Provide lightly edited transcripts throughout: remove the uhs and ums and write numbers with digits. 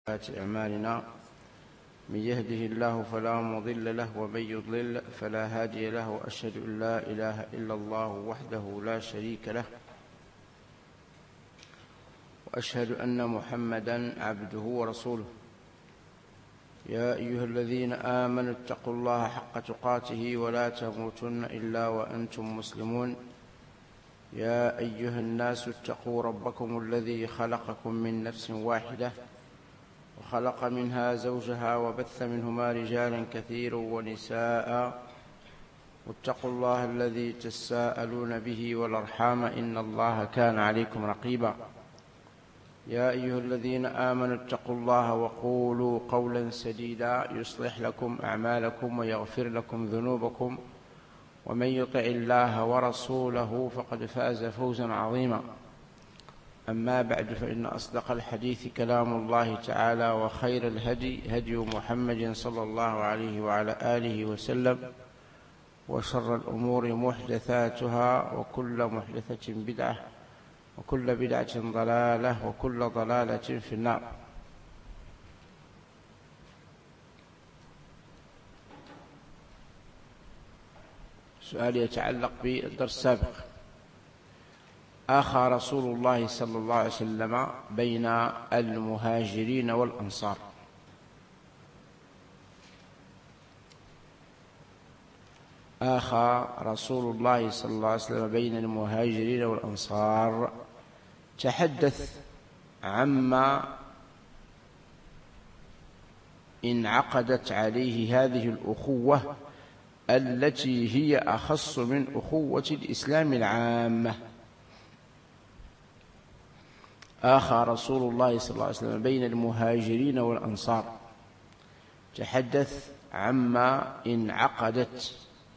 أعمالنا من يهده الله فلا مضل له ومن يضلل فلا هادي له، وأشهد أن لا إله إلا الله وحده لا شريك له، وأشهد أن محمدًا عبده ورسوله. يا أيها الذين آمنوا اتقوا الله حق تقاته ولا تموتن إلا وأنتم مسلمون. يا أيها الناس اتقوا ربكم الذي خلقكم من نفس واحدة وخلق منها زوجها وبث منهما رجالا كثيرا ونساء، واتقوا الله الذي تساءلون به والأرحام إن الله كان عليكم رقيبا. يا أيها الذين آمنوا اتقوا الله وقولوا قولا سديدا يصلح لكم أعمالكم ويغفر لكم ذنوبكم، ومن يطع الله ورسوله فقد فاز فوزا عظيما. أما بعد، فإن أصدق الحديث كلام الله تعالى، وخير الهدي هدي محمد صلى الله عليه وعلى آله وسلم، وشر الأمور محدثاتها، وكل محدثة بدعة، وكل بدعة ضلالة، وكل ضلالة في النار. سؤال يتعلق بالدرس السابق. آخى رسول الله صلى الله عليه وسلم بين المهاجرين والأنصار. آخى رسول الله صلى الله عليه وسلم بين المهاجرين والأنصار، تحدث عما انعقدت عليه هذه الأخوة التي هي أخص من أخوة الإسلام العامة. آخى رسول الله صلى الله عليه وسلم بين المهاجرين والأنصار، تحدث عما انعقدت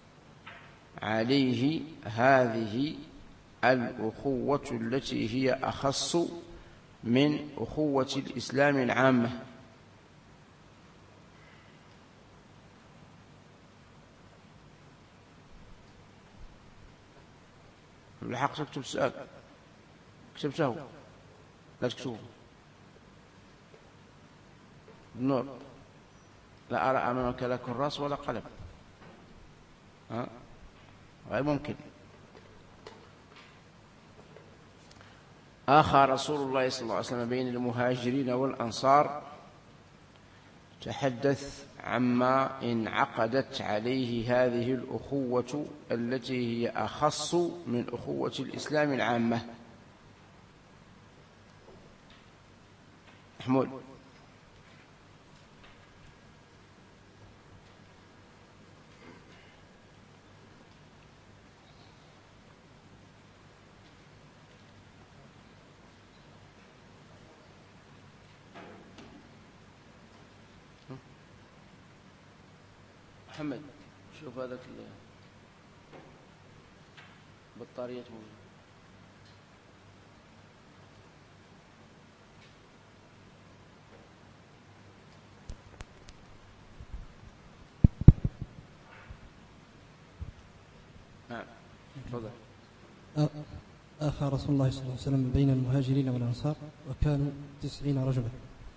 عليه هذه الأخوة التي هي أخص من أخوة الإسلام العامة. بالحق تكتب السؤال، كتبته لا تكتبه بالنور. لا أرى أمامك لا كراس ولا قلم، غير ممكن. آخى رسول الله صلى الله عليه وسلم بين المهاجرين والأنصار، تحدث عما انعقدت عليه هذه الأخوة التي هي أخص من أخوة الإسلام العامة. محمود. محمد، شوف هذاك البطارية موجودة. نعم، تفضل. آخى رسول الله صلى الله عليه وسلم بين المهاجرين والأنصار، وكانوا 90 رجلا،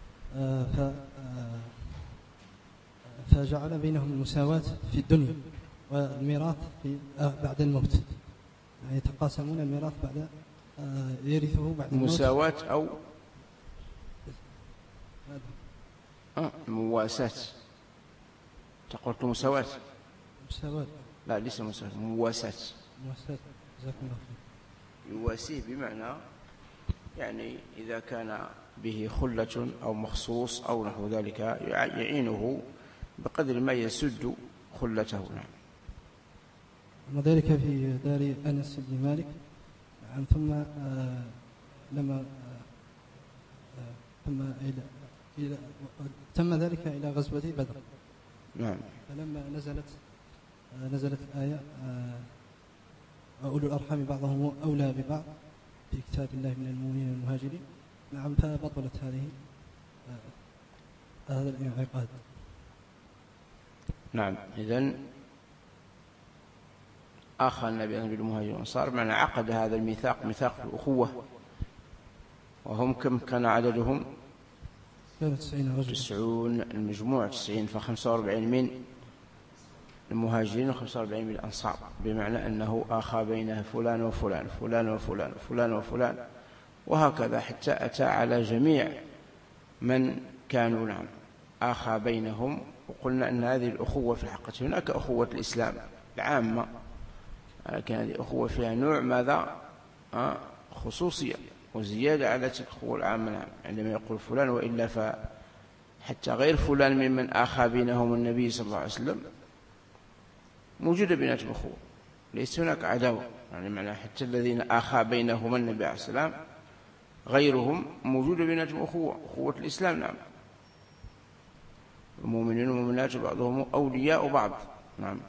فجعل بينهم المساواة في الدنيا والميراث بعد الموت، يعني يتقاسمون الميراث بعد يرثه بعد الموت. مساواة أو مواساة؟ تقول مساواة؟ مساواة؟ لا، ليس مساواة، مواساة. مواساة، جزاكم الله خير. يواسيه بمعنى يعني إذا كان به خلة أو مخصوص أو نحو ذلك يعينه بقدر ما يسد خلته. نعم. وذلك في دار أنس بن مالك. ثم لما تم ذلك إلى غزوة بدر. نعم. فلما نزلت آية أولو الأرحام بعضهم أولى ببعض في كتاب الله من المؤمنين والمهاجرين. نعم. فبطلت هذا الانعقاد. نعم. إذن آخى النبي بالمهاجرين والأنصار، معنى عقد هذا الميثاق، ميثاق الأخوة. وهم كم كان عددهم؟ كانوا 90 رجلا. 90 المجموع 90، ف45 من المهاجرين و45 من الأنصار، بمعنى أنه آخى بين فلان وفلان فلان وفلان فلان وفلان، وهكذا حتى أتى على جميع من كانوا نعم آخى بينهم. وقلنا أن هذه الأخوة في الحقيقة هناك أخوة الإسلام العامة، لكن هذه أخوة فيها نوع ماذا خصوصية وزيادة على تلك الأخوة العامة. نعم عندما يقول فلان وإلا فحتى غير فلان ممن آخى بينهم النبي صلى الله عليه وسلم موجودة بيناتهم أخوة، ليس هناك عداوة، يعني معنى حتى الذين آخى بينهم النبي عليه السلام غيرهم موجودة بيناتهم أخوة الإسلام. نعم المؤمنين والمؤمنات بعضهم أولياء بعض. نعم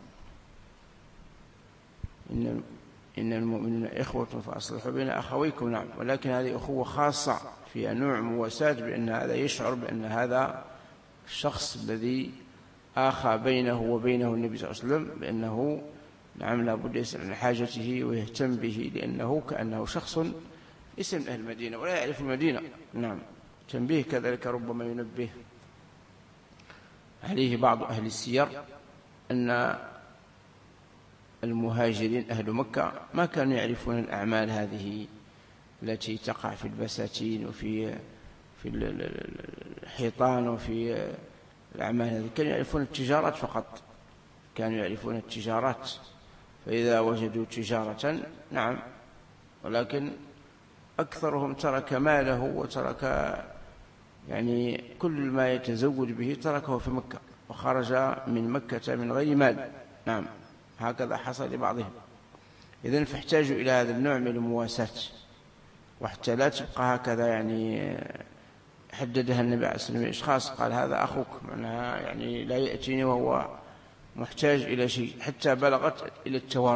إن المؤمنين إخوة فأصلحوا بين أخويكم. نعم ولكن هذه أخوة خاصة فيها نوع مواساة، بأن هذا يشعر بأن هذا الشخص الذي آخى بينه وبينه النبي صلى الله عليه وسلم بأنه نعم لابد يسأل عن حاجته ويهتم به، لأنه كأنه شخص ليس من أهل المدينة ولا يعرف المدينة. نعم تنبيه كذلك ربما ينبه عليه بعض أهل السير أن المهاجرين أهل مكة ما كانوا يعرفون الأعمال هذه التي تقع في البساتين وفي الحيطان وفي الأعمال هذه، كانوا يعرفون التجارات فقط، كانوا يعرفون التجارات، فإذا وجدوا تجارة نعم، ولكن أكثرهم ترك ماله وترك يعني كل ما يتزوج به تركه في مكة وخرج من مكة من غير مال. نعم هكذا حصل لبعضهم. إذن فاحتاجوا إلى هذا النوع من المواساة، وحتى لا تبقى هكذا يعني حددها النبي عليه الصلاة والسلام إشخاص قال هذا أخوك، معناها يعني لا يأتيني وهو محتاج إلى شيء، حتى بلغت إلى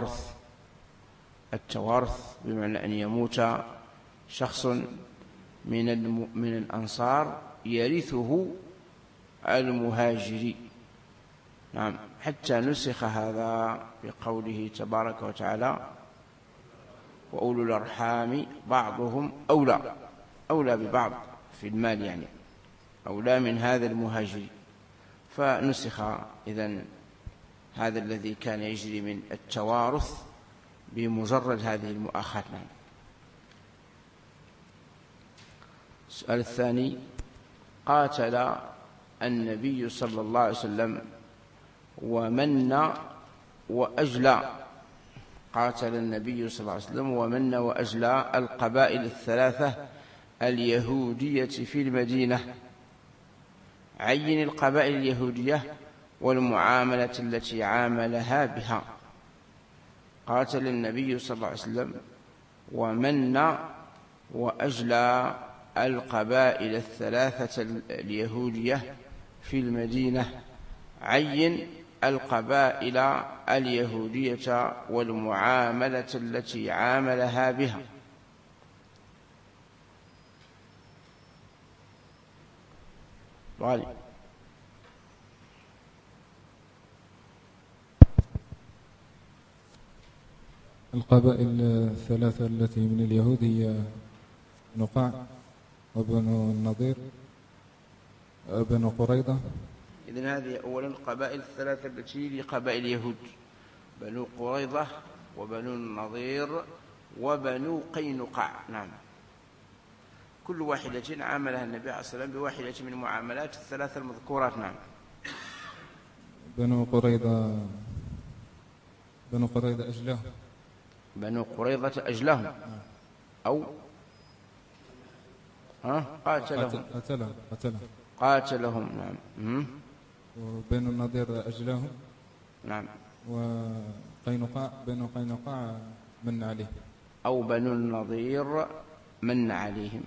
التوارث بمعنى أن يموت شخص من الأنصار يرثه المهاجري. نعم حتى نسخ هذا بقوله تبارك وتعالى وأولو الأرحام بعضهم أولى ببعض في المال، يعني أولى من هذا المهاجري، فنسخ إذن هذا الذي كان يجري من التوارث بمجرد هذه المؤاخاة. نعم. السؤال الثاني: قاتل النبي صلى الله عليه وسلم ومن وأجلى، قاتل النبي صلى الله عليه وسلم ومن وأجلى القبائل الثلاثة اليهودية في المدينة. عين القبائل اليهودية والمعاملة التي عاملها بها. قاتل النبي صلى الله عليه وسلم ومن وأجلى القبائل الثلاثة اليهودية في المدينة. عين القبائل اليهودية والمعاملة التي عاملها بها. غالي. القبائل الثلاثة التي من اليهود هي نقاع وبنو النضير بنو قريظة. إذن هذه أولا القبائل الثلاثة التي لقبائل اليهود: بنو قريظة وبنو النضير وبنو قينقاع. نعم كل واحدة عاملها النبي عليه الصلاة والسلام بواحدة من معاملات الثلاثة المذكورات. نعم. بنو قريظة أجلاهم. بنو قريظة أجلهم أو قاتلهم. نعم. وبنو النضير أجلاهم. نعم. وقينقاع بنو قينقاع من عليهم، أو بنو النضير من عليهم.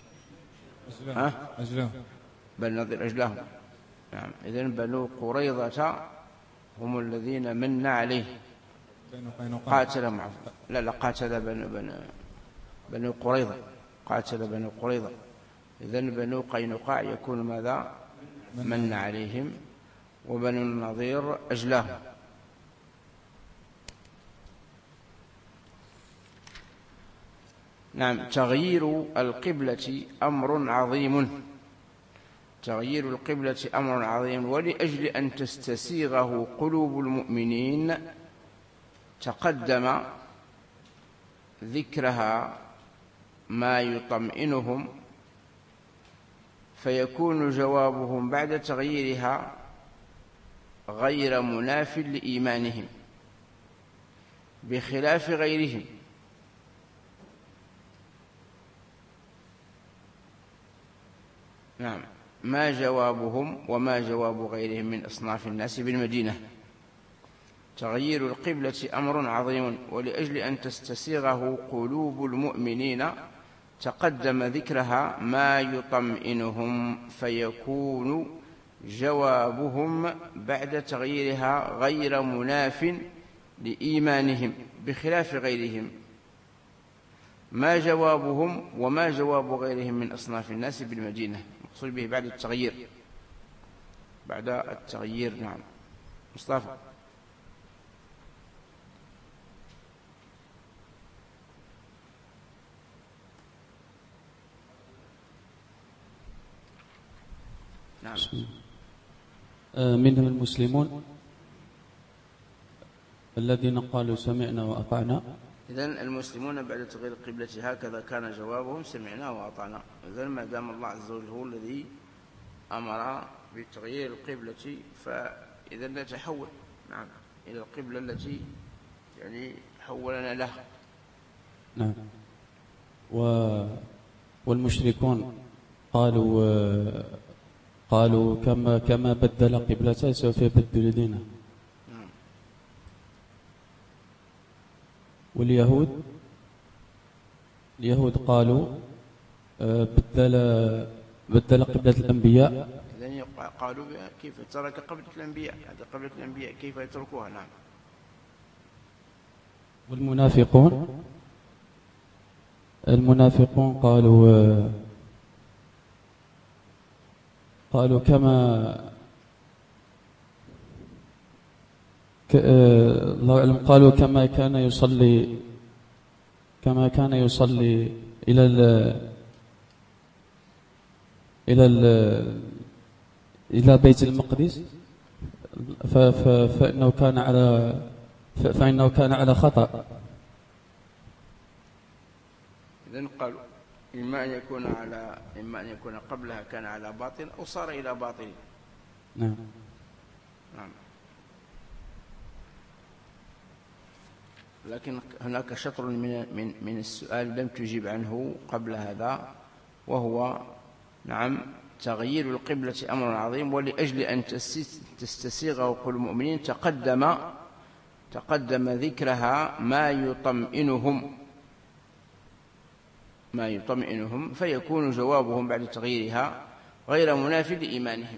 أجلاهم. بنو النضير أجلاهم. نعم. إذن بنو قريظة هم الذين من عليه. قاتل معه لا قاتل بنو قريظة، قاتل بنو قريظة. إذن بنو قينقاع يكون ماذا؟ من عليهم. وبنو النضير أجلاهم. نعم. تغيير القبلة أمر عظيم. تغيير القبلة أمر عظيم، ولأجل أن تستسيغه قلوب المؤمنين تقدم ذكرها ما يطمئنهم، فيكون جوابهم بعد تغييرها غير مناف لإيمانهم بخلاف غيرهم. نعم، ما جوابهم وما جواب غيرهم من أصناف الناس بالمدينة. تغيير القبلة أمر عظيم، ولأجل أن تستسيغه قلوب المؤمنين تقدم ذكرها ما يطمئنهم، فيكون جوابهم بعد تغييرها غير مناف لإيمانهم بخلاف غيرهم. ما جوابهم وما جواب غيرهم من أصناف الناس بالمدينة، مقصود به بعد التغيير. بعد التغيير. نعم. مصطفى. نعم. منهم المسلمون الذين قالوا سمعنا وأطعنا. إذن المسلمون بعد تغيير القبلة هكذا كان جوابهم سمعنا وأطعنا. إذن ما دام الله عز وجل هو الذي أمر بتغيير القبلة، فإذن نتحول نعم إلى القبلة التي يعني حولنا لها. نعم. والمشركون قالوا كما بدل قبلته سوف يبدل دينه. واليهود قالوا بدل قبلة الأنبياء. إذن قالوا كيف ترك قبلة الأنبياء، هذه قبلة الأنبياء كيف يتركوها. نعم. والمنافقون قالوا الله أعلم، قالوا كما كان يصلي إلى بيت المقدس فإنه كان على خطأ. إذن قالوا إما أن يكون قبلها كان على باطل أو صار إلى باطل. نعم. نعم. لكن هناك شطر من السؤال لم تجيب عنه قبل هذا، وهو نعم تغيير القبلة أمر عظيم، ولأجل أن تستسيغه قلوب المؤمنين تقدم ذكرها ما يطمئنهم، فيكون جوابهم بعد تغييرها غير مناف لإيمانهم.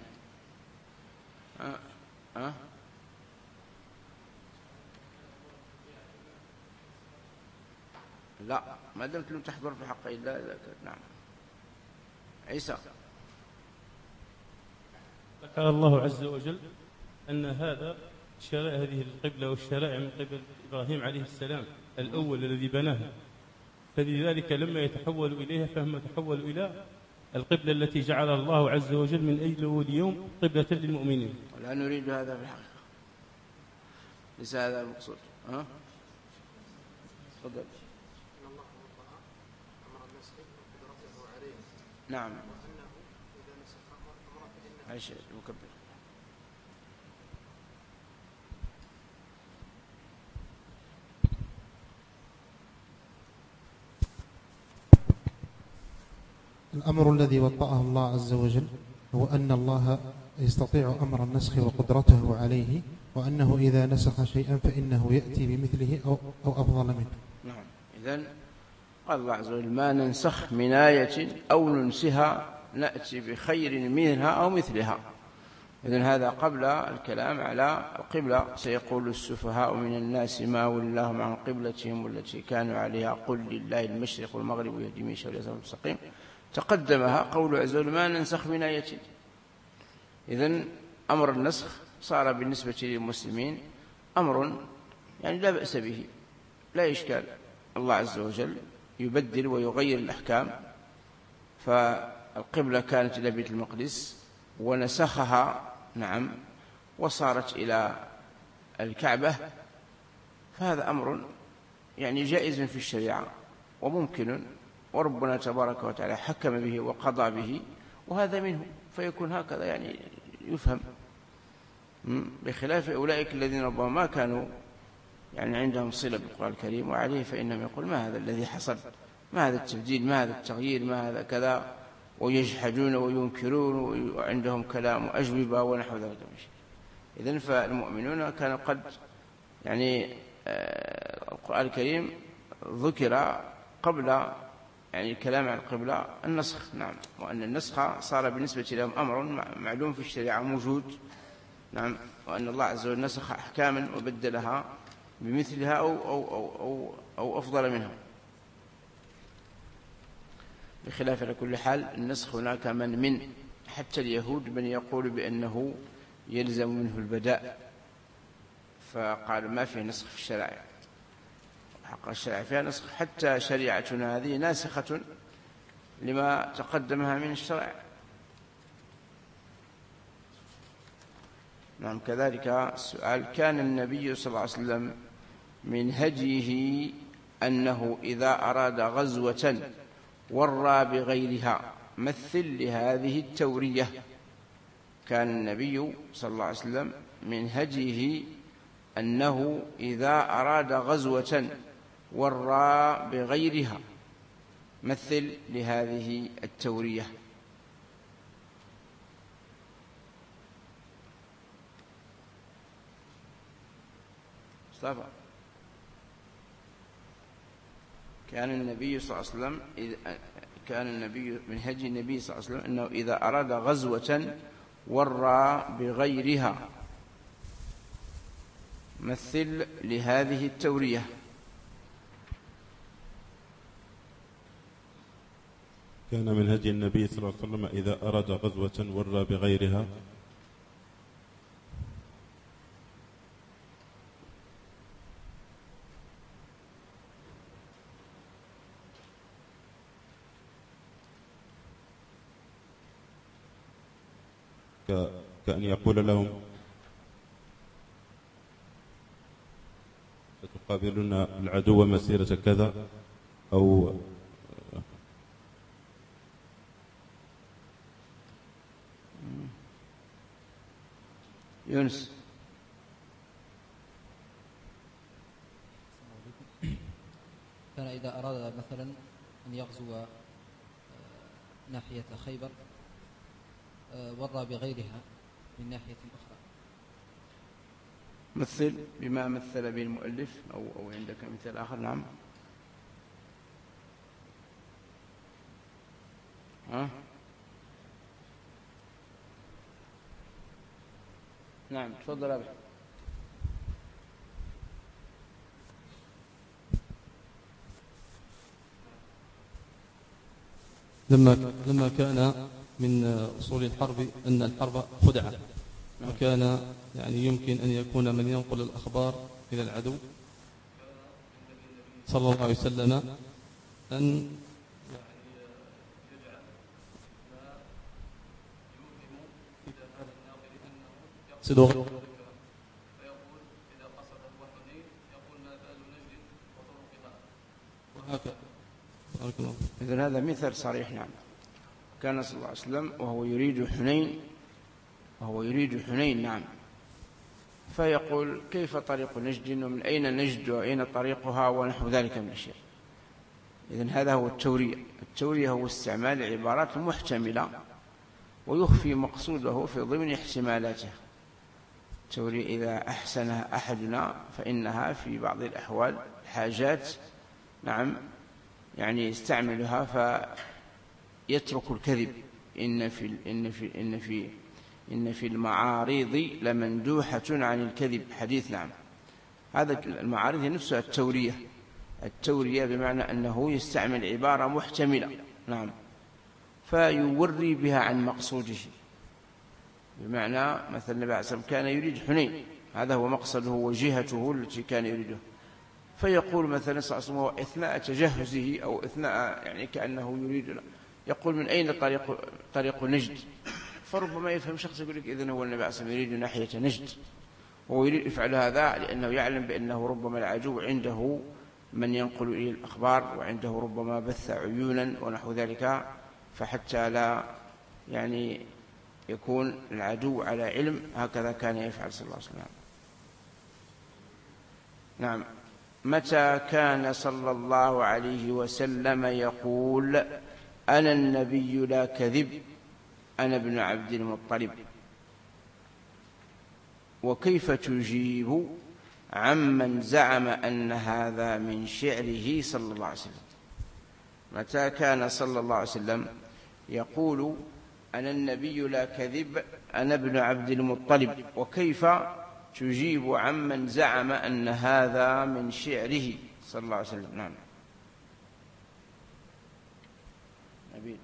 لا، ما دمت لم تحضر في حق إلا نعم. عيسى. ذكر الله عز وجل أن هذه القبلة والشرائع من قبل إبراهيم عليه السلام الأول الذي بناها، فلذلك لما يتحول إليها فهم تحول إلى القبلة التي جعلها الله عز وجل من أجل اليوم قبلة للمؤمنين. ولا نريد هذا في الحقيقة، ليس هذا المقصود. تفضل. نعم. عيش المكبر. الأمر الذي وطأه الله عز وجل هو أن الله يستطيع أمر النسخ وقدرته عليه، وأنه إذا نسخ شيئا فإنه يأتي بمثله أو أفضل منه. نعم. إذن قال الله عز وجل ما ننسخ من آية أو ننسها نأتي بخير منها أو مثلها. إذن هذا قبل الكلام على القبلة. سيقول السفهاء من الناس ما ولاهم عن قبلتهم التي كانوا عليها قل لله المشرق والمغرب يهدي من يشاء إلى صراط مستقيم. تقدمها قول عز وجل ما ننسخ من آية. إذن أمر النسخ صار بالنسبة للمسلمين أمر يعني لا بأس به، لا إشكال. الله عز وجل يبدل ويغير الأحكام، فالقبلة كانت إلى بيت المقدس ونسخها نعم وصارت إلى الكعبة، فهذا أمر يعني جائز في الشريعة وممكن، وربنا تبارك وتعالى حكم به وقضى به، وهذا منه، فيكون هكذا يعني يفهم، بخلاف أولئك الذين ربما ما كانوا يعني عندهم صلة بالقرآن الكريم وعليه، فإنهم يقول ما هذا الذي حصل، ما هذا التبديل، ما هذا التغيير، ما هذا كذا، ويجحدون وينكرون وعندهم كلام وأجوبة ونحو ذلك. إذن فالمؤمنون كانوا قد يعني القرآن الكريم ذكر قبل يعني الكلام عن القبلة النسخ، نعم، وأن النسخ صار بالنسبة لهم أمر معلوم في الشريعة موجود، نعم، وأن الله عز وجل نسخ أحكاما وبدلها بمثلها أو أفضل منها، بخلاف على كل حال النسخ هناك من حتى اليهود من يقول بأنه يلزم منه البداء، فقالوا ما فيه نسخ في الشرائع، حق الشرائع فيها نسخ، حتى شريعتنا هذه ناسخة لما تقدمها من الشرائع. نعم. كذلك السؤال: كان النبي صلى الله عليه وسلم من هديه أنه إذا أراد غزوة ورى بغيرها، مثل لهذه التورية. كان النبي صلى الله عليه وسلم من هديه أنه إذا أراد غزوة ورى بغيرها، مثل لهذه التورية. مصطفى: كان النبي صلى الله عليه وسلم كان النبي من هدي النبي صلى الله عليه وسلم أنه إذا أراد غزوة ورى بغيرها، مثل لهذه التورية. كان من هدي النبي صلى الله عليه وسلم إذا أراد غزوة ورى بغيرها. كأن يقول لهم: ستقابلون العدو مسيرة كذا، أو يونس. كان إذا أراد مثلا أن يغزو ناحية خيبر ورى بغيرها من ناحية أخرى. مثل بما مثل به المؤلف أو عندك مثال آخر. نعم. نعم، تفضل أبي. لما كان من أصول الحرب أن الحرب خدعة، وكان يعني يمكن أن يكون من ينقل الأخبار إلى العدو صلى الله عليه وسلم أن صدق، فيقول إذا قصده حنين يقول ما بال نجد وطرقها وهكذا. إذن هذا مثل صريح. نعم. كان صلى الله عليه وسلم وهو يريد حنين، نعم، فيقول: كيف طريق نجد، ومن أين نجد، وأين طريقها، ونحو ذلك من الشيء. إذن هذا هو التورية. التورية هو استعمال عبارات محتملة ويخفي مقصوده في ضمن احتمالاته. التورية إذا أحسنها أحدنا فإنها في بعض الأحوال حاجات، نعم، يعني يستعملها فيترك الكذب. إن في المعارض لمندوحة عن الكذب، حديث. نعم. هذا المعارض نفسها التورية بمعنى أنه يستعمل عبارة محتملة، نعم، فيوري بها عن مقصوده. بمعنى مثلا النبي عليه الصلاة والسلام كان يريد حنين، هذا هو مقصده وجهته التي كان يريده، فيقول مثلا صلى الله عليه وسلم أثناء تجهزه أو أثناء يعني كأنه يريد، يقول: من أين طريق نجد؟ فربما يفهم شخص يقول لك إذن هو النبي عليه الصلاة والسلام يريد ناحية نجد، وهو يريد يفعل هذا لأنه يعلم بأنه ربما العدو عنده من ينقل إليه الأخبار، وعنده ربما بث عيونا ونحو ذلك، فحتى لا يعني يكون العدو على علم. هكذا كان يفعل صلى الله عليه وسلم. نعم. متى كان صلى الله عليه وسلم يقول أنا النبي لا كذب أنا ابن عبد المطلب؟ وكيف تجيب عمن زعم أن هذا من شعره صلى الله عليه وسلم؟ متى كان صلى الله عليه وسلم يقول أنا النبي لا كذب أنا ابن عبد المطلب، وكيف تجيب عمن زعم أن هذا من شعره صلى الله عليه وسلم؟ نعم. نبيل.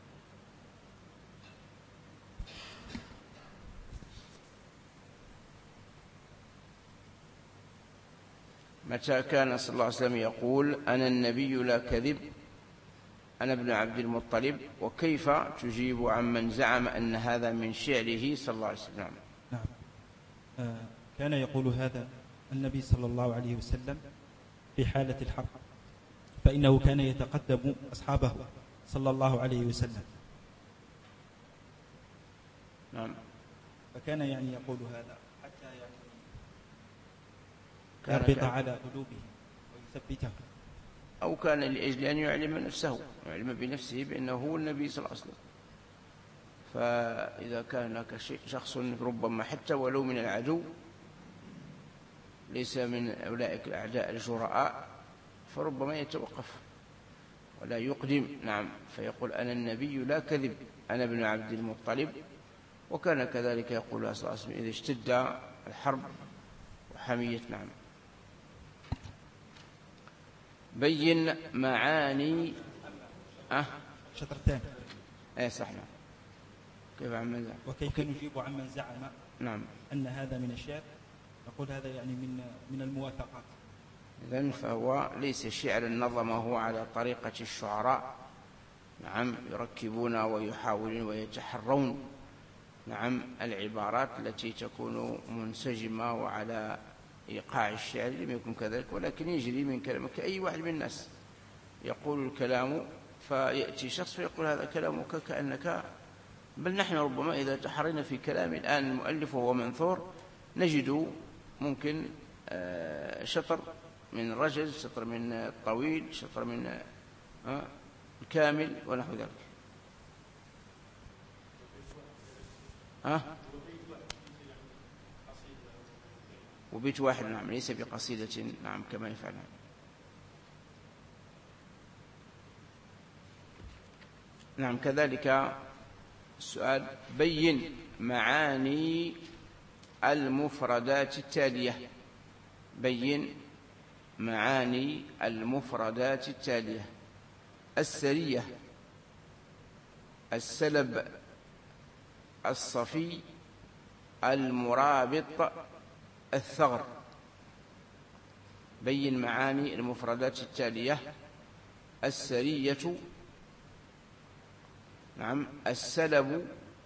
متى كان صلى الله عليه وسلم يقول أنا النبي لا كذب أنا ابن عبد المطلب، وكيف تجيب عمن زعم أن هذا من شعره صلى الله عليه وسلم؟ نعم. كان يقول هذا النبي صلى الله عليه وسلم في حالة الحرب، فإنه كان يتقدم أصحابه صلى الله عليه وسلم. نعم. فكان يعني يقول هذا حتى يعني يربط على قلوبهم ويثبتهم، أو كان لأجل أن يعلم نفسه، يعلم بنفسه بأنه هو النبي صلى الله عليه وسلم. فإذا كان هناك شخص ربما حتى ولو من العدو ليس من أولئك الأعداء الجرآء، فربما يتوقف ولا يقدم. نعم. فيقول أنا النبي لا كذب أنا ابن عبد المطلب. وكان كذلك يقول صلى الله عليه وسلم إذا اشتد الحرب وحمية. نعم. بين معاني شطر ثاني. صح. نعم. كيف عمن زعم؟ وكيف نجيب عمن زعم نعم أن هذا من الشعر؟ نقول هذا يعني من الموافقات. إذن فهو ليس شعرا نظمه على طريقة الشعراء. نعم. يركبون ويحاولون ويتحرون نعم العبارات التي تكون منسجمة وعلى إيقاع الشعر. لم يكن كذلك، ولكن يجري من كلامك كأي واحد من الناس يقول الكلام، فيأتي شخص فيقول هذا كلامك كأنك، بل نحن ربما إذا تحرينا في كلام الآن المؤلف وهو منثور نجد ممكن شطر من رجز، شطر من الطويل، شطر من الكامل ونحو ذلك. وبيت واحد. نعم. ليس بقصيدة. نعم. كما يفعل. نعم. كذلك السؤال بين معاني المفردات التالية. بين معاني المفردات التالية: السرية، السلب، الصفي، المرابط، الثغر. بين معاني المفردات التالية: السرية، نعم، السلب،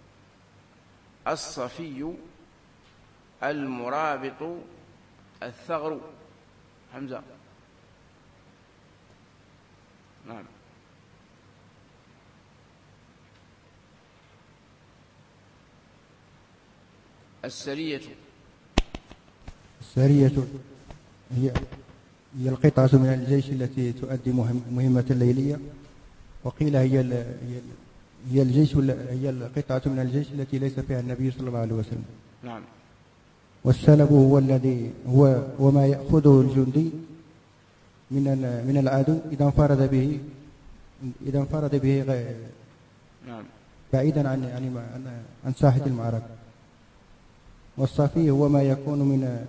الصفي، المرابط، الثغر. حمزة. نعم. السرية هي القطعة من الجيش التي تؤدي مهمة ليلية، وقيل هي الجيش، هي القطعة من الجيش التي ليس فيها النبي صلى الله عليه وسلم. نعم. والسلب هو الذي هو ما يأخذه الجندي من العدو إذا انفرد به نعم. بعيدا عن ساحة المعركة. والصفي هو ما يكون من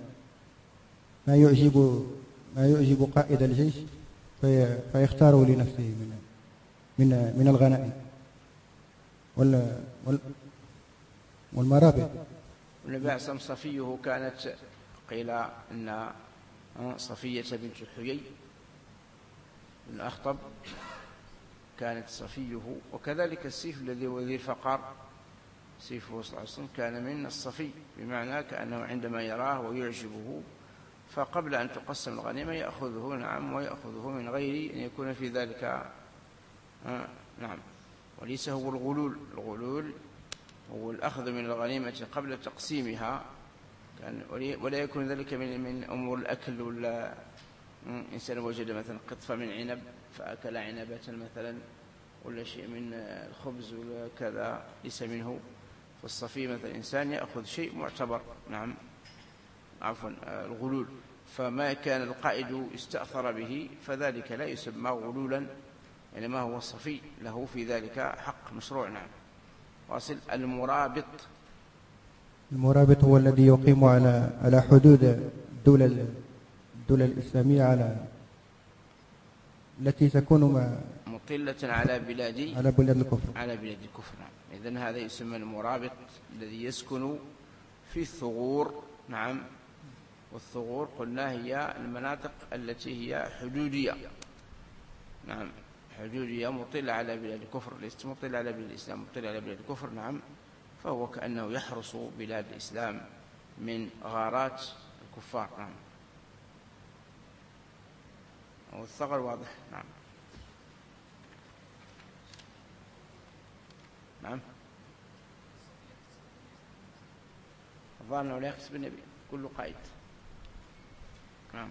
ما يعجب قائد الجيش فيختاره لنفسه من الغنائم والمرابط. والنبي عليه الصلاة والسلام صفيه كانت، قيل أن صفية بنت حيي بن أخطب كانت صفيه. وكذلك السيف الذي هو ذي الفقار، سيفه صلى الله عليه وسلم كان من الصفي، بمعنى كأنه عندما يراه ويعجبه فقبل أن تقسم الغنيمة يأخذه، نعم، ويأخذه من غير أن يكون في ذلك نعم. وليس هو الغلول. الغلول هو الأخذ من الغنيمة قبل تقسيمها، ولا يكون ذلك من أمور الأكل، ولا إنسان وجد مثلا قطفة من عنب فأكل عنبة مثلا، ولا شيء من الخبز ولا كذا، ليس منه. فالصفي مثلا إنسان يأخذ شيء معتبر، نعم، عفوا الغلول. فما كان القائد استأثر به فذلك لا يسمى غلولا، يعني ما هو الصفي له في ذلك حق مشروع، نعم. واصل. المرابط. المرابط هو الذي يقيم على حدود الدولة الإسلامية، التي تكون مطلة على بلاد الكفر. على بلاد الكفر، نعم. إذن هذا يسمى المرابط الذي يسكن في الثغور، نعم. والثغور قلنا هي المناطق التي هي حدودية، نعم، حدودية مطلة على بلاد الكفر، ليست مطلة على بلاد الإسلام، مطلة على بلاد الكفر، نعم. فهو كأنه يحرس بلاد الإسلام من غارات الكفار، نعم. والثغر واضح، نعم. نعم. الظاهر أنه لا يخص بالنبي، كل قائد، نعم.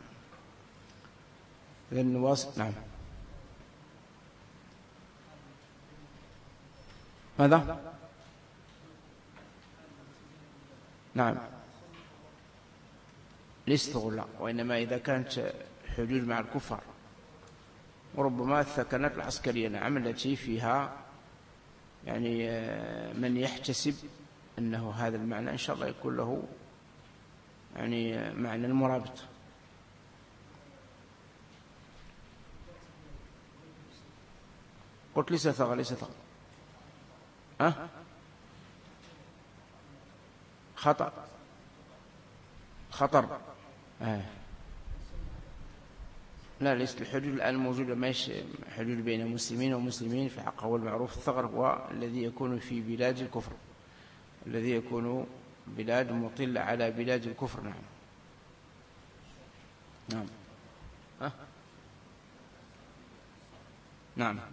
إذن واصل، نعم. ماذا؟ نعم، ليس ثغور، وإنما إذا كانت حدود مع الكفار، وربما الثكنات العسكرية، نعم، التي فيها يعني من يحتسب أنه هذا المعنى إن شاء الله يكون له يعني معنى المرابط. قلت ليس ثغر، ليس ثغر، خطر. لا، ليست الحدود الآن موجودة، ماش حدود بين مسلمين ومسلمين في حق. هو المعروف الثغر هو الذي يكون في بلاد الكفر، الذي يكون بلاد مطلة على بلاد الكفر، نعم. نعم. نعم.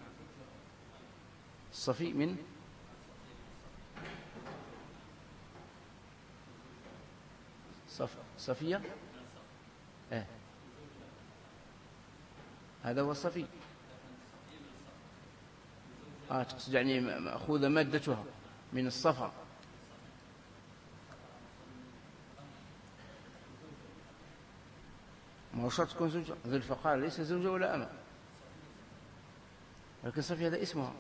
الصفي من صفية، هذا هو الصفي. تقصد يعني مأخوذة مادتها من الصفا. ما هو شرط تكون زوجة، ذو الفقار ليس زوجة ولا أمة، لكن صفي هذا اسمها.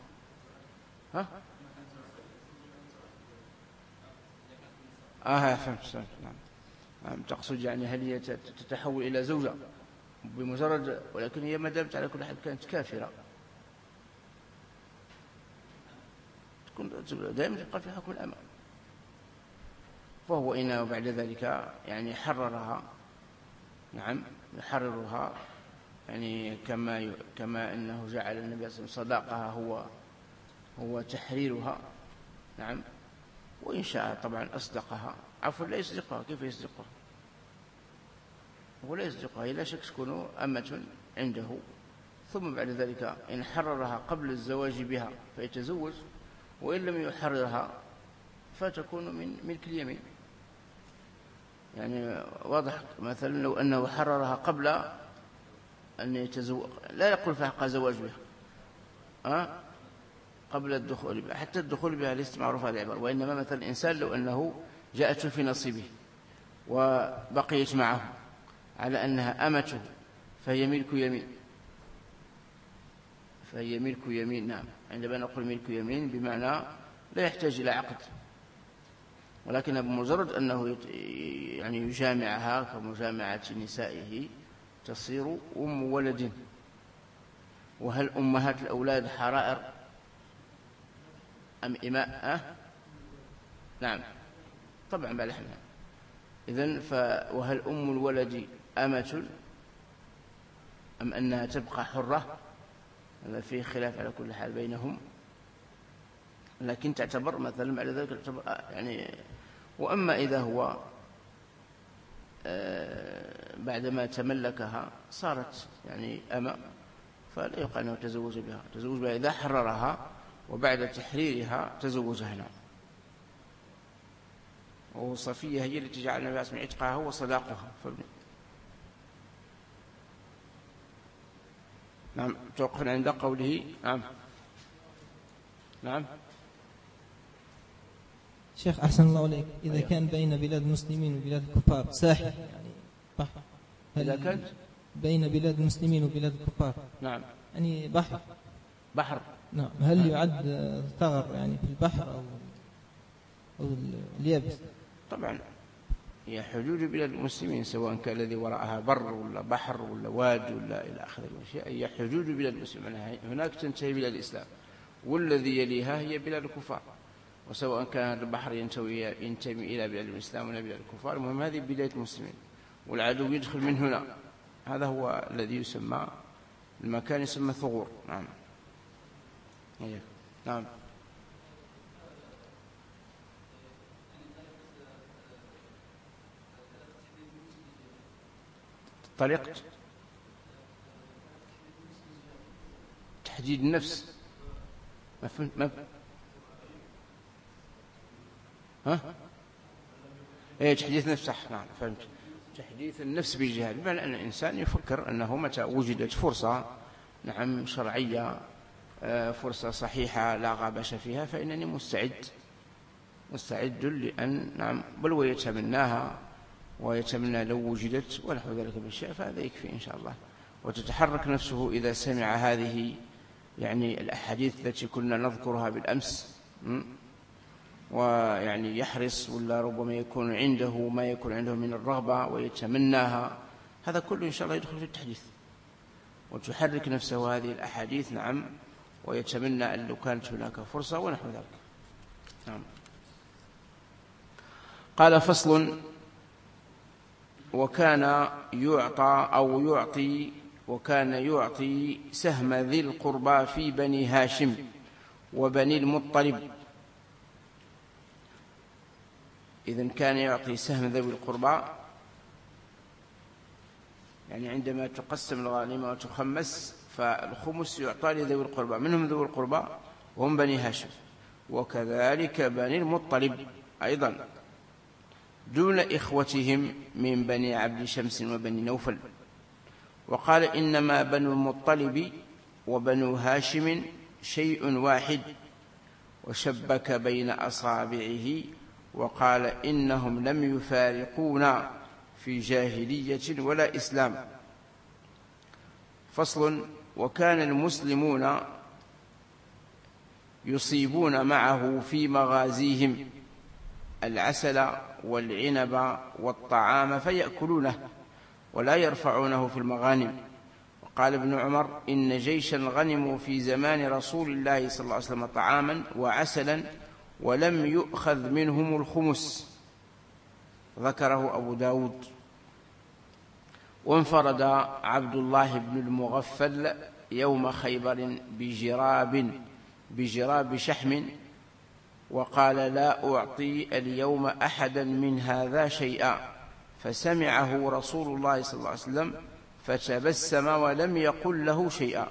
فهمت، نعم. تقصد يعني هل هي تتحول إلى زوجة بمجرد، ولكن هي ما دامت على كل حال كانت كافرة تكون دائما تبقى في حكم الأمة. فهو إنه بعد ذلك يعني حررها، نعم، يحررها، يعني كما أنه جعل النبي صلى الله عليه وسلم صداقها هو تحريرها، نعم. وإن شاء طبعا أصدقها، عفوا لا يصدقها، كيف يصدقها؟ هو لا يصدقها، لا شك تكون أمة عنده، ثم بعد ذلك إن حررها قبل الزواج بها فيتزوج، وإن لم يحررها فتكون من ملك اليمين. يعني واضح، مثلا لو أنه حررها قبل أن يتزوج، لا يقول في حق زواج بها قبل الدخول بها، حتى الدخول بها ليست معروفة هذه العبارة. وإنما مثلا إنسان لو أنه جاءت في نصيبه وبقيت معه على أنها أمته فهي ملك يمين، نعم. عندما نقول ملك يمين بمعنى لا يحتاج إلى عقد، ولكن بمجرد أنه يعني يجامعها كمجامعة نسائه تصير أم ولد. وهل أمهات الأولاد حرائر أم إماء؟ نعم، طبعا بلحمها. إذن وهل أم الولد أمة أم أنها تبقى حرة؟ هذا فيه خلاف على كل حال بينهم. لكن تعتبر مثلا بعد ذلك تعتبر يعني. وأما إذا هو بعدما تملكها صارت يعني أمة، فلا يقال أنه تزوج بها إذا حررها وبعد تحريرها تزوجها. نعم. وصفية هي التي جعل النبي اسم عتقها وصداقها. نعم. توقفنا عند قوله. نعم. نعم. شيخ أحسن الله عليك، إذا كان بين بلاد المسلمين وبلاد الكفار ساحل يعني بحر، إذا كان بين بلاد المسلمين وبلاد الكفار نعم يعني بحر نعم، هل يعد ثغر يعني في البحر أو اليابس؟ طبعا هي حدود بلاد المسلمين، سواء كان الذي وراءها بر ولا بحر ولا واد ولا إلى آخره الأشياء، هي حدود بلاد المسلمين. هناك تنتهي بلاد الإسلام، والذي يليها هي بلاد الكفار. وسواء كان البحر ينتمي إلى بلاد الإسلام ولا بلاد الكفار، المهم هذه بلاد المسلمين، والعدو يدخل من هنا. هذا هو الذي يسمى المكان، يسمى ثغور. نعم. نعم. طريقة تحديد النفس ما فهمت. تحديث النفس صح. نعم فهمت. تحديث النفس بالجهاد، بمعنى أن الإنسان يفكر أنه متى وجدت فرصة نعم شرعية، فرصة صحيحة لا غابش فيها، فإنني مستعد لأن نعم بل ويتمناها، ويتمنى لو وجدت ونحو ذلك بالشيء، فهذا يكفي إن شاء الله. وتتحرك نفسه إذا سمع هذه يعني الأحاديث التي كنا نذكرها بالأمس، ويعني يحرص، ولا ربما يكون عنده ما يكون عنده من الرغبة ويتمناها، هذا كله إن شاء الله يدخل في التحديث. وتحرك نفسه هذه الأحاديث نعم، ويتمنى أن لو كانت هناك فرصة ونحو ذلك. نعم. قال فصل: وكان يعطي سهم ذي القربى في بني هاشم وبني المطلب. إذن كان يعطي سهم ذوي القربى، يعني عندما تقسم الغنيمة وتخمس فالخمس يعطى لذوي القربى، منهم ذوي القربى وهم بني هاشم، وكذلك بني المطلب أيضا دون إخوتهم من بني عبد شمس وبني نوفل. وقال: إنما بنو المطلب وبنو هاشم شيء واحد، وشبك بين أصابعه وقال: إنهم لم يفارقونا في جاهلية ولا إسلام. فصل: وكان المسلمون يصيبون معه في مغازيهم العسل والعنب والطعام فيأكلونه ولا يرفعونه في المغانم. وقال ابن عمر: إن جيشا غنموا في زمان رسول الله صلى الله عليه وسلم طعاما وعسلا ولم يؤخذ منهم الخمس. ذكره أبو داود. وانفرد عبد الله بن المغفل يوم خيبر بجراب شحم، وقال: لا أعطي اليوم أحدا من هذا شيئا، فسمعه رسول الله صلى الله عليه وسلم فتبسم ولم يقل له شيئا.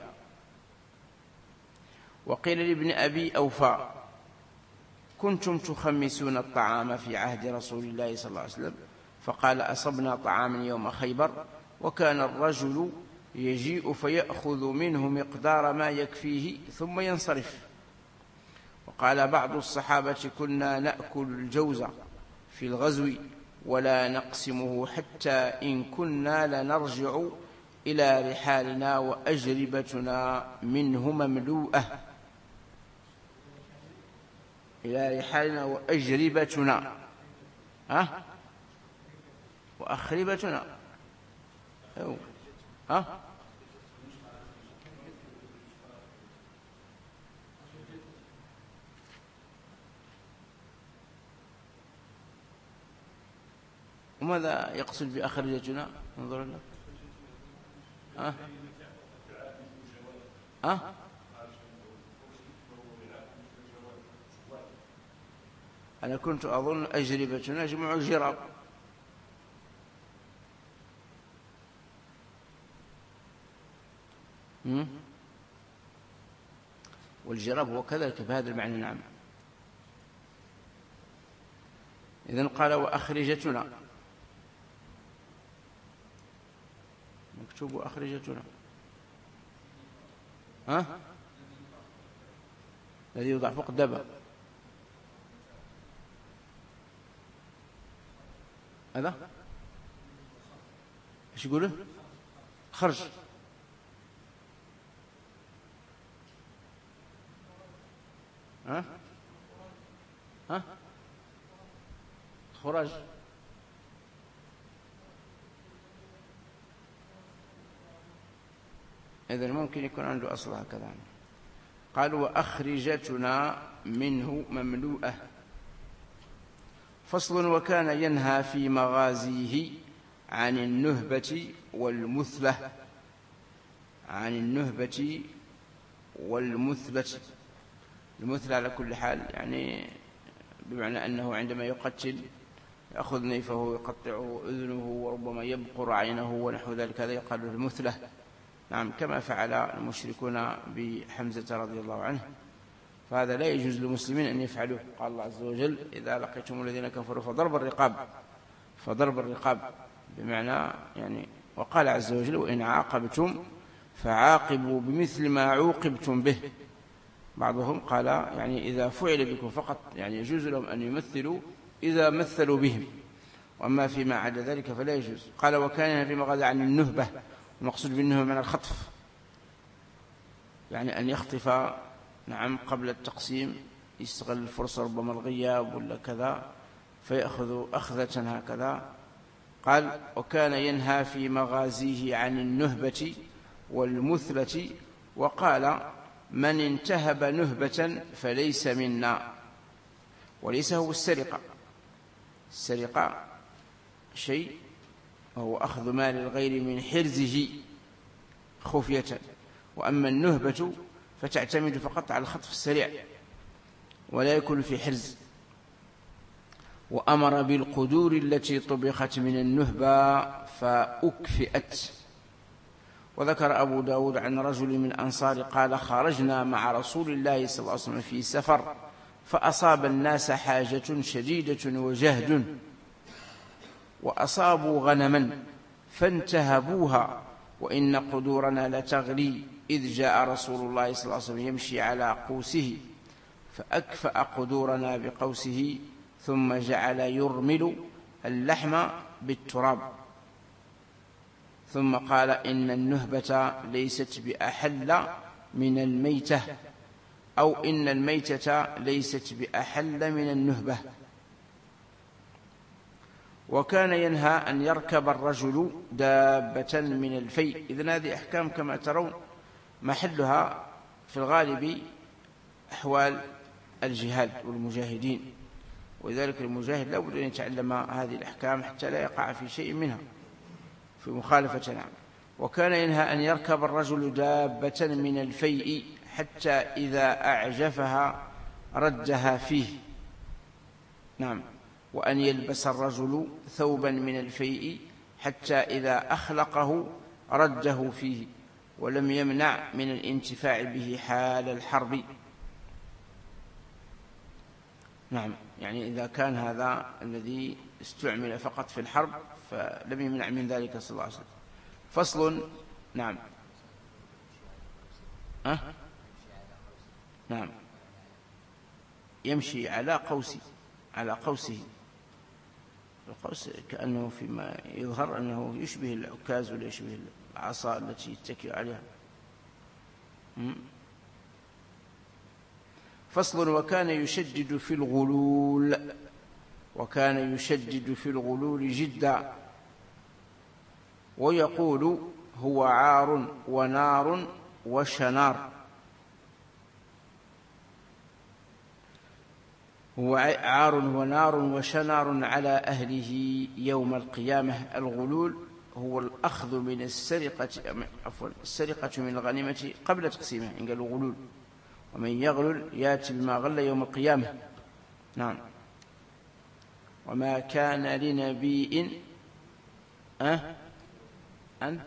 وقيل لابن أبي أوفى: كنتم تخمسون الطعام في عهد رسول الله صلى الله عليه وسلم؟ فقال: أصبنا طعاما يوم خيبر، وكان الرجل يجيء فيأخذ منه مقدار ما يكفيه ثم ينصرف. وقال بعض الصحابة: كنا نأكل الجوز في الغزو ولا نقسمه حتى إن كنا لنرجع إلى رحالنا وأجربتنا منه مملوءة. إلى رحالنا وأجربتنا وأخربتنا وماذا يقصد بأخرجتنا؟ انظر لنا. أنا كنت أظن أجربتنا جمع الجراب. والجراب هو كذلك بهذا المعنى. نعم. إذن قال وأخرجتنا، مكتوب أخرجتنا، الذي يوضع فوق الدابة هذا ايش يقوله؟ خرج. خرج. إذن ممكن يكون عنده أصل هكذا. قال وأخرجتنا منه مملوءة. فصل. وكان ينهى في مغازيه عن النهبة والمثلة. عن النهبة والمثلة. المثلة على كل حال يعني بمعنى أنه عندما يقتل يأخذ نيفه ويقطعه أذنه وربما يبقر عينه ونحو ذلك، هذا يقال له المثلة. نعم، كما فعل المشركون بحمزة رضي الله عنه، فهذا لا يجوز للمسلمين أن يفعلوه. قال الله عز وجل إذا لقيتم الذين كفروا فضرب الرقاب بمعنى يعني، وقال عز وجل وإن عاقبتم فعاقبوا بمثل ما عوقبتم به. بعضهم قال يعني إذا فعل بكم فقط، يعني يجوز لهم أن يمثلوا إذا مثلوا بهم، وأما فيما عدا ذلك فلا يجوز. قال وكان في مغازى عن النهبة، المقصود بالنهبة من الخطف، يعني أن يخطف نعم قبل التقسيم، يستغل الفرصة ربما الغياب ولا كذا فيأخذ أخذة هكذا. قال وكان ينهى في مغازيه عن النهبة والمثلة. وقال من انتهب نهبة فليس منا. وليس هو السرقة. السرقة شيء وهو أخذ مال الغير من حرزه خفية، وأما النهبة فتعتمد فقط على الخطف السريع ولا يكون في حرز. وأمر بالقدور التي طبخت من النهبة فأكفئت. وذكر أبو داود عن رجل من أنصار قال خرجنا مع رسول الله صلى الله عليه وسلم في سفر فأصاب الناس حاجة شديدة وجهد، وأصابوا غنما فانتهبوها وإن قدورنا لتغلي، إذ جاء رسول الله صلى الله عليه وسلم يمشي على قوسه فأكفأ قدورنا بقوسه ثم جعل يرمل اللحم بالتراب، ثم قال إن النهبة ليست بأحل من الميتة، أو إن الميتة ليست بأحل من النهبة. وكان ينهى أن يركب الرجل دابة من الفيء. إذن هذه أحكام كما ترون محلها في الغالب أحوال الجهاد والمجاهدين، ولذلك المجاهد لا بد أن يتعلم هذه الأحكام حتى لا يقع في شيء منها في مخالفة. نعم. وكان ينهى أن يركب الرجل دابة من الفيء حتى إذا أعجفها ردها فيه. نعم. وأن يلبس الرجل ثوبا من الفيء حتى إذا أخلقه رده فيه، ولم يمنع من الانتفاع به حال الحرب. نعم، يعني إذا كان هذا الذي استعمل فقط في الحرب فلم يمنع من ذلك صلى الله عليه وسلم. فصل. نعم. نعم، يمشي على قوسه. القوس كأنه فيما يظهر أنه يشبه العكاز ولا يشبه العصا التي يتكئ عليها. فصل. وكان يشدد في الغلول جدا، ويقول هو عار ونار وشنار. هو عار ونار وشنار على أهله يوم القيامة. الغلول هو الأخذ من السرقة من الغنيمة قبل تقسيمها، إن قالوا غلول. ومن يغلل يأتي بما غل يوم القيامة. نعم. وما كان لنبي أن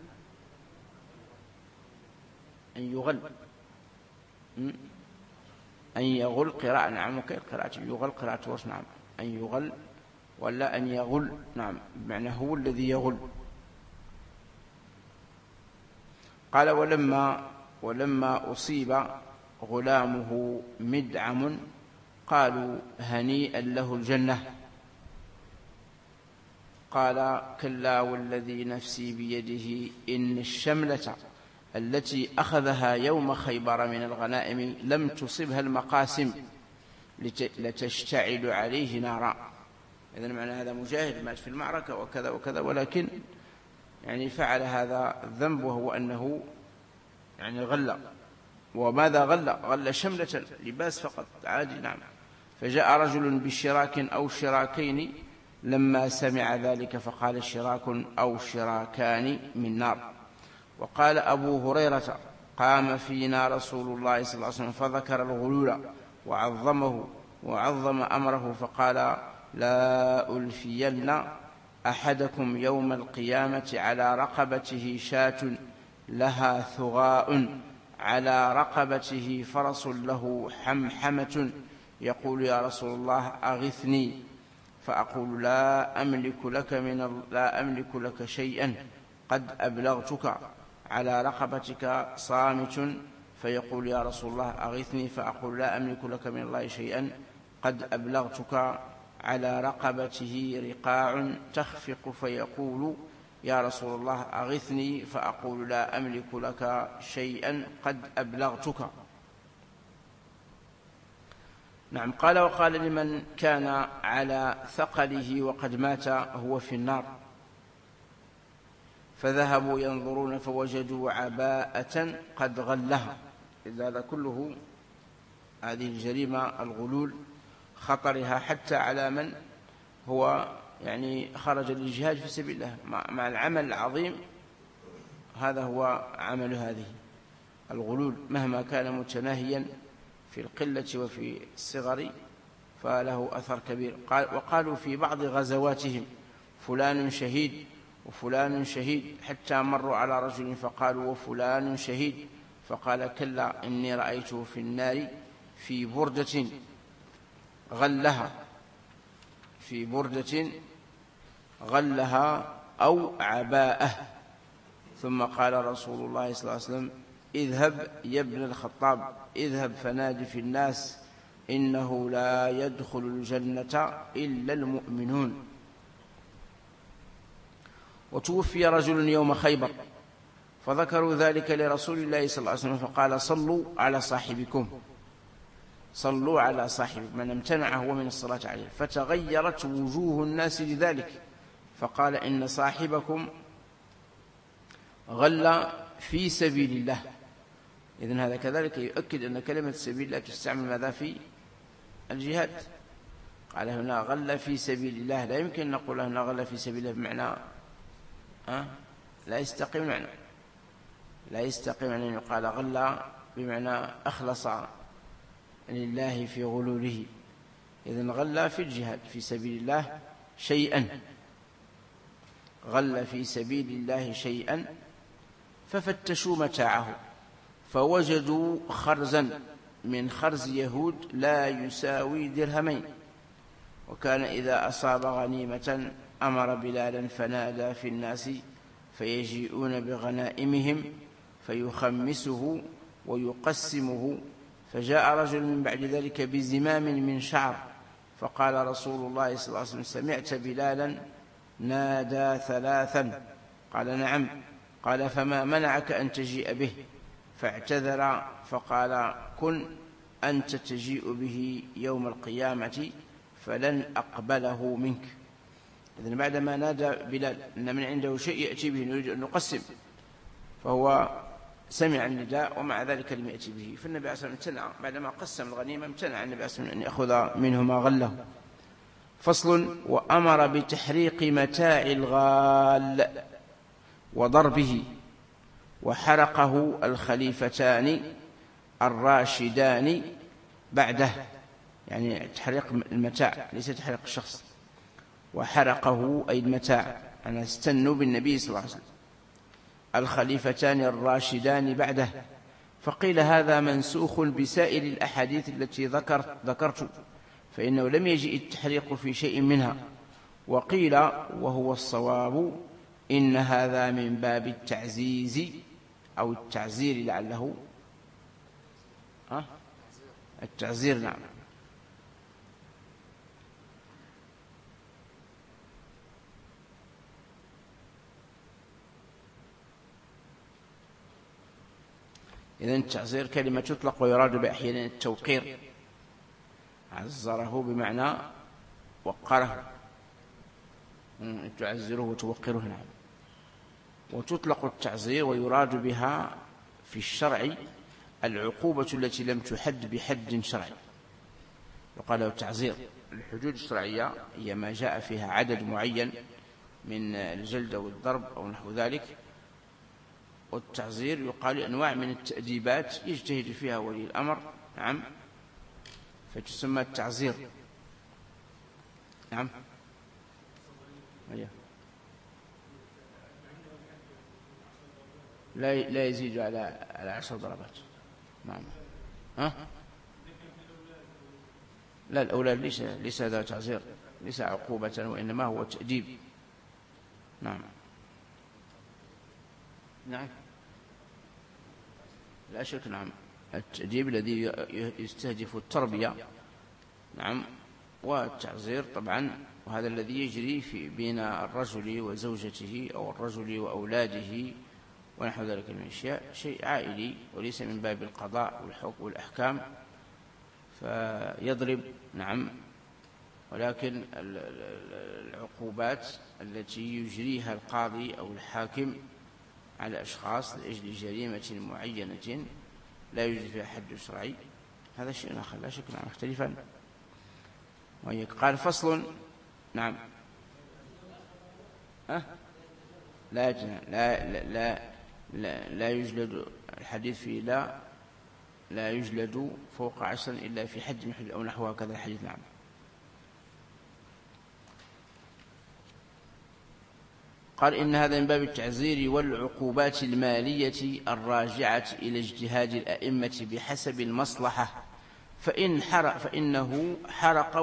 يغل أن يغل قراءة. نعم قراءة يغل قراءة ورش. نعم أن يغل ولا أن يغل. نعم بمعنى هو الذي يغل. قال ولما أصيب غلامه مدعم قالوا هنيئا له الجنة. قال كلا والذي نفسي بيده إن الشملة التي أخذها يوم خيبر من الغنائم لم تصبها المقاسم لتشتعل عليه نارا. إذن معنى هذا مجاهد مات في المعركة وكذا وكذا، ولكن يعني فعل هذا الذنب، وهو أنه يعني غلى. وماذا غلى؟ غلى شملة لباس فقط عادي. نعم. فجاء رجل بشراك أو شراكين لما سمع ذلك فقال شراك أو شراكان من نار. وقال أبو هريرة قام فينا رسول الله صلى الله عليه وسلم فذكر الغلول وعظمه وعظم أمره فقال لا ألفين أحدكم يوم القيامة على رقبته شاة لها ثغاء على رقبته فرس له حمحمة يقول يا رسول الله أغثني فأقول لا أملك لك شيئا قد أبلغتك. على رقبتك صامت فيقول يا رسول الله أغثني فأقول لا أملك لك من الله شيئا قد أبلغتك. على رقبته رقاع تخفق فيقول يا رسول الله أغثني فأقول لا أملك لك شيئا قد أبلغتك. نعم. قال وقال لمن كان على ثقله وقد مات هو في النار فذهبوا ينظرون فوجدوا عباءة قد غلها. هذا كله هذه الجريمة الغلول خطرها حتى على من هو يعني خرج للجهاد في سبيل الله مع العمل العظيم. هذا هو عمل هذه الغلول مهما كان متناهيا في القلة وفي الصغر فله أثر كبير. وقالوا في بعض غزواتهم فلان شهيد وفلان شهيد حتى مروا على رجل فقالوا وفلان شهيد فقال كلا إني رأيته في النار في بردة غلها أو عباءة. ثم قال رسول الله صلى الله عليه وسلم اذهب يا ابن الخطاب اذهب فنادي في الناس إنه لا يدخل الجنة إلا المؤمنون. وتوفي رجل يوم خيبر فذكروا ذلك لرسول الله صلى الله عليه وسلم فقال صلوا على صاحبكم من امتنع هو من الصلاة عليه. فتغيرت وجوه الناس لذلك فقال إن صاحبكم غل في سبيل الله. إذن هذا كذلك يؤكد أن كلمة سبيل الله تستعمل ماذا في الجهاد. قال هنا غل في سبيل الله، لا يمكن نقول هنا غل في سبيل الله بمعنى لا يستقيم معنى، لا يستقيم أن يقال غل بمعنى أخلص لله في غلوله. إذن غل في الجهاد في سبيل الله شيئا، غل في سبيل الله شيئا ففتشوا متاعه فوجدوا خرزا من خرز يهود لا يساوي درهمين. وكان إذا أصاب غنيمة أمر بلالا فنادى في الناس فيجيئون بغنائمهم فيخمسه ويقسمه. فجاء رجل من بعد ذلك بزمام من شعر فقال رسول الله صلى الله عليه وسلم سمعت بلالا نادى ثلاثا؟ قال نعم. قال فما منعك أن تجيء به؟ فاعتذر فقال كن أنت تجيء به يوم القيامة فلن أقبله منك. إذن بعدما نادى بلال أن من عنده شيء يأتي به نريد أن نقسم، فهو سمع النداء ومع ذلك لم يأتي به، فالنبي عليه الصلاة والسلام امتنع بعدما قسم الغنيمة، امتنع النبي عليه الصلاة والسلام أن يأخذ منه ما غله. فصل. وأمر بتحريق متاع الغال وضربه وحرقه الخليفتان الراشدان بعده، يعني تحريق المتاع ليس تحريق الشخص. وحرقه أي المتاع. أنا استنوا بالنبي صلى الله عليه وسلم الخليفتان الراشدان بعده. فقيل هذا منسوخ بسائر الأحاديث التي ذكرت فإنه لم يجئ التحريق في شيء منها. وقيل وهو الصواب إن هذا من باب التعزيز أو التعزير لعله التعزير. نعم. إذن التعزير كلمة تطلق ويراد بأحيان التوقير. عزره بمعنى وقره، تعزره وتوقره. نعم. وتطلق التعزير ويراد بها في الشرع العقوبة التي لم تحد بحد شرعي، يقال له التعزير. الحدود الشرعية هي ما جاء فيها عدد معين من الجلد أو الضرب أو نحو ذلك، والتعزير يقال أنواع من التأديبات يجتهد فيها ولي الأمر. نعم. فتسمى التعزير. نعم. لا يزيد على 10 ضربات. نعم. لا، الأولاد ليس هذا تعزير، ليس عقوبة، وإنما هو تأديب. نعم. نعم. لا شك. نعم. التأديب الذي يستهدف التربية. نعم. والتعزير طبعا وهذا الذي يجري بين الرجل وزوجته أو الرجل وأولاده ونحو ذلك من الأشياء، شيء عائلي وليس من باب القضاء والحكم والأحكام فيضرب. نعم. ولكن العقوبات التي يجريها القاضي أو الحاكم على أشخاص لأجل جريمة معينة لا يوجد فيها حد شرعي، هذا شيء آخر لا شك. نعم. اختلفا. قال فصل. نعم. لا لا يجلد. الحديث فيه لا يجلد فوق 10 إلا في حد من حدود أو نحوها كذا الحديث. نعم. قال إن هذا من باب التعزير والعقوبات المالية الراجعة إلى اجتهاد الأئمة بحسب المصلحة، فإنه حرق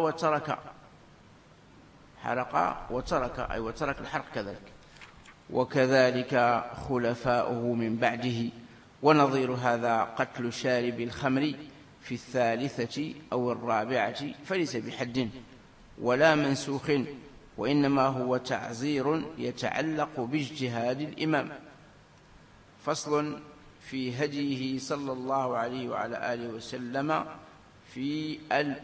وترك أي وترك الحرق كذلك، وكذلك خلفاؤه من بعده. ونظير هذا قتل شارب الخمر في 3 أو 4 فليس بحد ولا منسوخ، وإنما هو تعزير يتعلق باجتهاد الإمام. فصل في هديه صلى الله عليه وعلى آله وسلم في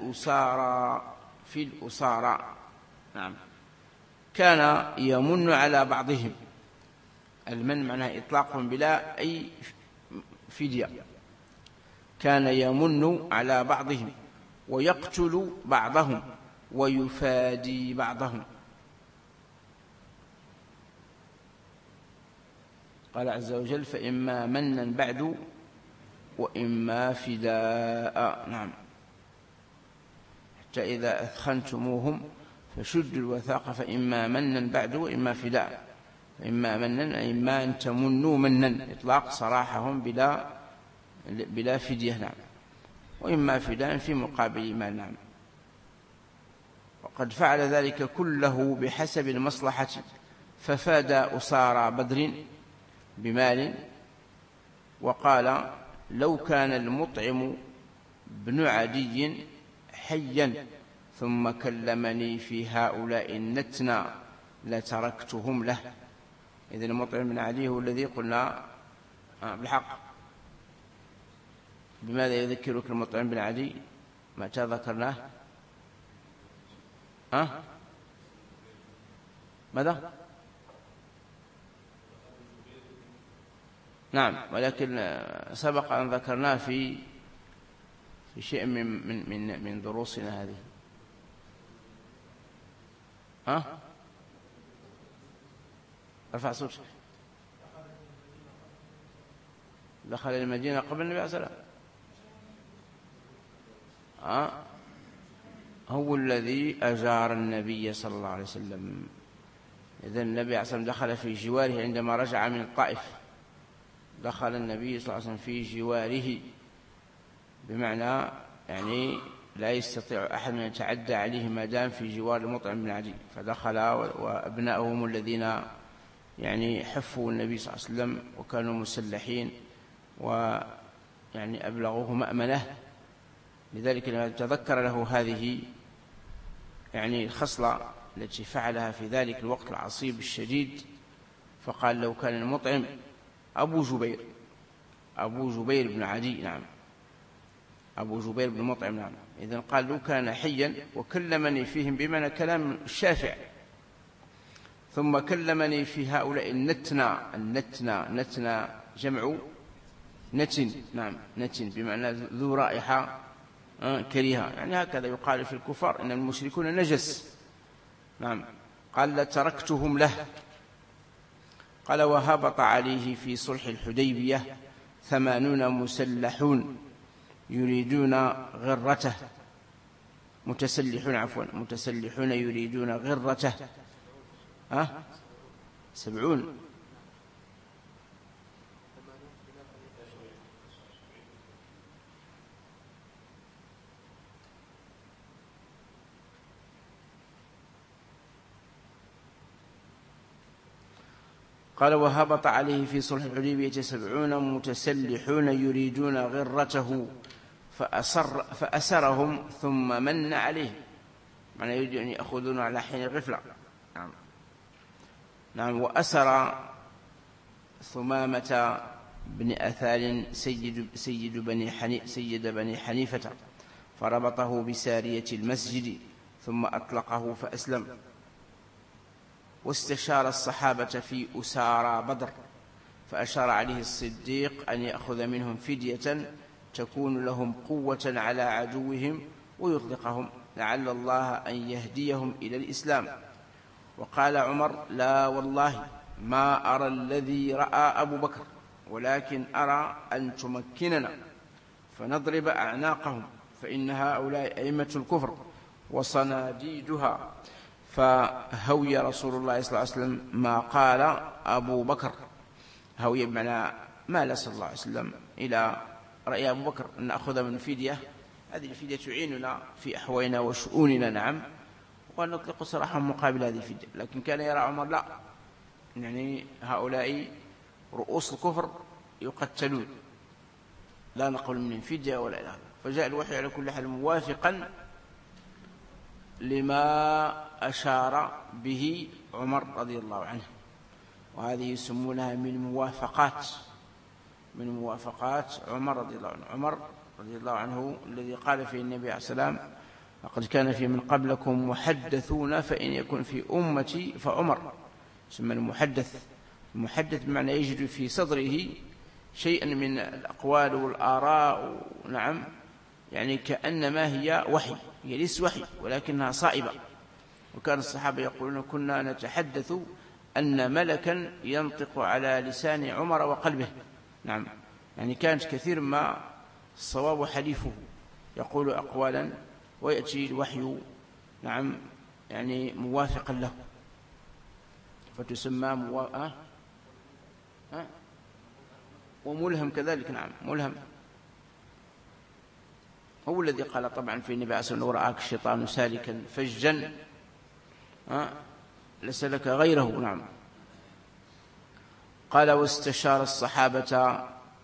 الأسارى. نعم. كان يمن على بعضهم. المن معناه إطلاق بلا أي فدية. كان يمن على بعضهم ويقتل بعضهم ويفادي بعضهم. قال عز وجل فإما منا بعد وإما فداء. نعم. حتى إذا أثخنتموهم فشدوا الوثاق فإما منا بعد وإما فداء. فإما منا أي إما أن تمنوا منا إطلاق صراحهم بلا فدية. نعم. وإما فداء في مقابل ما. نعم. وقد فعل ذلك كله بحسب المصلحة، ففاد أسارى بدر بمال، وقال لو كان المطعم بن عدي حيا ثم كلمني في هؤلاء النتنى لتركتهم له. إذن المطعم بن عدي هو الذي قلنا بالحق. بماذا يذكرك المطعم بن عدي؟ متى ذكرناه؟ ماذا؟ نعم. ولكن سبق أن ذكرناه في شيء من دروسنا هذه. ارفع صوتك. دخل المدينة قبل النبي عليه الصلاة والسلام. هو الذي أجار النبي صلى الله عليه وسلم. إذن النبي عليه الصلاة والسلام دخل في جواره عندما رجع من الطائف، دخل النبي صلى الله عليه وسلم في جواره، بمعنى يعني لا يستطيع أحد أن يتعدى عليه ما دام في جوار مطعم بن عدي، فدخل وأبنائهم الذين يعني حفوا النبي صلى الله عليه وسلم وكانوا مسلحين ويعني أبلغوه مأمنه، لذلك لما تذكر له هذه يعني الخصلة التي فعلها في ذلك الوقت العصيب الشديد، فقال لو كان المطعم أبو جبير بن عدي، نعم أبو جبير بن مطعم، نعم. إذن قال لو كان حيا وكلمني فيهم بمعنى كلام الشافع، ثم كلمني في هؤلاء النتنا جمع نتن، نعم نتن بمعنى ذو رائحة كريهة، يعني هكذا يقال في الكفار إن المشركون نجس، نعم. قال لتركتهم له. قال وهبط عليه في صلح الحديبية 80 مسلحون يريدون غرته، متسلحون يريدون غرته، 70. قال وهبط عليه في صلح الحديبية 70 متسلحون يريدون غرته فأسرهم ثم من عليه، معنى يريد أن يأخذون على حين الغفلة، نعم. وأسر ثمامة بن أثال سيد بني حنيفة، فربطه بسارية المسجد ثم أطلقه فأسلم. واستشار الصحابة في أسارى بدر، فأشار عليه الصديق أن يأخذ منهم فدية تكون لهم قوة على عدوهم ويطلقهم، لعل الله أن يهديهم إلى الإسلام. وقال عمر لا والله ما أرى الذي رأى أبو بكر، ولكن أرى أن تمكننا فنضرب أعناقهم، فإن هؤلاء أئمة الكفر وصناديدها. فهوي رسول الله صلى الله عليه وسلم ما قال أبو بكر، هوي بمعنى مال صلى الله عليه وسلم إلى رأي أبو بكر أن نأخذ من فدية، هذه الفدية تعيننا في أحوالنا وشؤوننا، نعم، ونطلق سراحا مقابل هذه الفدية. لكن كان يرى عمر لا، يعني هؤلاء رؤوس الكفر يقتلون، لا نقبل منهم فدية ولا إله. فجاء الوحي على كل حال موافقا لما أشار به عمر رضي الله عنه، وهذه يسمونها من موافقات عمر رضي الله عنه. عمر رضي الله عنه الذي قال فيه النبي عليه السلام لقد كان في من قبلكم محدثون فإن يكن في أمتي فعمر. ثم المحدث بمعنى يجد في صدره شيئا من الأقوال والآراء، نعم، يعني كأنما هي وحي، هي ليس وحي ولكنها صائبة. وكان الصحابة يقولون كنا نتحدث أن ملكا ينطق على لسان عمر وقلبه، نعم، يعني كانت كثير ما الصواب حليفه، يقول أقوالا ويأتي الوحي، نعم، يعني موافقا له، فتسمى وملهم كذلك، نعم، ملهم. هو الذي قال طبعا في النبي عليه الصلاة والسلام ورآك الشيطان سالكا فجا لسلك غيره، نعم. قال واستشار الصحابة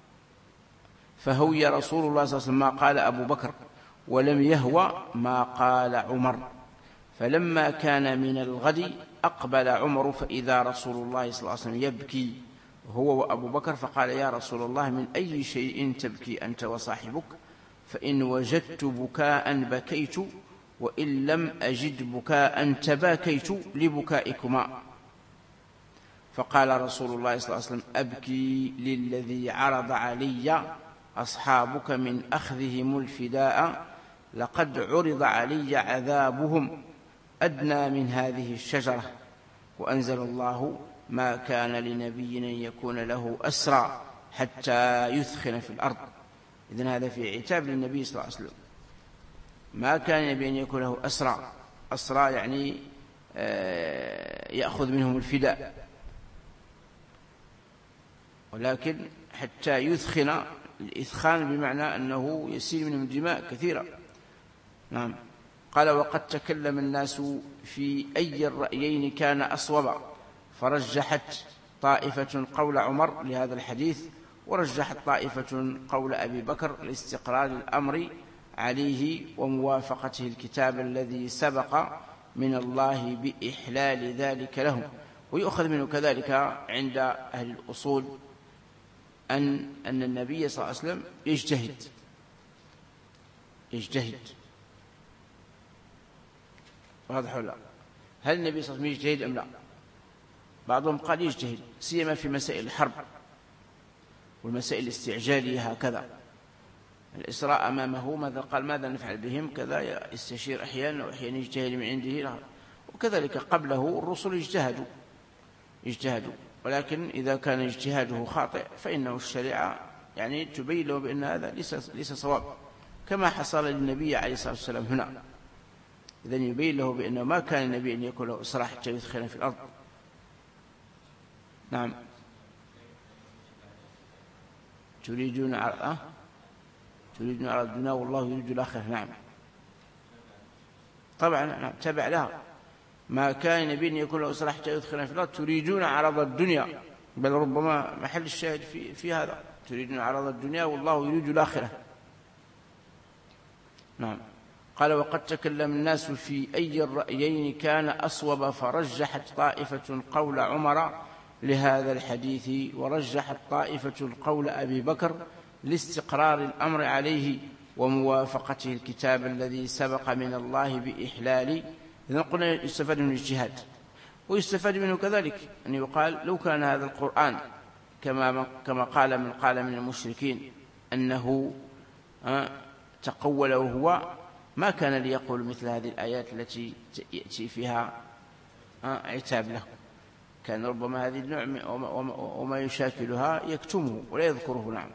فهوي رسول الله صلى الله عليه وسلم ما قال أبو بكر، ولم يهوى ما قال عمر. فلما كان من الغد أقبل عمر فإذا رسول الله صلى الله عليه وسلم يبكي هو وأبو بكر، فقال يا رسول الله من أي شيء تبكي أنت وصاحبك؟ فإن وجدت بكاء بكيت، وإن لم أجد بكاء تباكيت لبكائكما. فقال رسول الله صلى الله عليه وسلم أبكي للذي عرض علي أصحابك من أخذهم الفداء، لقد عرض علي عذابهم أدنى من هذه الشجرة، وأنزل الله ما كان لنبي أن يكون له أسرى حتى يثخن في الأرض. إذن هذا في عتاب للنبي صلى الله عليه وسلم. ما كان النبي أن يكون له أسرى. أسرى يعني يأخذ منهم الفداء، ولكن حتى يثخن، الإثخان بمعنى أنه يسيل منهم دماء كثيرة. نعم. قال وقد تكلم الناس في أي الرأيين كان أصوب، فرجحت طائفة قول عمر لهذا الحديث، ورجحت طائفة قول أبي بكر لاستقرار الأمر عليه وموافقته الكتاب الذي سبق من الله بإحلال ذلك لهم. ويؤخذ منه كذلك عند أهل الأصول أن النبي صلى الله عليه وسلم يجتهد. واضح ولا؟ هل النبي صلى الله عليه وسلم يجتهد أم لا؟ بعضهم قال يجتهد، سيما في مسائل الحرب والمسائل الاستعجالية هكذا. الإسراء أمامه ماذا قال ماذا نفعل بهم كذا، يستشير أحيانا وأحيانا يجتهد من عنده. وكذلك قبله الرسل يجتهدوا، ولكن إذا كان اجتهاده خاطئ فإنه الشريعة يعني تبين له بأن هذا ليس صواب، كما حصل للنبي عليه الصلاة والسلام هنا. إذن يبين له بأنه ما كان النبي أن يكون له إسراء حتى يدخل في الأرض. نعم. تريدون عرض الدنيا والله يريد الآخرة. نعم طبعا. نعم. تبع لها. ما كان النبي أن يكون له إسراء حتى يدخل في الأرض. تريدون عرض الدنيا، بل ربما محل الشاهد في هذا، تريدون عرض الدنيا والله يريد الآخرة. نعم. قال وقد تكلم الناس في أي الرأيين كان أصوب، فرجحت طائفة قول عمر لهذا الحديث، ورجحت طائفة قول أبي بكر لاستقرار الأمر عليه وموافقته الكتاب الذي سبق من الله بإحلال. إذن قلنا يستفاد من الاجتهاد، ويستفاد منه كذلك أن يقال لو كان هذا القرآن كما قال من المشركين أنه تقول وهو، ما كان ليقول مثل هذه الآيات التي يأتي فيها عتاب له. كان ربما هذه النوع وما يشاكلها يكتمه ولا يذكره. نعم.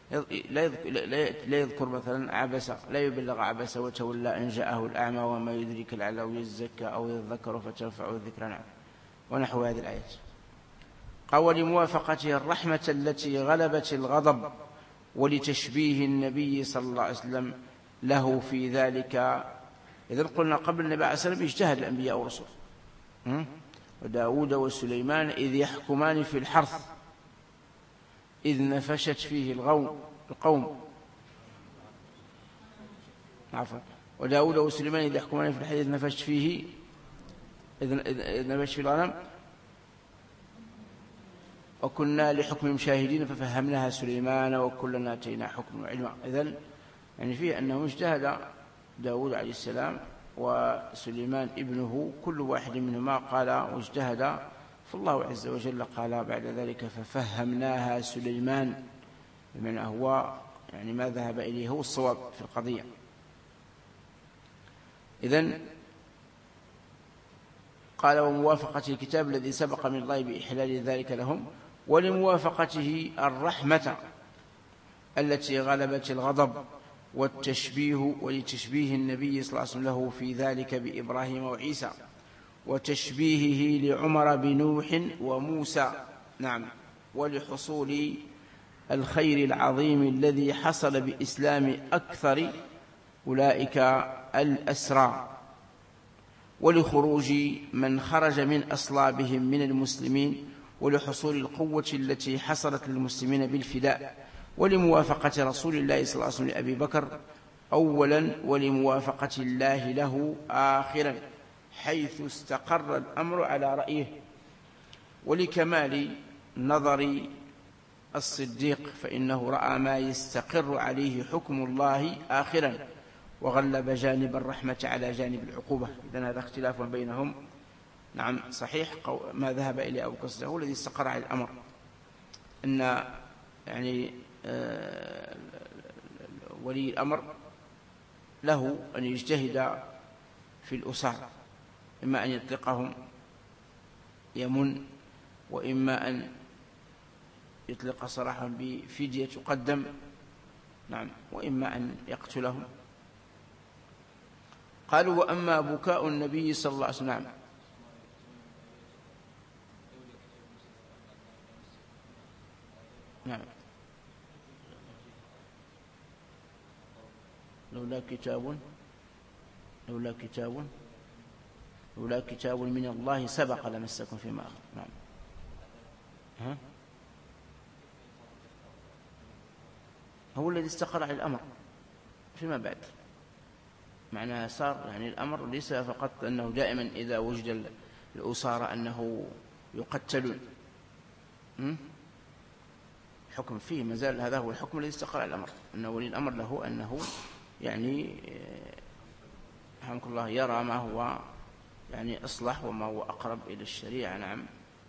لا يذكر مثلا عبس، لا يبلغ عبس وتولى أن جاءه الأعمى وما يدرك لعله يزكى أو يذكر فتنفعه الذكرى. نعم. ونحو هذه الآيات. قال لموافقته الرحمة التي غلبت الغضب، ولتشبيه النبي صلى الله عليه وسلم له في ذلك. إذن قلنا قبل النبي عليه الصلاة والسلام اجتهد الأنبياء والرسل، وداود وسليمان إذ يحكمان في الحرث إذ نفشت فيه القوم. عفوا. وداود وسليمان إذ يحكمان في الحرث إذ نفشت فيه الغنم وكنا لحكم شاهدين ففهمناها سليمان وكلنا آتينا حكما وعلما. إذن يعني فيه أنه اجتهد داود عليه السلام وسليمان ابنه، كل واحد منهما قال واجتهد، فالله عز وجل قال بعد ذلك ففهمناها سليمان، بمعنى هو يعني ما ذهب إليه هو الصواب في القضية. إذن قال وموافقة الكتاب الذي سبق من الله بإحلال ذلك لهم، ولموافقته الرحمة التي غلبت الغضب، ولتشبيه النبي صلى الله عليه وسلم له في ذلك بإبراهيم وعيسى، وتشبيهه لعمر بنوح وموسى. نعم. ولحصول الخير العظيم الذي حصل بإسلام أكثر أولئك الأسرى، ولخروج من خرج من أصلابهم من المسلمين، ولحصول القوة التي حصلت للمسلمين بالفداء، ولموافقة رسول الله صلى الله عليه وسلم لأبي بكر أولا، ولموافقة الله له آخرا، حيث استقر الأمر على رأيه، ولكمال نظر الصديق فإنه رأى ما يستقر عليه حكم الله آخرا، وغلب جانب الرحمة على جانب العقوبة. إذن هذا اختلاف بينهم. نعم صحيح ما ذهب إلى أبو قصده هو الذي استقر على الأمر، أن يعني ولي الأمر له أن يجتهد في الأسار، إما أن يطلقهم يمن، وإما أن يطلق صراحا بفدية تقدم. نعم. وإما أن يقتلهم. قالوا وأما بكاء النبي صلى الله عليه وسلم. نعم. لولا كتاب من الله سبق لمسكم فيما أخذ. نعم. ها؟ هو الذي استقر على الأمر فيما بعد، معناها صار يعني الأمر ليس فقط أنه دائما إذا وجد الأسارة أنه يقتلون، حكم فيه مازال، هذا هو الحكم الذي استقر على الأمر، أن ولي الأمر له أنه يعني رحمك الله يرى ما هو يعني أصلح وما هو أقرب إلى الشريعة. نعم.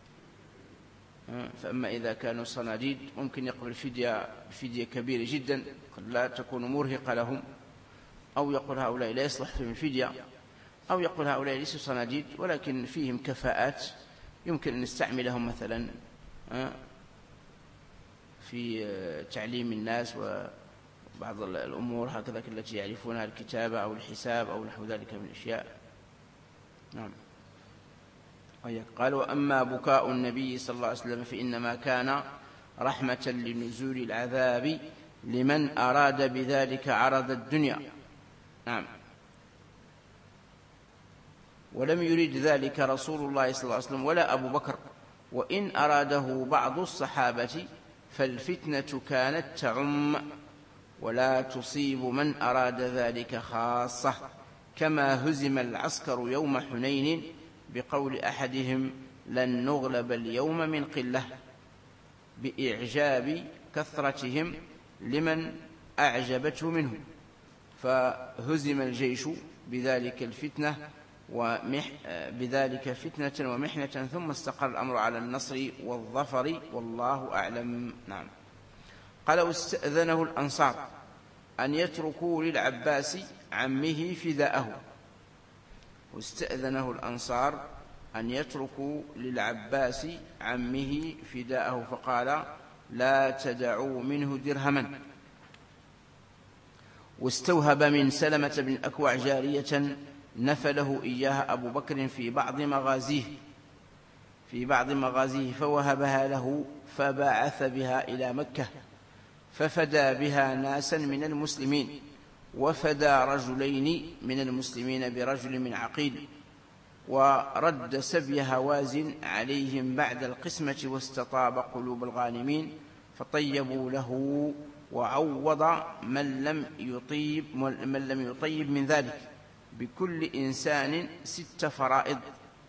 فأما إذا كانوا صناديد ممكن يقبل فدية كبيرة جدا قد لا تكون مرهقة لهم، أو يقول هؤلاء لا يصلح فيهم الفدية، أو يقول هؤلاء ليسوا صناديد ولكن فيهم كفاءات يمكن أن نستعملهم مثلا في تعليم الناس وبعض الأمور هكذا التي يعرفونها، الكتابة أو الحساب أو نحو ذلك من الأشياء. نعم. قال وأما بكاء النبي صلى الله عليه وسلم فإنما كان رحمة لنزول العذاب لمن أراد بذلك عرض الدنيا. نعم. ولم يريد ذلك رسول الله صلى الله عليه وسلم ولا أبو بكر، وإن أراده بعض الصحابة فالفتنة كانت تعم ولا تصيب من أراد ذلك خاصة، كما هزم العسكر يوم حنين بقول أحدهم لن نغلب اليوم من قلة، بإعجاب كثرتهم لمن أعجبته منهم، فهزم الجيش بذلك فتنة ومحنة، ثم استقر الأمر على النصر والظفر والله أعلم. نعم. قال واستأذنه الأنصار أن يتركوا للعباس عمه فداءه. واستأذنه الأنصار أن يتركوا للعباس عمه فداءه، فقال لا تدعوا منه درهما. واستوهب من سلمة بن الأكوع جارية نفله إياها أبو بكر في بعض مغازيه فوهبها له، فبعث بها إلى مكة ففدى بها ناسا من المسلمين، وفدى رجلين من المسلمين برجل من عقيل، ورد سبي هوازن عليهم بعد القسمة، واستطاب قلوب الغانمين فطيبوا له، وعوض من لم يطيب من ذلك بكل إنسان 6 فرائض.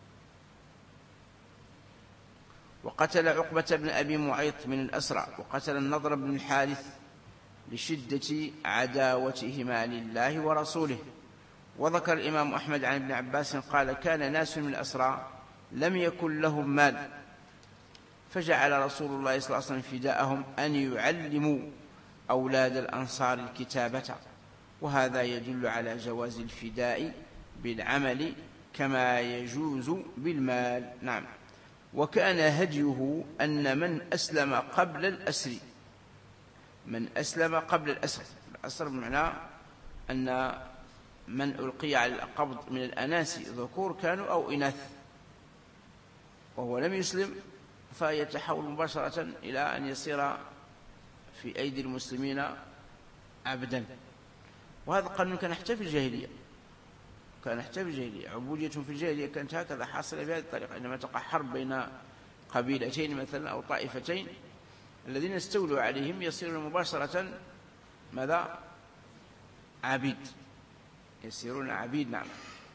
وقتل عقبة بن أبي معيط من الأسرى، وقتل النضر بن الحارث لشدة عداوتهما لله ورسوله. وذكر الإمام أحمد عن ابن عباس قال كان ناس من الأسرى لم يكن لهم مال، فجعل رسول الله صلى الله عليه وسلم فداءهم أن يعلموا أولاد الأنصار الكتابة، وهذا يدل على جواز الفداء بالعمل كما يجوز بالمال. نعم. وكان هديه أن من أسلم قبل الأسر، الأسر بمعنى أن من ألقي على القبض من الأناس ذكور كانوا أو إناث وهو لم يسلم، فيتحول مباشرة إلى أن يصير في أيدي المسلمين عبدا. وهذا القانون كان حتى في الجاهلية، عبودية في الجاهلية كانت هكذا حاصلة بهذه الطريقة. عندما تقع حرب بين قبيلتين مثلا أو طائفتين، الذين استولوا عليهم يصيرون مباشرة ماذا؟ عبيد، يصيرون عبيد. نعم.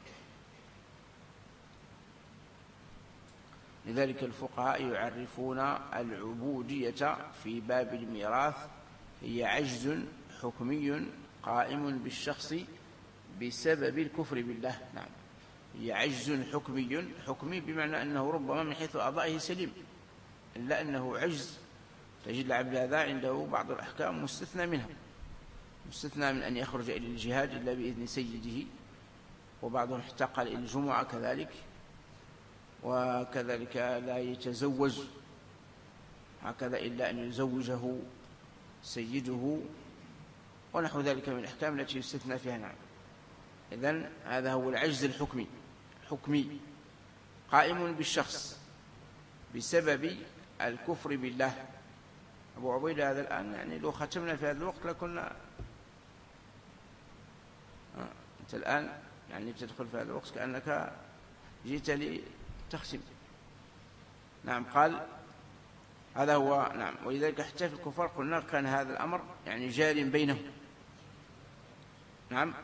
لذلك الفقهاء يعرفون العبودية في باب الميراث هي عجز حكمي قائم بالشخص بسبب الكفر بالله. نعم. هي عجز حكمي بمعنى أنه ربما من حيث أعضائه سليم، إلا أنه عجز تجد العبد هذا عنده بعض الأحكام مستثنى منها، مستثنى من أن يخرج إلى الجهاد إلا بإذن سيده، وبعضهم احتقل إلى الجمعة كذلك، وكذلك لا يتزوج هكذا إلا أن يزوجه سيده، ونحو ذلك من الأحكام التي يستثنى فيها. نعم. إذن هذا هو العجز الحكمي قائم بالشخص بسبب الكفر بالله. أبو عبيدة هذا الآن يعني لو ختمنا في هذا الوقت لكنا أنت الآن يعني تدخل في هذا الوقت كأنك جئت لتختم. نعم قال هذا هو. نعم ولذلك حتى في الكفار قلنا كان هذا الأمر يعني جار بينهم. نعم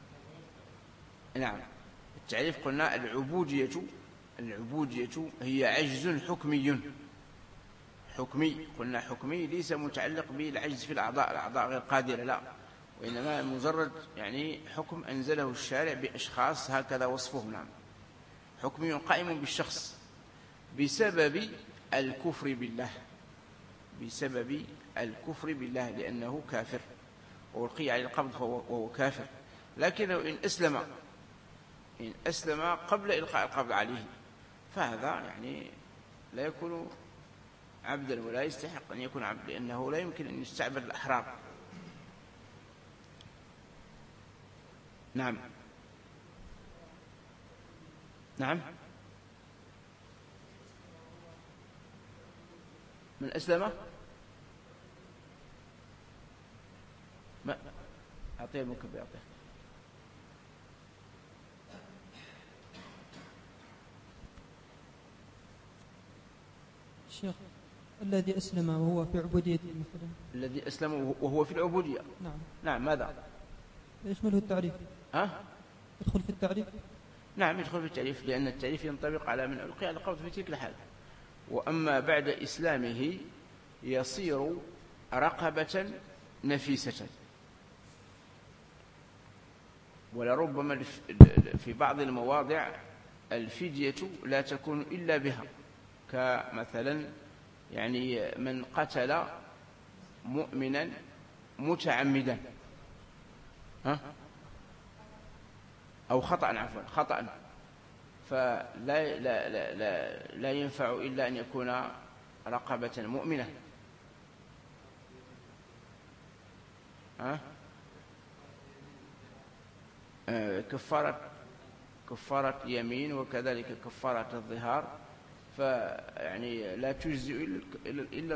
التعريف قلنا العبودية هي عجز حكمي قلنا حكمي ليس متعلق بالعجز في الأعضاء غير قادرة، لا، وإنما مجرد يعني حكم أنزله الشارع بأشخاص هكذا وصفهم. نعم حكمي قائم بالشخص بسبب الكفر بالله لأنه كافر وألقي عليه القبض وهو كافر. لكنه إن أسلم قبل إلقاء القبض عليه فهذا يعني لا يكون عبدا ولا يستحق أن يكون عبد، لأنه لا يمكن أن يستعبد الأحرار. نعم من أسلم ما أعطيه المكب يعطيه. الشيخ الذي أسلم وهو في عبودية مثلا، الذي أسلم وهو في العبودية. نعم ماذا يشمله التعريف؟ يدخل في التعريف؟ نعم يدخل في التعريف، لأن التعريف ينطبق على من ألقي على القبض في تلك الحال. وأما بعد إسلامه يصير رقبة نفيسة، ولربما في بعض المواضع الفدية لا تكون إلا بها، كمثلا يعني من قتل مؤمنا متعمدا أو خطأ فلا لا لا لا لا ينفع إلا أن يكون رقبة مؤمنة. كفارة يمين وكذلك كفارة الظهار، فيعني لا تجزئ إلا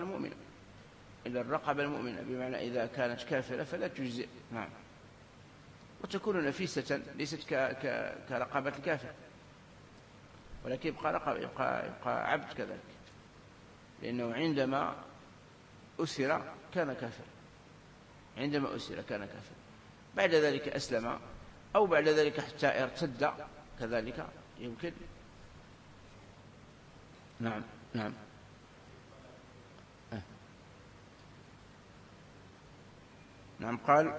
الرقبة المؤمنة، بمعنى إذا كانت كافرة فلا تجزئ. نعم وتكون نفيسة ليست كرقبة الكافر، ولكن يبقى عبد كذلك، لأنه عندما أسر كان كافر، بعد ذلك أسلم أو بعد ذلك حتى ارتد كذلك يمكن. نعم قال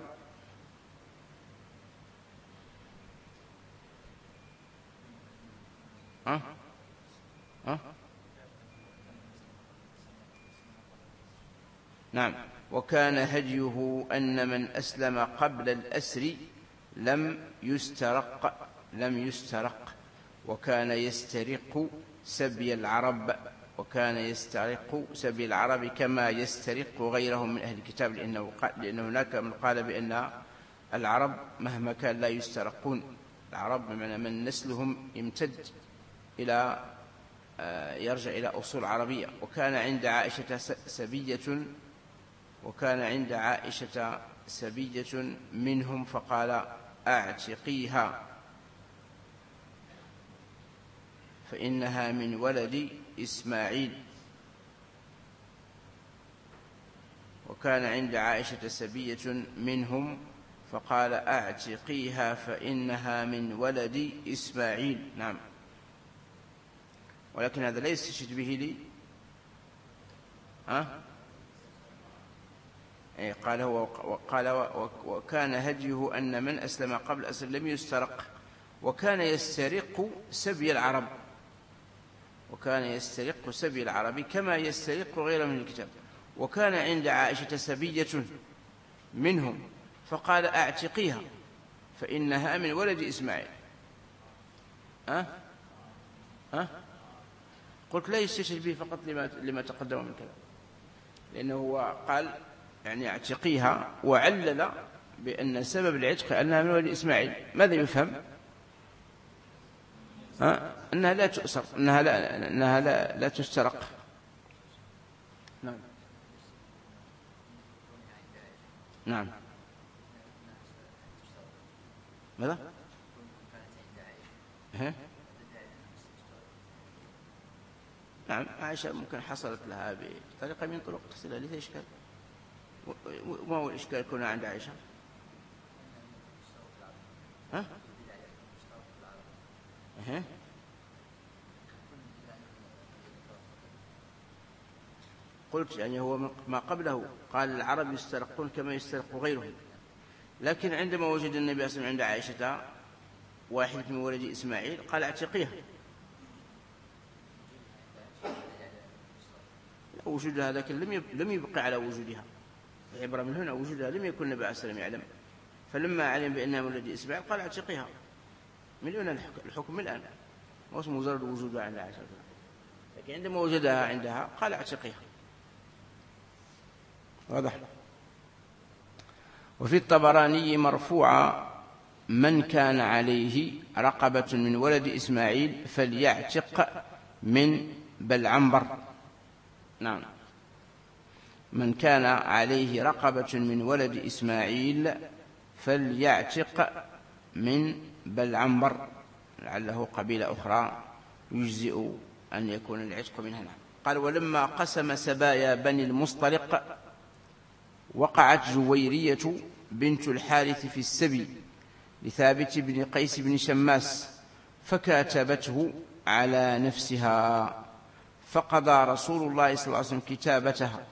نعم وكان هديه أن من أسلم قبل الأسر لم يسترق وكان يسترق سبي العرب كما يسترق غيرهم من أهل الكتاب، لأنه هناك من قال بأن العرب مهما كان لا يسترقون. العرب بمعنى من نسلهم يمتد إلى يرجع إلى أصول عربية. وكان عند عائشة سبية منهم فقال أعتقيها فإنها من ولد إسماعيل. وكان عند عائشة سبية منهم فقال أعتقيها فإنها من ولد إسماعيل. نعم ولكن هذا لا يستشهد به لي قال وكان هديه أن من أسلم قبل أسر لم يسترق وكان يسترق سبي العرب كما يسترق غيره من الكتاب. وكان عند عائشة سبية منهم فقال أعتقيها فإنها من ولد إسماعيل. قلت لا يستشهد به فقط لما تقدم من كلام، لأنه هو قال يعني اعتقيها وعلل بأن سبب العتق أنها من ولد إسماعيل، ماذا يفهم؟ أنها لا تؤسر، أنها لا تسترق. نعم نعم. ماذا؟ نعم، عائشة ممكن حصلت لها بطريقة من طرق تغسلها، ليس إشكال. وما هو الإشكال كنا عند عائشة؟ قلت يعني هو ما قبله قال العرب يسترقون كما يسترق غيرهم، لكن عندما وجد النبي صلى الله عليه وسلم عند عائشة واحد من ولد إسماعيل قال اعتقيها. وجودها لكن لم يبقى على وجودها، العبرة من هنا وجودها لم يكن النبي عليه السلام يعلم، فلما علم بأنها من ولد إسماعيل قال اعتقيها. من هنا الحكم الآن هو اسمه مجرد وجودها عند عائشة، لكن عندما وجدها عندها قال اعتقيها. واضح. وفي الطبراني مرفوعا: من كان عليه رقبة من ولد إسماعيل فليعتق من بلعنبر. نعم، من كان عليه رقبة من ولد إسماعيل فليعتق من بلعنبر، لعله قبيلة أخرى يجزئ أن يكون العتق منها. قال: ولما قسم سبايا بني المصطلق وقعت جويرية بنت الحارث في السبي لثابت بن قيس بن شماس فكاتبته على نفسها، فقضى رسول الله صلى الله عليه وسلم كتابتها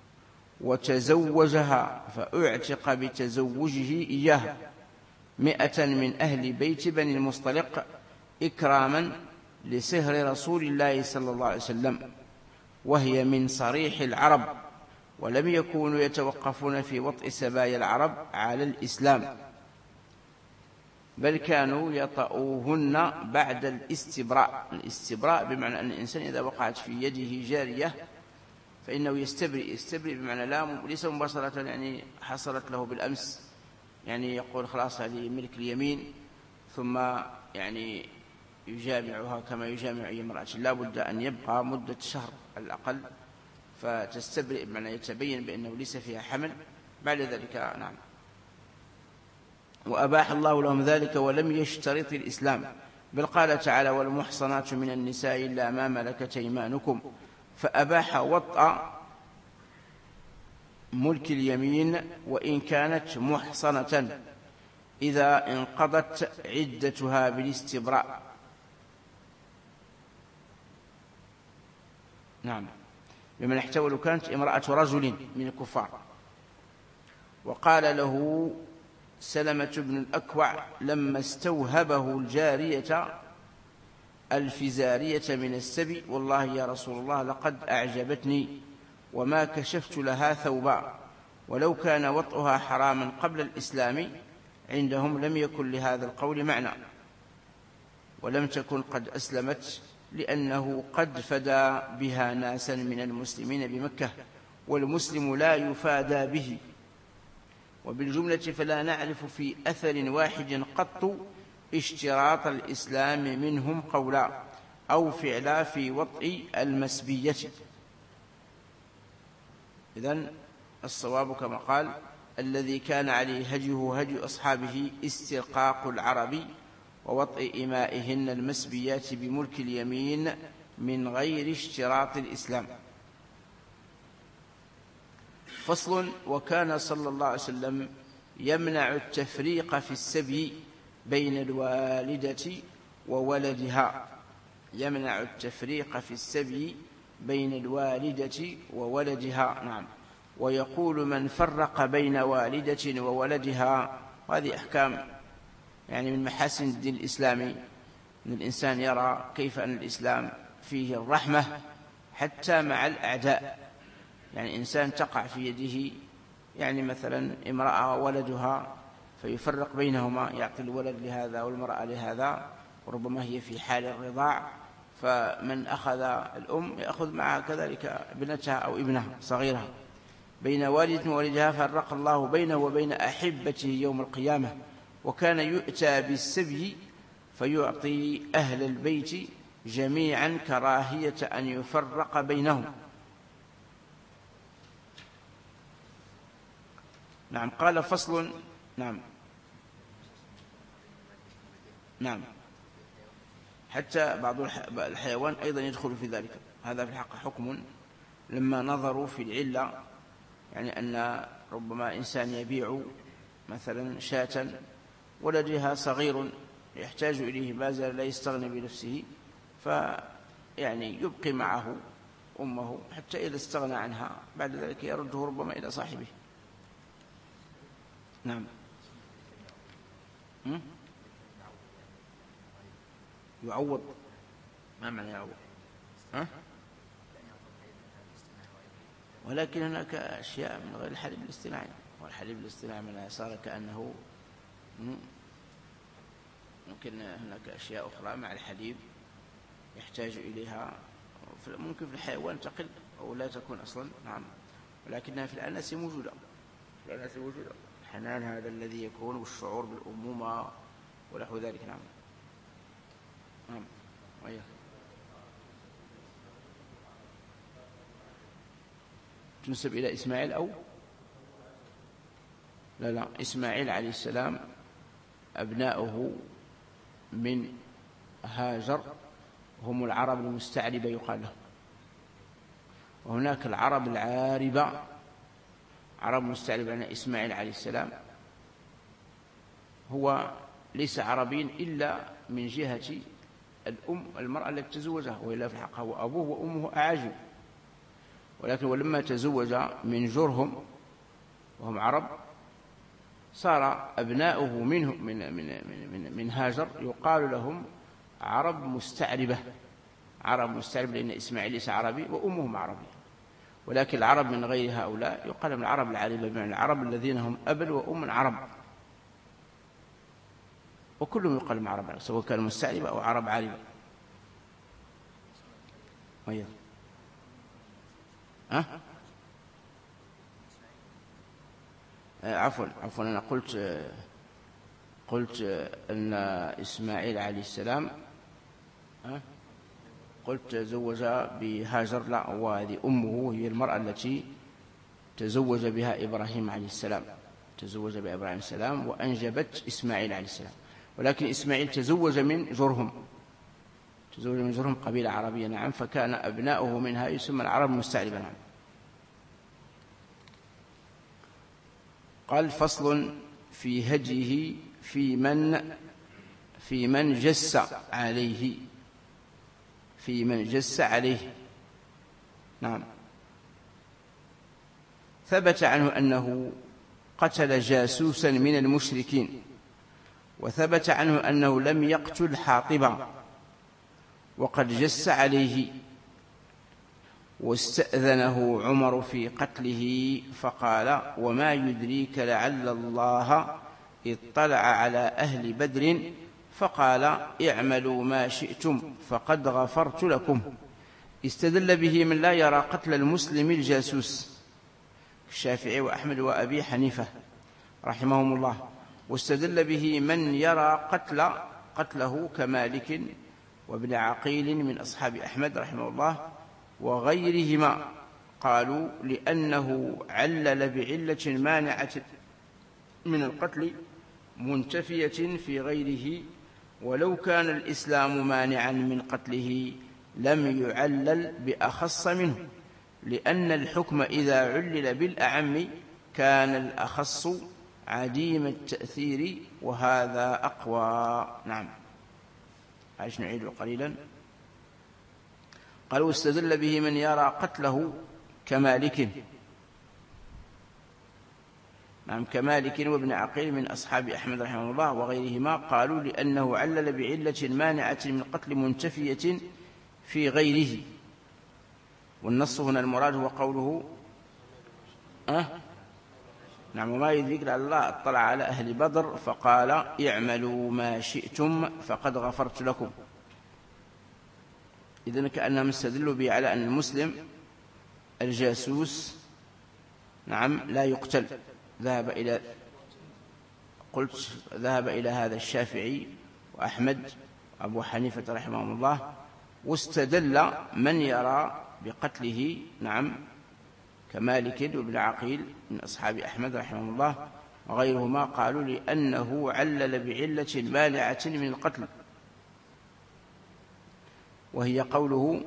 وتزوجها، فأعتق بتزوجه إياها 100 من أهل بيت بني المصطلق إكراما لسهر رسول الله صلى الله عليه وسلم، وهي من صريح العرب، ولم يكونوا يتوقفون في وطء سبايا العرب على الإسلام، بل كانوا يطؤوهن بعد الاستبراء. الاستبراء بمعنى أن الإنسان إذا وقعت في يده جارية فإنه يستبرئ بمعنى ليس مباشرة يعني حصلت له بالأمس، يعني يقول خلاص هذه ملك اليمين، ثم يعني يجامعها كما يجامع أي امرأة، لا بد أن يبقى مدة شهر على الأقل فتستبرئ بمعنى يتبين بأنه ليس فيها حمل، بعد ذلك نعم. وأباح الله لهم ذلك ولم يشترط الإسلام، بل قال تعالى: والمحصنات من النساء إلا ما ملكت أيمانكم، فأباح وطء ملك اليمين وإن كانت محصنة إذا انقضت عدتها بالاستبراء. نعم، بمن احتوى لو كانت امرأة رجل من الكفار. وقال له سلمة بن الأكوع لما استوهبه الجارية الفزارية من السبي: والله يا رسول الله لقد أعجبتني وما كشفت لها ثوبا، ولو كان وطئها حراما قبل الإسلام عندهم لم يكن لهذا القول معنى، ولم تكن قد أسلمت، لأنه قد فدى بها ناسا من المسلمين بمكة، والمسلم لا يفادى به. وبالجملة فلا نعرف في أثر واحد قط اشتراط الإسلام منهم قولا أو فعلا في وطئ المسبية. إذن الصواب كما قال: الذي كان عليه هدي أصحابه استرقاق العرب ووطئ إمائهن المسبيات بملك اليمين من غير اشتراط الإسلام. فصل: وكان صلى الله عليه وسلم يمنع التفريق في السبي بين الوالدة وولدها. يمنع التفريق في السبي بين الوالدة وولدها. نعم. ويقول: من فرق بين والدة وولدها. وهذه أحكام يعني من محاسن الدين الإسلامي، أن الإنسان يرى كيف أن الإسلام فيه الرحمة حتى مع الأعداء. يعني إنسان تقع في يده يعني مثلا امرأة ولدها فيفرق بينهما، يعطي الولد لهذا والمرأة لهذا، وربما هي في حال الرضاع، فمن أخذ الأم يأخذ معها كذلك ابنتها أو ابنها صغيرها، بين والد ووالدها فرق الله بينه وبين أحبته يوم القيامة، وكان يؤتى بالسبي فيعطي أهل البيت جميعا كراهية أن يفرق بينهم. نعم. قال فصل. نعم حتى بعض الحيوان أيضا يدخل في ذلك. هذا في الحق حكم لما نظروا في العلة، يعني أن ربما إنسان يبيع مثلا شاة ولديها صغير يحتاج إليه ما زال لا يستغني بنفسه، فيعني يبقي معه أمه حتى إذا استغنى عنها بعد ذلك يرده ربما إلى صاحبه. نعم. يعوض. ما معنى يعوض؟ ولكن هناك أشياء من غير الحليب الاصطناعي، والحليب الاصطناعي من صار كأنه ممكن هناك أشياء أخرى مع الحليب يحتاج إليها، ممكن في الحيوان تقل أو لا تكون أصلا. نعم. ولكنها في الأناس موجودة. الحنان هذا الذي يكون والشعور بالأمومة ونحو ذلك. نعم. تنسب إلى إسماعيل أو لا إسماعيل عليه السلام أبناؤه من هاجر هم العرب المستعربة يقال لهم، وهناك العرب العاربة. عرب مستعربة أن إسماعيل عليه السلام هو ليس عربيا إلا من جهة الأم، المرأة التي تزوجها، وإلا في الحق هو أبوه وأمه أعاجم، ولكن ولما تزوج من جرهم وهم عرب صار أبناؤه منه من هاجر يقال لهم عرب مستعربة. عرب مستعربة لأن إسماعيل ليس عربي وأمهم عربي، ولكن العرب من غير هؤلاء يقال من العرب العاربة، بمعنى العرب الذين هم أب وأم عرب، وكلهم يقال من عرب سواء كانوا مستعربة أو عرب عاربة. عفوا أنا قلت أن إسماعيل عليه السلام قلت تزوج بهاجر، لا، وهذه أمه هي المرأة التي تزوج بها إبراهيم عليه السلام، تزوج بإبراهيم السلام وأنجبت إسماعيل عليه السلام. ولكن إسماعيل تزوج من جرهم قبيلة عربية. نعم. فكان أبناؤه منها يسمى العرب المستعربة. نعم. قال فصل في هديه في من جس عليه. في من جس عليه. نعم. ثبت عنه أنه قتل جاسوسا من المشركين، وثبت عنه أنه لم يقتل حاطبا، وقد جس عليه، واستأذنه عمر في قتله فقال: وما يدريك لعل الله اطلع على أهل بدر فقال: اعملوا ما شئتم فقد غفرت لكم. استدل به من لا يرى قتل المسلم الجاسوس، الشافعي وأحمد وأبي حنيفة رحمهم الله، واستدل به من يرى قتله كمالك وابن عقيل من أصحاب أحمد رحمه الله وغيرهما، قالوا لأنه علل بعلة مانعة من القتل منتفية في غيره، ولو كان الإسلام مانعا من قتله لم يعلل بأخص منه، لأن الحكم إذا علل بالأعم كان الأخص عديم التأثير، وهذا أقوى. نعم. عايش نعيد قليلا. قالوا استدل به من يرى قتله كمالك، نعم، كمالك وابن عقيل من أصحاب أحمد رحمه الله وغيرهما، قالوا لأنه علل بعلة مانعة من قتل منتفية في غيره. والنص هنا المراد هو قوله نعم: وما يدريك لعل الله اطلع على أهل بدر فقال: اعملوا ما شئتم فقد غفرت لكم. إذن كأنهم استدلوا به على أن المسلم الجاسوس نعم لا يقتل. ذهب إلى هذا الشافعي وأحمد وأبو حنيفة رحمهم الله، واستدل من يرى بقتله نعم كمالك وابن عقيل من أصحاب أحمد رحمهم الله وغيرهما، قالوا لأنه علل بعلة مانعة من القتل، وهي قوله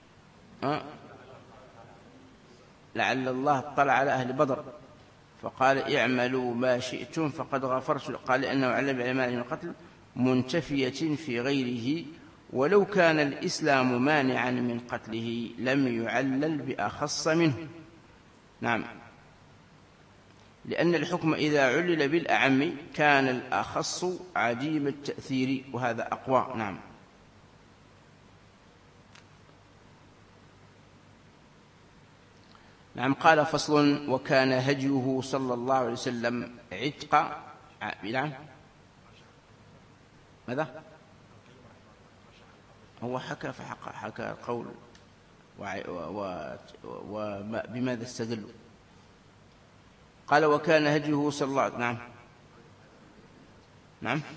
لعل الله اطلع على أهل بدر فقال اعملوا ما شئتم فقد غفرت، قال إنه علل بعلة مانعة من القتل منتفية في غيره، ولو كان الإسلام مانعا من قتله لم يعلل بأخص منه. نعم، لأن الحكم إذا علل بالأعم كان الأخص عديم التأثير، وهذا أقوى. نعم. نعم. قال فصل: وكان هديه صلى الله عليه وسلم عتق. نعم. ماذا؟ هو حكى القول وبماذا استدلوا؟ قال: وكان هديه صلى الله عليه وسلم. نعم نعم،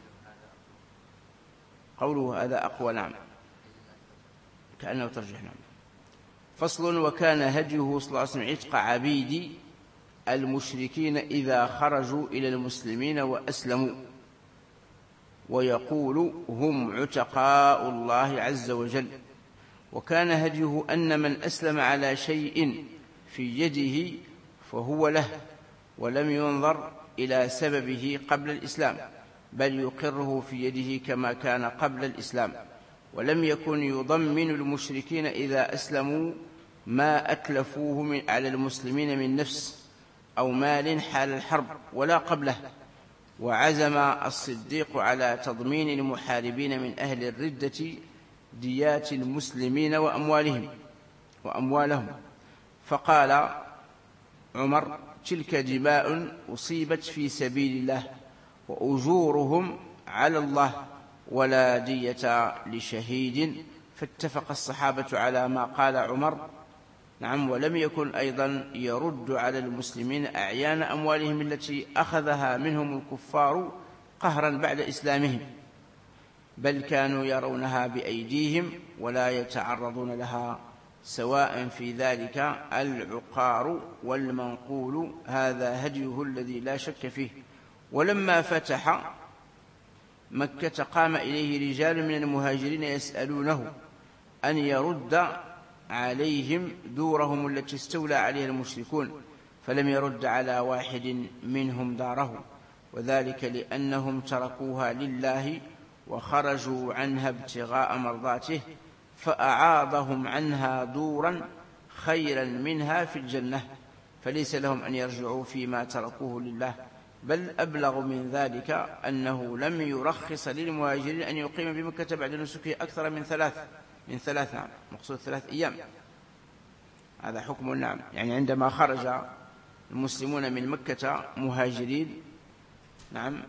قوله هذا أقوى. نعم، كأنه ترجح. نعم. فصل: وكان هديه صلى الله عليه وسلم عتق عبيد المشركين إذا خرجوا إلى المسلمين وأسلموا، ويقول هم عتقاء الله عز وجل. وكان هديه أن من أسلم على شيء في يده فهو له، ولم ينظر إلى سببه قبل الإسلام، بل يقره في يده كما كان قبل الإسلام، ولم يكن يضمن المشركين إذا أسلموا ما أتلفوه على المسلمين من نفس أو مال حال الحرب ولا قبله. وعزم الصديق على تضمين المحاربين من أهل الردة ديات المسلمين وأموالهم، فقال عمر: تلك دماء أصيبت في سبيل الله وأجورهم على الله، ولا دية لشهيد. فاتفق الصحابة على ما قال عمر. نعم. ولم يكن أيضا يرد على المسلمين أعيان أموالهم التي أخذها منهم الكفار قهرا بعد إسلامهم، بل كانوا يرونها بأيديهم ولا يتعرضون لها، سواء في ذلك العقار والمنقول. هذا هديه الذي لا شك فيه. ولما فتح مكة قام إليه رجال من المهاجرين يسألونه أن يرد عليهم دورهم التي استولى عليها المشركون، فلم يرد على واحد منهم داره، وذلك لأنهم تركوها لله وخرجوا عنها ابتغاء مرضاته، فأعاضهم عنها دورا خيرا منها في الجنة، فليس لهم أن يرجعوا فيما تركوه لله. بل أبلغ من ذلك أنه لم يرخص للمهاجرين أن يقيم بمكة بعد نسكه أكثر من ثلاث نعم، مقصود 3 أيام. هذا حكم. نعم، يعني عندما خرج المسلمون من مكة مهاجرين، نعم،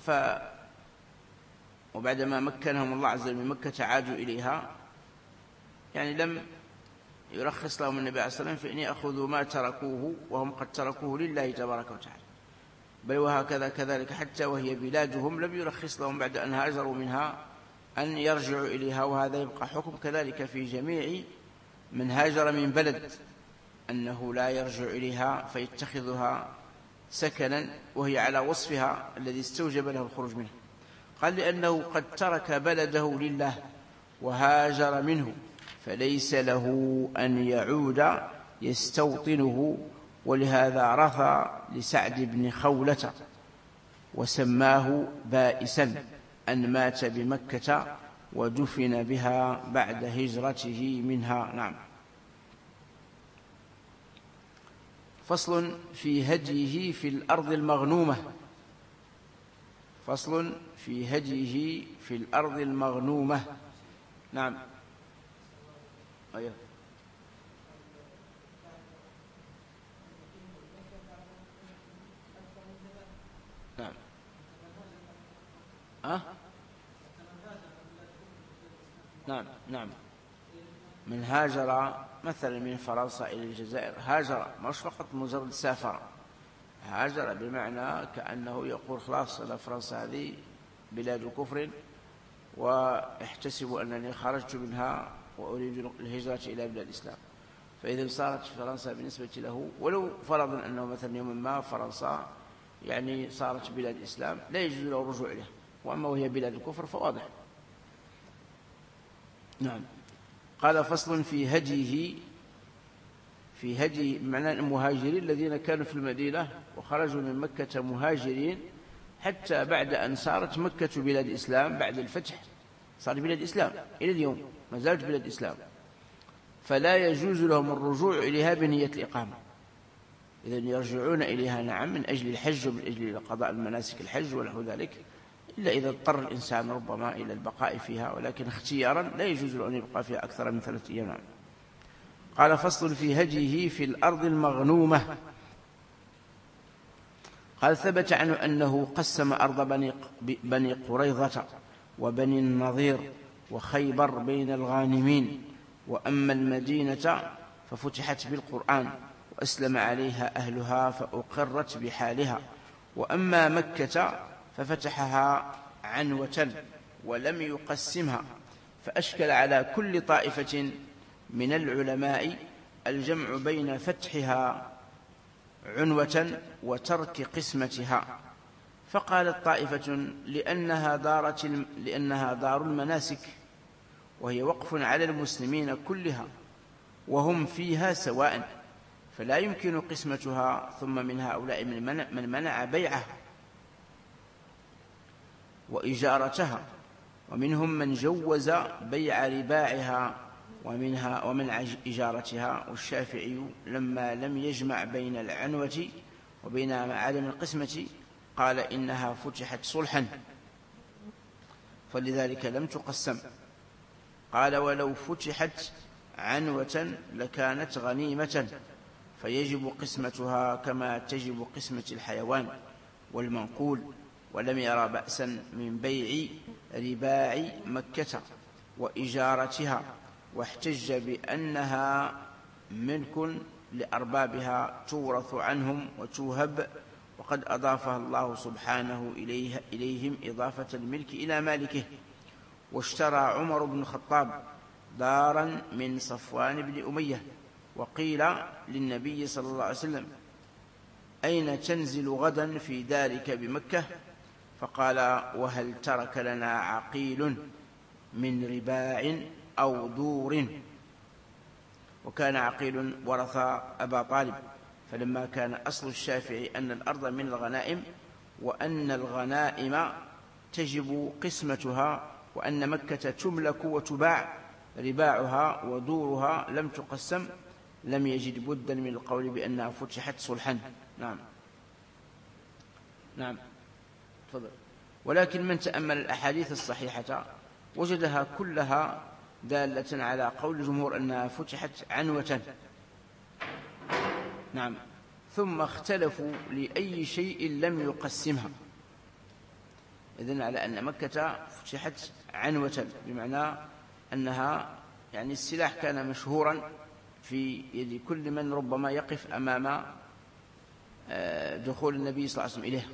وبعدما مكنهم الله عز وجل من مكة عادوا إليها، يعني لم يرخص لهم النبي عليه الصلاة والسلام في أن يأخذوا ما تركوه وهم قد تركوه لله تبارك وتعالى، بل وهكذا كذلك حتى وهي بلادهم لم يرخص لهم بعد أن هاجروا منها أن يرجعوا إليها. وهذا يبقى حكم كذلك في جميع من هاجر من بلد، أنه لا يرجع إليها فيتخذها سكنا وهي على وصفها الذي استوجب له الخروج منها. قال: لأنه قد ترك بلده لله وهاجر منه، فليس له أن يعود يستوطنه. ولهذا رثى لسعد بن خولة وسماه بائسا أن مات بمكة ودفن بها بعد هجرته منها. نعم. فصل في هديه في الأرض المغنومة. فصل في هديه في الأرض المغنومة. نعم. أيوه. نعم. نعم. نعم. من هاجر مثلا من فرنسا إلى الجزائر هاجر، مش فقط مجرد سافر، هاجر بمعنى كأنه يقول خلاص أنا فرنسا هذه بلاد كفر واحتسب أنني خرجت منها وأريد الهجرة إلى بلاد الإسلام. فإذا صارت فرنسا بالنسبة له، ولو فرضا أنه مثلا يوم ما فرنسا يعني صارت بلاد الإسلام، لا يجوز له الرجوع إليها، وأما وهي بلاد الكفر فواضح. نعم. قال فصل في هديه بمعنى المهاجرين الذين كانوا في المدينة وخرجوا من مكة مهاجرين حتى بعد أن صارت مكة بلاد إسلام، بعد الفتح صار بلاد إسلام إلى اليوم ما زالت بلاد إسلام، فلا يجوز لهم الرجوع إليها بنية الإقامة. إذن يرجعون إليها نعم من أجل الحج ومن أجل قضاء المناسك الحج ونحو ذلك، إلا إذا اضطر الإنسان ربما إلى البقاء فيها، ولكن اختيارا لا يجوز له أن يبقى فيها أكثر من 3 أيام. قال فصل في هديه في الأرض المغنومة. قال ثبت عنه أنه قسم أرض بني قريظة وبني النضير وخيبر بين الغانمين، وأما المدينة ففتحت بالقرآن وأسلم عليها أهلها فأقرت بحالها، وأما مكة ففتحها عنوة ولم يقسمها، فأشكل على كل طائفة من العلماء الجمع بين فتحها عنوة وترك قسمتها. فقالت طائفة لأنها دار المناسك وهي وقف على المسلمين كلها وهم فيها سواء، فلا يمكن قسمتها. ثم من هؤلاء من منع بيعها وإجارتها، ومنهم من جوز بيع رباعها ومن إجارتها. والشافعي لما لم يجمع بين العنوة وبين عدم القسمة قال إنها فتحت صلحا فلذلك لم تقسم. قال ولو فتحت عنوة لكانت غنيمة فيجب قسمتها كما تجب قسمة الحيوان والمنقول، ولم يرى بأسا من بيع رباع مكة وإجارتها، واحتج بأنها ملك لأربابها تورث عنهم وتوهب، وقد أضافها الله سبحانه إليهم إضافة الملك إلى مالكه. واشترى عمر بن الخطاب دارا من صفوان بن أمية، وقيل للنبي صلى الله عليه وسلم أين تنزل غدا في دارك بمكة؟ فقال وهل ترك لنا عقيل من رباع أو دور؟ وكان عقيل ورث أبا طالب، فلما كان أصل الشافعي أن الأرض من الغنائم وأن الغنائم تجب قسمتها وأن مكة تملك وتباع رباعها ودورها لم تقسم، لم يجد بدا من القول بأنها فتحت صلحا. نعم تفضل. ولكن من تأمل الأحاديث الصحيحة وجدها كلها دالة على قول الجمهور أنها فتحت عنوة. نعم. ثم اختلفوا لأي شيء لم يقسمها، إذن على أن مكة فتحت عنوة بمعنى أنها يعني السلاح كان مشهورا في يد كل من ربما يقف أمام دخول النبي صلى الله عليه وسلم إليه.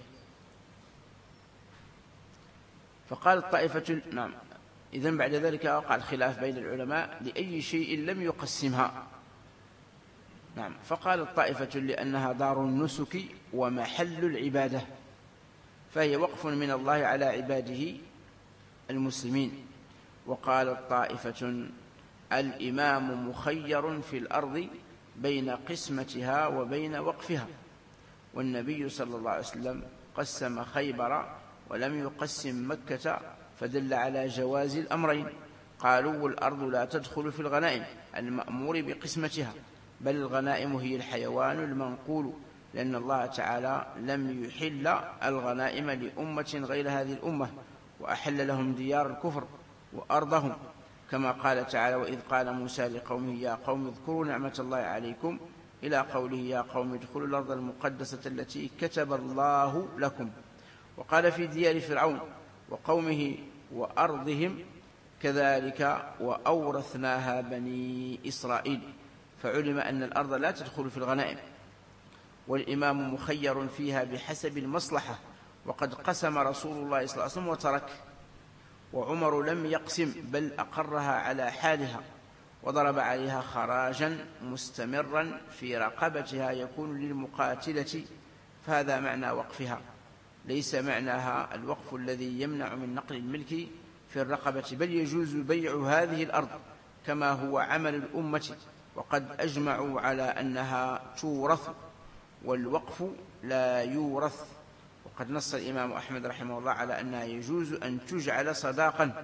فقال الطائفة نعم. إذن بعد ذلك وقع الخلاف بين العلماء لأي شيء لم يقسمها. نعم. فقال الطائفة لأنها دار النسك ومحل العبادة، فهي وقف من الله على عباده المسلمين. وقال الطائفة الإمام مخير في الأرض بين قسمتها وبين وقفها، والنبي صلى الله عليه وسلم قسم خيبر ولم يقسم مكة، فدل على جواز الأمرين. قالوا والأرض لا تدخل في الغنائم المأمور بقسمتها، بل الغنائم هي الحيوان المنقول، لأن الله تعالى لم يحل الغنائم لأمة غير هذه الأمة، وأحل لهم ديار الكفر وأرضهم، كما قال تعالى وإذ قال موسى لقومه يا قوم اذكروا نعمة الله عليكم إلى قوله يا قوم ادخلوا الأرض المقدسة التي كتب الله لكم. وقال في ديار فرعون وقومه وأرضهم كذلك وأورثناها بني إسرائيل، فعلم أن الأرض لا تدخل في الغنائم، والإمام مخير فيها بحسب المصلحة، وقد قسم رسول الله صلى الله عليه وسلم وترك، وعمر لم يقسم بل أقرها على حالها، وضرب عليها خراجا مستمرا في رقبتها يكون للمقاتلة، فهذا معنى وقفها، ليس معناها الوقف الذي يمنع من نقل الملك في الرقبة، بل يجوز بيع هذه الأرض كما هو عمل الأمة، وقد أجمعوا على أنها تورث، والوقف لا يورث. وقد نص الإمام أحمد رحمه الله على أنها يجوز أن تجعل صداقا،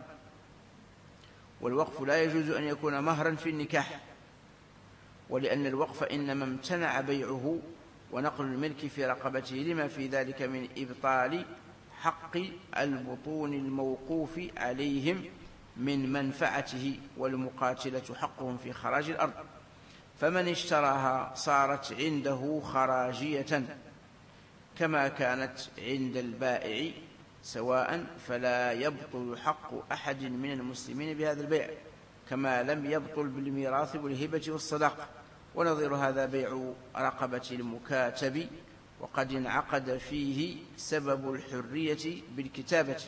والوقف لا يجوز أن يكون مهرا في النكاح، ولأن الوقف إنما امتنع بيعه ونقل الملك في رقبته لما في ذلك من إبطال حق البطون الموقوف عليهم من منفعته، والمقاتلة حقهم في خراج الأرض، فمن اشتراها صارت عنده خراجية كما كانت عند البائع سواء، فلا يبطل حق أحد من المسلمين بهذا البيع، كما لم يبطل بالميراث والهبة والصداقة. ونظير هذا بيع رقبة المكاتب، وقد انعقد فيه سبب الحرية بالكتابة،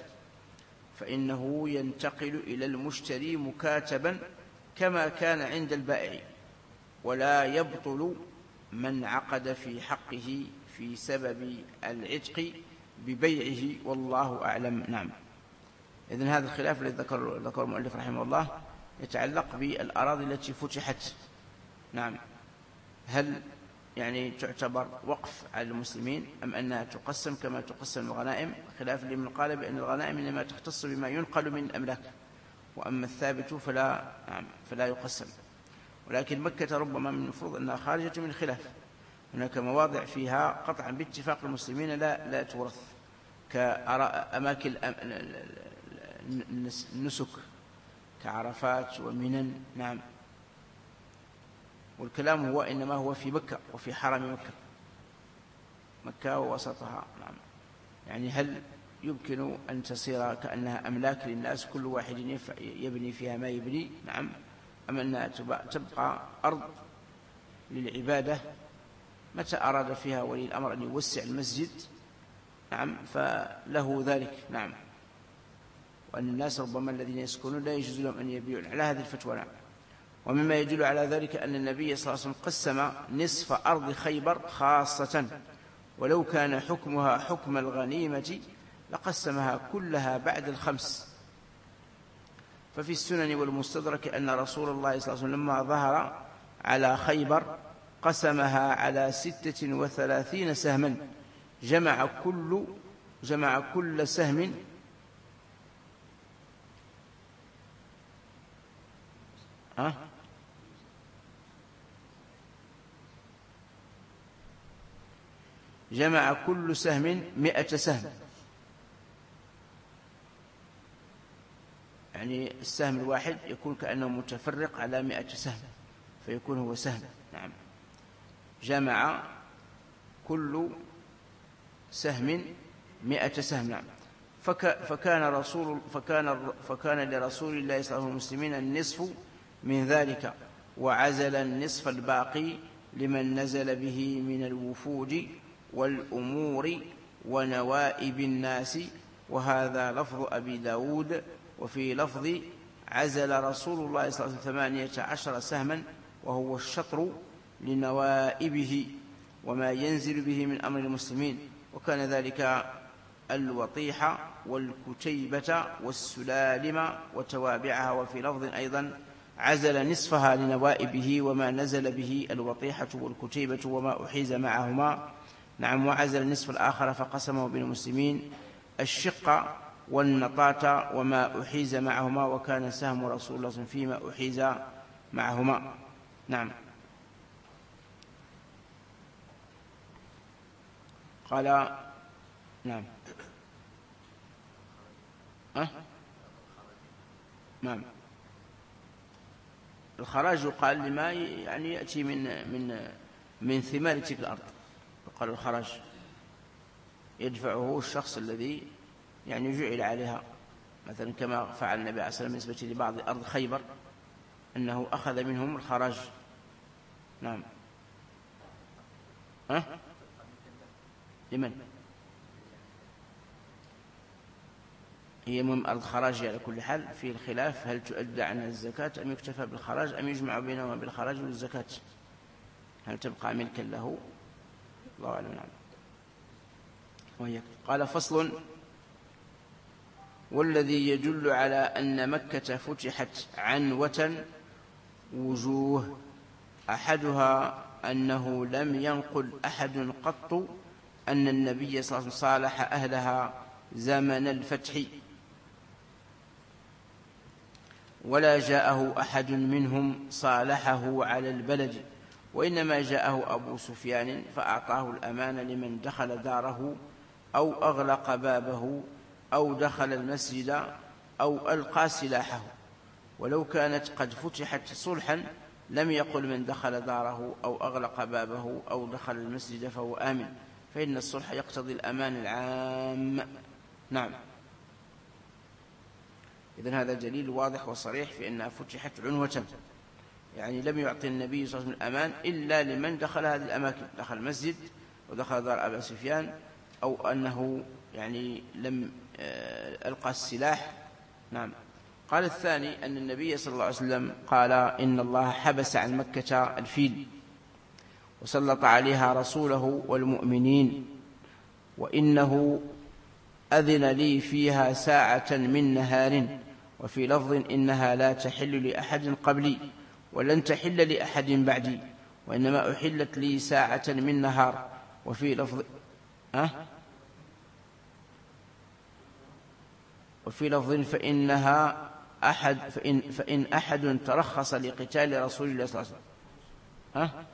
فإنه ينتقل إلى المشتري مكاتبا كما كان عند البائع، ولا يبطل من عقد في حقه في سبب العتق ببيعه، والله أعلم. نعم. إذن هذا الخلاف الذي ذكر المؤلف رحمه الله يتعلق بالأراضي التي فتحت. نعم. هل يعني تعتبر وقف على المسلمين أم أنها تقسم كما تقسم الغنائم؟ خلاف لمن قال بأن الغنائم إنما تختص بما ينقل من الأملاك، وأما الثابت فلا يقسم. ولكن مكة ربما من المفروض أنها خارجة من الخلاف، هناك مواضع فيها قطعا باتفاق المسلمين لا تورث، كأماكن النسك كعرفات ومنن. نعم. والكلام هو إنما هو في مكة وفي حرم مكة ووسطها. نعم. يعني هل يمكن أن تصير كأنها أملاك للناس كل واحد يبني فيها ما يبني؟ نعم. أم أنها تبقى أرض للعبادة متى أراد فيها ولي الأمر أن يوسع المسجد، نعم، فله ذلك. نعم. وأن الناس ربما الذين يسكنون لا يجوز لهم أن يبيعون على هذه الفتوى. نعم. ومما يدل على ذلك أن النبي صلى الله عليه وسلم قسم نصف أرض خيبر خاصة، ولو كان حكمها حكم الغنيمة لقسمها كلها بعد الخمس. ففي السنن والمستدرك أن رسول الله صلى الله عليه وسلم لما ظهر على خيبر قسمها على 36 سهما، جمع كل سهم جمع كل سهم 100 سهم، يعني السهم الواحد يكون كأنه متفرق على 100 سهم فيكون هو سهم. نعم. جمع كل سهم 100 سهم. نعم. فكان لرسول الله صلى الله عليه وسلم المسلمين النصف من ذلك، وعزل النصف الباقي لمن نزل به من الوفود والأمور ونوائب الناس. وهذا لفظ أبي داود. وفي لفظ عزل رسول الله صلى الله عليه وسلم 18 سهما، وهو الشطر لنوائبه وما ينزل به من أمر المسلمين، وكان ذلك الوطيحة والكتيبة والسلالم وتوابعها. وفي لفظ أيضا عزل نصفها لنوائبه وما نزل به الوطيحة والكتيبة وما أحيز معهما. نعم. وعزل النصف الآخر فقسمه بين المسلمين الشق والنطاة وما أحيز معهما، وكان سهم رسول الله صلى الله عليه وسلم فيما أحيز معهما. نعم. قال نعم. نعم. الخراج يقال لما يعني يأتي من ثمار تلك الأرض، يقال الخراج يدفعه الشخص الذي يعني جعل عليها، مثلا كما فعل النبي عليه الصلاة والسلام بالنسبة لبعض أرض خيبر أنه أخذ منهم الخراج نعم. لمن؟ هي مهم الخراج على كل حال في الخلاف، هل تؤدى عنها الزكاة أم يكتفى بالخراج أم يجمع بينهما بالخراج والزكاة، هل تبقى ملكا له؟ الله أعلم. نعم. وهي قال فصل: والذي يدل على أن مكة فتحت عنوة وجوه، أحدها أنه لم ينقل أحد قط أن النبي صلى الله عليه وسلم صالح أهلها زمن الفتح، ولا جاءه أحد منهم صالحه على البلد، وإنما جاءه أبو سفيان فأعطاه الأمان لمن دخل داره أو أغلق بابه أو دخل المسجد أو ألقى سلاحه. ولو كانت قد فتحت صلحا لم يقل من دخل داره أو أغلق بابه أو دخل المسجد فهو آمن، فإن الصلح يقتضي الأمان العام. نعم. إذن هذا دليل واضح وصريح في أنها فتحت عنوة، يعني لم يعطي النبي صلى الله عليه وسلم الأمان إلا لمن دخل هذه الأماكن، دخل المسجد ودخل دار أبا سفيان، أو أنه يعني لم ألقى السلاح. نعم. قال الثاني أن النبي صلى الله عليه وسلم قال: إن الله حبس عن مكة الفيل وسلط عليها رسوله والمؤمنين، وإنه أذن لي فيها ساعة من نهار، وفي لفظ: إنها لا تحل لأحد قبلي ولن تحل لأحد بعدي، وإنما أحلت لي ساعة من نهار. وفي لفظ فإن أحد ترخص لقتال رسول الله صلى الله عليه وسلم.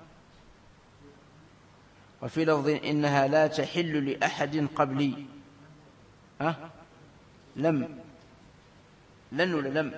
وفي لفظ: إنها لا تحل لأحد قبلي. لن ولا لم؟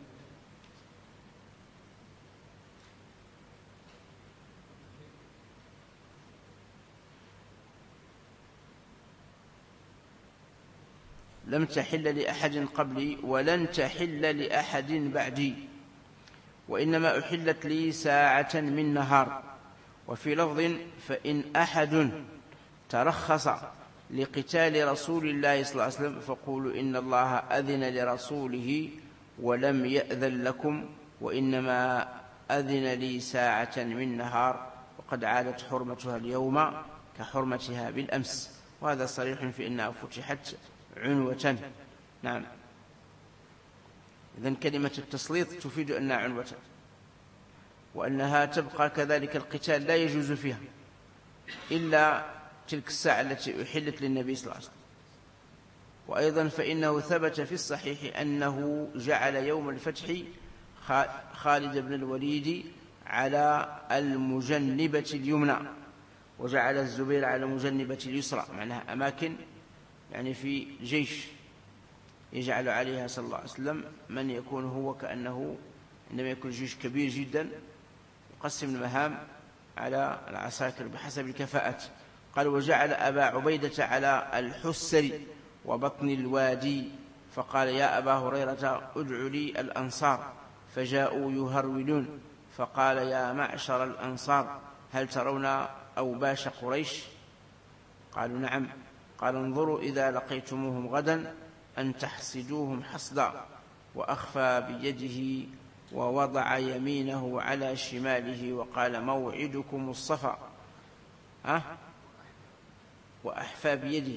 لم تحل لأحد قبلي ولن تحل لأحد بعدي، وإنما أحلت لي ساعة من نهار. وفي لفظ: فإن أحد ترخص لقتال رسول الله صلى الله عليه وسلم فقولوا إن الله أذن لرسوله ولم يأذن لكم، وإنما أذن لي ساعة من نهار، وقد عادت حرمتها اليوم كحرمتها بالأمس. وهذا صريح في أنها فتحت عنوة. نعم. إذن كلمة التسليط تفيد أنها عنوة، وأنها تبقى كذلك القتال لا يجوز فيها إلا تلك الساعة التي أحلت للنبي صلى الله عليه وسلم. وأيضا فإنه ثبت في الصحيح أنه جعل يوم الفتح خالد بن الوليد على المجنبة اليمنى، وجعل الزبير على المجنبة اليسرى، معناها أماكن يعني في جيش يجعل عليها صلى الله عليه وسلم من يكون هو كأنه عندما يكون جيش كبير جدا يقسم المهام على العساكر بحسب الكفاءات. قال: وجعل أبا عبيدة على الحسر وبطن الوادي، فقال: يا أبا هريرة ادع لي الأنصار، فجاءوا يهرولون، فقال: يا معشر الأنصار هل ترون أوباش قريش؟ قالوا: نعم. قال: انظروا إذا لقيتموهم غدا أن تحصدوهم حصدا. وأخفى بيده ووضع يمينه على شماله وقال: موعدكم الصفا. وأحفى بيده.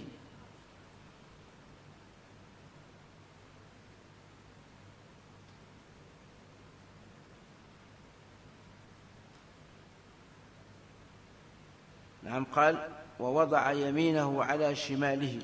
نعم. قال: ووضع يمينه على شماله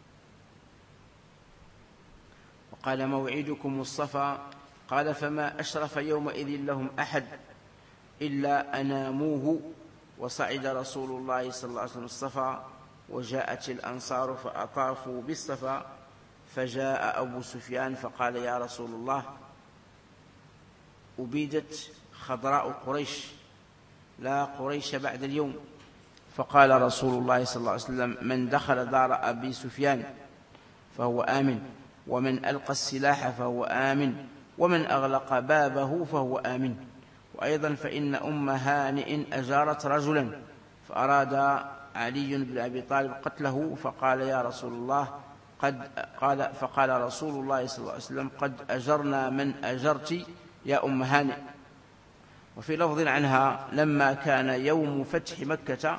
وقال: موعدكم الصفا. قال: فما أشرف يومئذ لهم أحد إلا أناموه. وصعد رسول الله صلى الله عليه وسلم الصفا، وجاءت الأنصار فأطافوا بالصفا، فجاء أبو سفيان فقال: يا رسول الله، أبيدت خضراء قريش، لا قريش بعد اليوم. فقال رسول الله صلى الله عليه وسلم: من دخل دار أبي سفيان فهو آمن، ومن ألقى السلاح فهو آمن، ومن أغلق بابه فهو آمن. وأيضا فإن أم هانئ أجارت رجلا فأراد علي بن أبي طالب قتله فقال يا رسول الله فقال رسول الله صلى الله عليه وسلم قد أجرنا من أجرت يا أم هانئ. وفي لفظ عنها لما كان يوم فتح مكة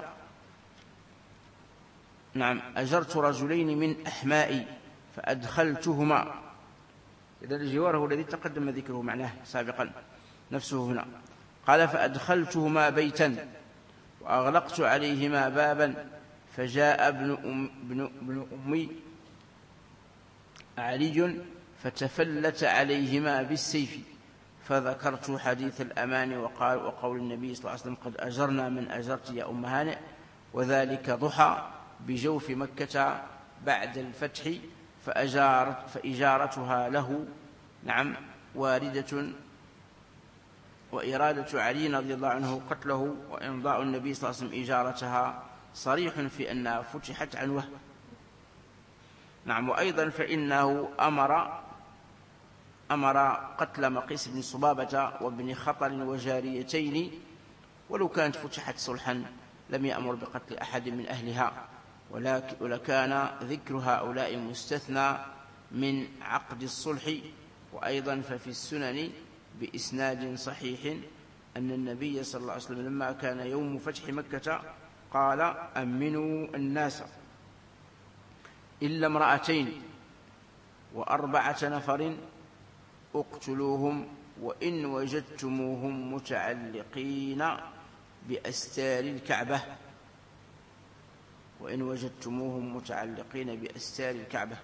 أجرت رجلين من أحمائي فأدخلتهما، إذا الجوار هو الذي تقدم ذكره معناه سابقا نفسه هنا. قال فأدخلتهما بيتا وأغلقت عليهما بابا فجاء ابن أمي علي فتفلت عليهما بالسيف، فذكرت حديث الأمان وقول النبي صلى الله عليه وسلم قد أجرنا من أجرت يا أم هانئ، وذلك ضحى بجوف مكة بعد الفتح، فإجارتها له واردة، وإرادة علي رضي الله عنه قتله وإمضاء النبي صلى الله عليه وسلم إجارتها صريح في أنها فتحت عنوه. وأيضا فإنه أمر قتل مقيس بن صبابة وابن خطل وجاريتين، ولو كانت فتحت صلحا لم يأمر بقتل أحد من أهلها، ولكان ذكر هؤلاء مستثنى من عقد الصلح. وأيضا ففي السنن بإسناد صحيح أن النبي صلى الله عليه وسلم لما كان يوم فتح مكة قال أمنوا الناس إلا امرأتين و4 نفر اقتلوهم وإن وجدتموهم متعلقين بأستار الكعبة، وإن وجدتموهم متعلقين بأستار الكعبة.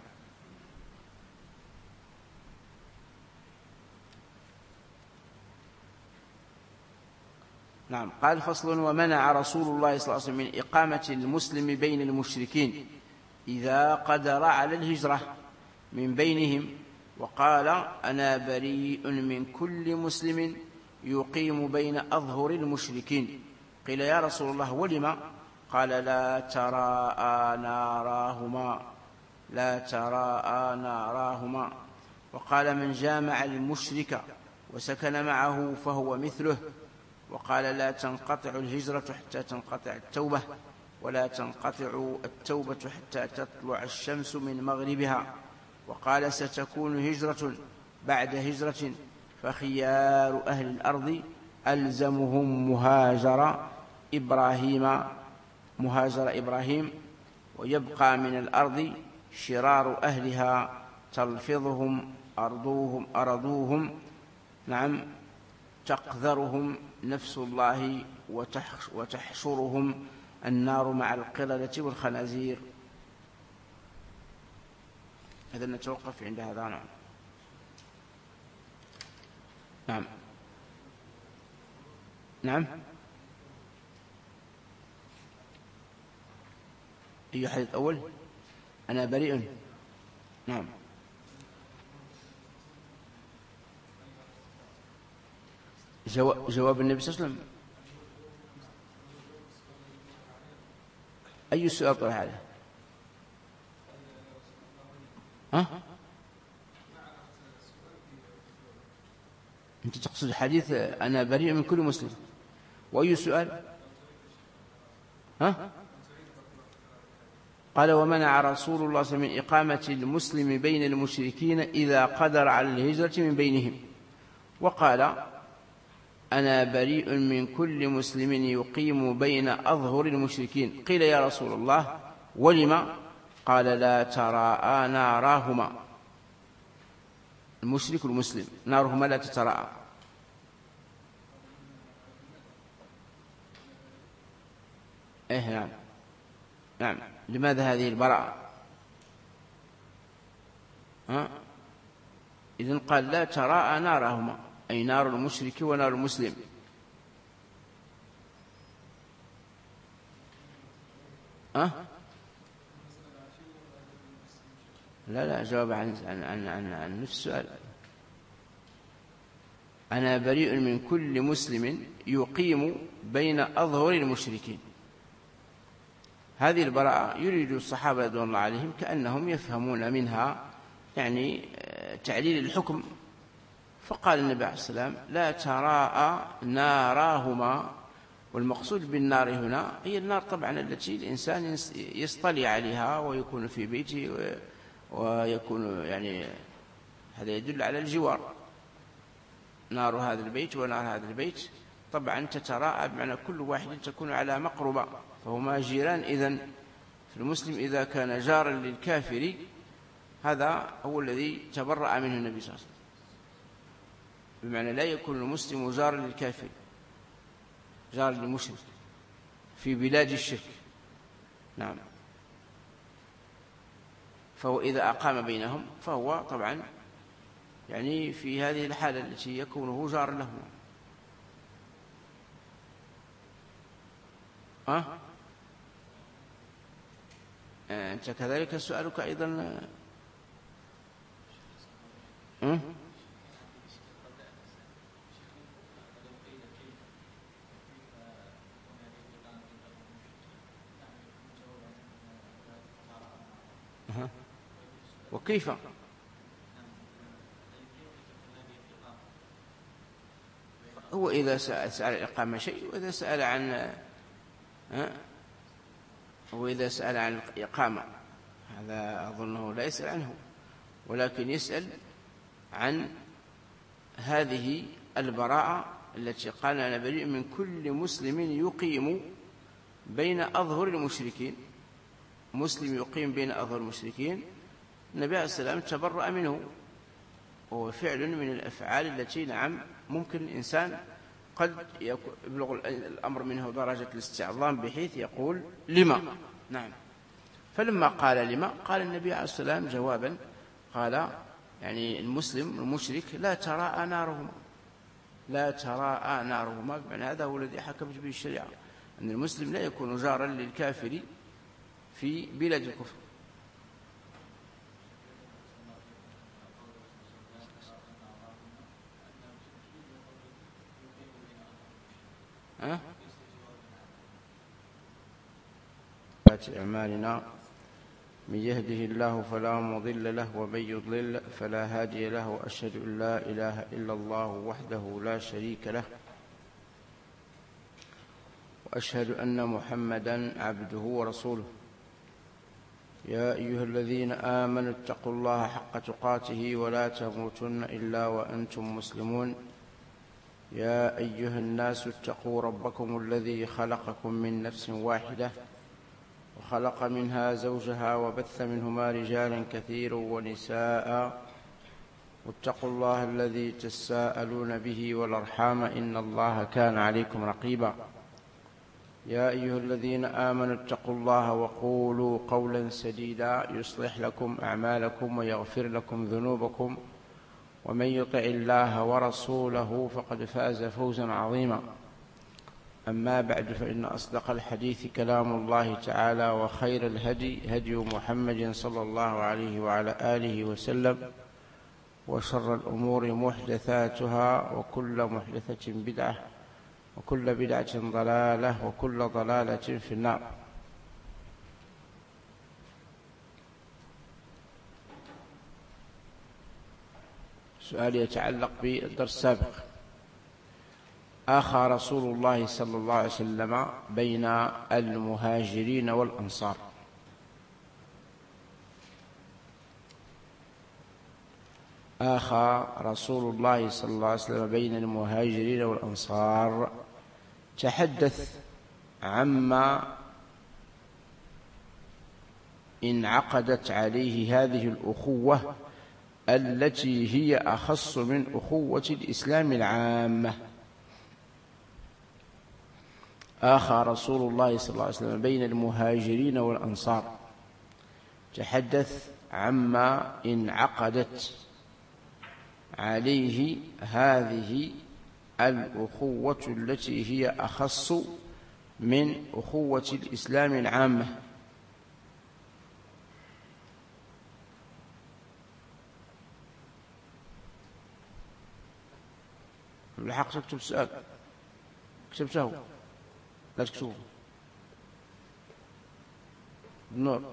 قال فصل: ومنع رسول الله صلى الله عليه وسلم من إقامة المسلم بين المشركين إذا قدر على الهجرة من بينهم، وقال أنا بريء من كل مسلم يقيم بين أظهر المشركين. قيل يا رسول الله ولما؟ قال لا تراءى ناراهما. وقال من جامع المشرك وسكن معه فهو مثله. وقال لا تنقطع الهجرة حتى تنقطع التوبة، ولا تنقطع التوبة حتى تطلع الشمس من مغربها. وقال وستكون هجرة بعد هجرة، فخيار أهل الأرض ألزمهم مهاجر إبراهيم، ويبقى من الأرض شرار أهلها تلفظهم أرضوهم تقذرهم نفس الله وتحشرهم النار مع القردة والخنازير. إذا نتوقف عند هذا. نعم. أي حديث أول؟ أنا بريء. نعم. جواب النبي صلى الله عليه وسلم. أي سؤال طرح عليه؟ أنت تقصد حديث أنا بريء من كل مسلم، وأي سؤال؟ قال ومنع رسول الله صلى الله عليه وسلم من إقامة المسلم بين المشركين إذا قدر على الهجرة من بينهم، وقال أنا بريء من كل مسلم يقيم بين أظهر المشركين. قيل يا رسول الله ولما؟ قال لا تراءى ناراهما، المشرك والمسلم نارهما لا تتراءى. نعم. لماذا هذه البراءة؟ إذن قال لا تراءى نارهما، أي نار المشرك ونار المسلم. لا جواب عن نفس السؤال. أنا بريء من كل مسلم يقيم بين أظهر المشركين. هذه البراءة يريد الصحابة رضوان الله عليهم كأنهم يفهمون منها يعني تعليل الحكم فقال النبي عليه السلام لا تراءى ناراهما، والمقصود بالنار هنا هي النار طبعا التي الإنسان يصطلي عليها ويكون في بيته ويكون يعني هذا يدل على الجوار، نار هذا البيت ونار هذا البيت طبعا تتراءى بمعنى كل واحد تكون على مقربة، فهما جيران. إذن فالمسلم إذا كان جارا للكافر هذا هو الذي تبرأ منه النبي صلى الله عليه وسلم، بمعنى لا يكون المسلم جارا للكافر، جار للمشرك في بلاد الشرك. نعم. فهو إذا أقام بينهم فهو طبعا يعني في هذه الحالة التي يكونه جار لهم. أنت كذلك سؤالك أيضا. وكيف هو إذا سأل الإقامة شيء، وإذا سأل عن وإذا سأل عن الإقامة هذا أظنه لا يسأل عنه، ولكن يسأل عن هذه البراءة التي قال أنا بريء من كل مسلم يقيم بين أظهر المشركين. مسلم يقيم بين أظهر المشركين النبي عليه السلام تبرأ منه، وهو فعل من الأفعال التي نعم ممكن الإنسان قد يبلغ الأمر منه درجة الاستعظام بحيث يقول لما. نعم. فلما قال لما قال النبي عليه السلام جوابا قال يعني المسلم المشرك لا تراءى نارهما، لا تراءى نارهما، بمعنى هذا هو الذي حكمت به الشريعة، أن المسلم لا يكون جارا للكافر في بلاد الكفر. أعمالنا من يهده الله فلا مضل له ومن يضلل فلا هادي له، وأشهد أن لا إله إلا الله وحده لا شريك له، وأشهد أن محمدا عبده ورسوله. يا أيها الذين آمنوا اتقوا الله حق تقاته ولا تموتن إلا وأنتم مسلمون. يا أيها الناس اتقوا ربكم الذي خلقكم من نفس واحدة وخلق منها زوجها وبث منهما رجالا كثيرا ونساء، واتقوا الله الذي تساءلون به والأرحام إن الله كان عليكم رقيبا. يا أيها الذين آمنوا اتقوا الله وقولوا قولا سديدا يصلح لكم أعمالكم ويغفر لكم ذنوبكم، ومن يطع الله ورسوله فقد فاز فوزا عظيما. أما بعد، فإن أصدق الحديث كلام الله تعالى، وخير الهدي هدي محمد صلى الله عليه وعلى آله وسلم، وشر الأمور محدثاتها، وكل محدثة بدعة، وكل بدعة ضلالة، وكل ضلالة في النار. سؤال يتعلق بالدرس السابق. آخى رسول الله صلى الله عليه وسلم بين المهاجرين والأنصار. آخى رسول الله صلى الله عليه وسلم بين المهاجرين والأنصار، تحدث عما انعقدت عليه هذه الأخوة التي هي أخص من أخوة الإسلام العامة. آخى رسول الله صلى الله عليه وسلم بين المهاجرين والأنصار، تحدث عما انعقدت عليه هذه الأخوة التي هي أخص من أخوة الإسلام العامة. بالحق تكتب السؤال، كتبته لا تكتبه بالنور،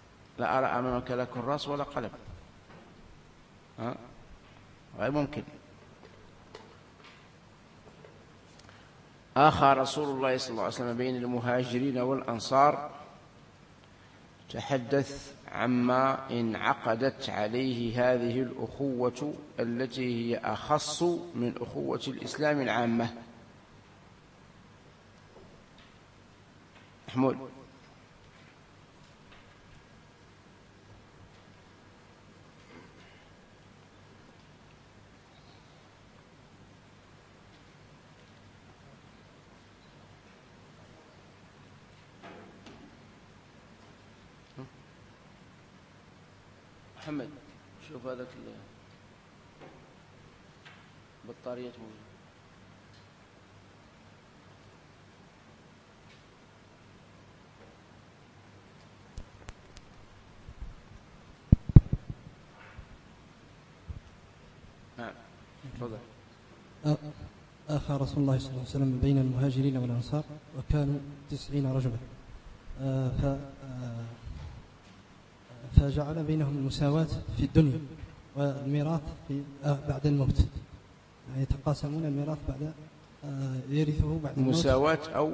لا أرى أمامك لا كراس ولا قلم، غير ممكن. آخى رسول الله صلى الله عليه وسلم بين المهاجرين والأنصار تحدث عما انعقدت عليه هذه الأخوة التي هي أخص من أخوة الإسلام العامة. محمود. محمد شوف هذاك البطارية موجودة. نعم تفضل. آخى رسول الله صلى الله عليه وسلم بين المهاجرين والأنصار وكانوا 90 رجلا، فجعل بينهم المساواة في الدنيا والميراث بعد الموت، يعني يتقاسمون الميراث بعد يرثه بعد الموت. مساواة أو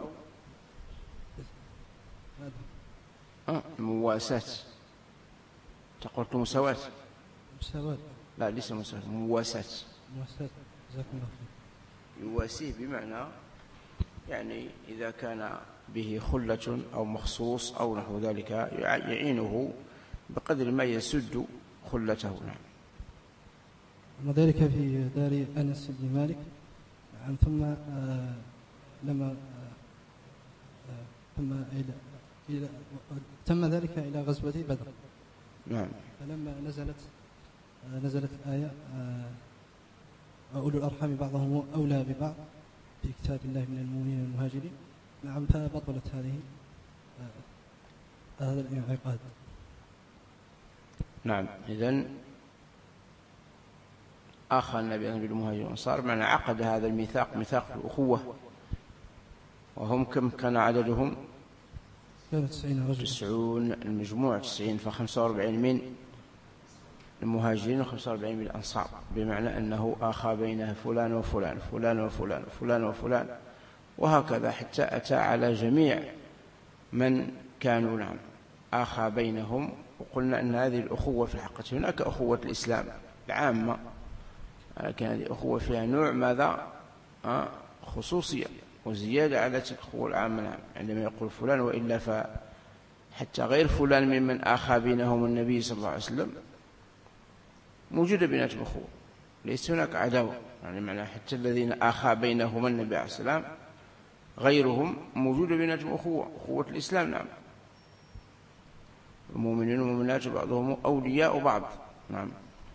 مواساة. تقول مساواة؟ مساواة لا ليس مساواة، مواساة. مواساة جزاكم الله خير. يواسيه بمعنى يعني إذا كان به خلة أو مخصوص أو نحو ذلك يعينه بقدر ما يسد خلته. نعم. وذلك في دار أنس بن مالك. ثم لما تم ذلك إلى غزوة بدر. نعم. فلما نزلت آية أولو الأرحام بعضهم أولى ببعض في كتاب الله من المؤمنين والمهاجرين. نعم. فبطلت هذا الانعقاد. نعم. إذن آخى النبي بالمهاجرين والأنصار، معنى عقد هذا الميثاق، ميثاق الأخوة. وهم كم كان عددهم؟ 90 رجل. 90 المجموع 90، ف45 من المهاجرين و45 من الأنصار، بمعنى أنه آخى بين فلان وفلان فلان وفلان فلان وفلان، وهكذا حتى أتى على جميع من كانوا. نعم. آخى بينهم. وقلنا أن هذه الأخوة في الحقيقة هناك أخوة الإسلام العامة، لكن هذه الأخوة فيها نوع ماذا؟ خصوصية وزيادة على تلك الأخوة العامة. نعم. عندما يقول فلان وإلا فحتى غير فلان ممن آخى بينهم النبي صلى الله عليه وسلم موجودة بيناتهم أخوة، ليس هناك عداوة، يعني معنى حتى الذين آخى بينهم النبي عليه السلام غيرهم موجودة بيناتهم أخوة الإسلام. نعم. المؤمنين والمؤمنات بعضهم أولياء بعض. نعم.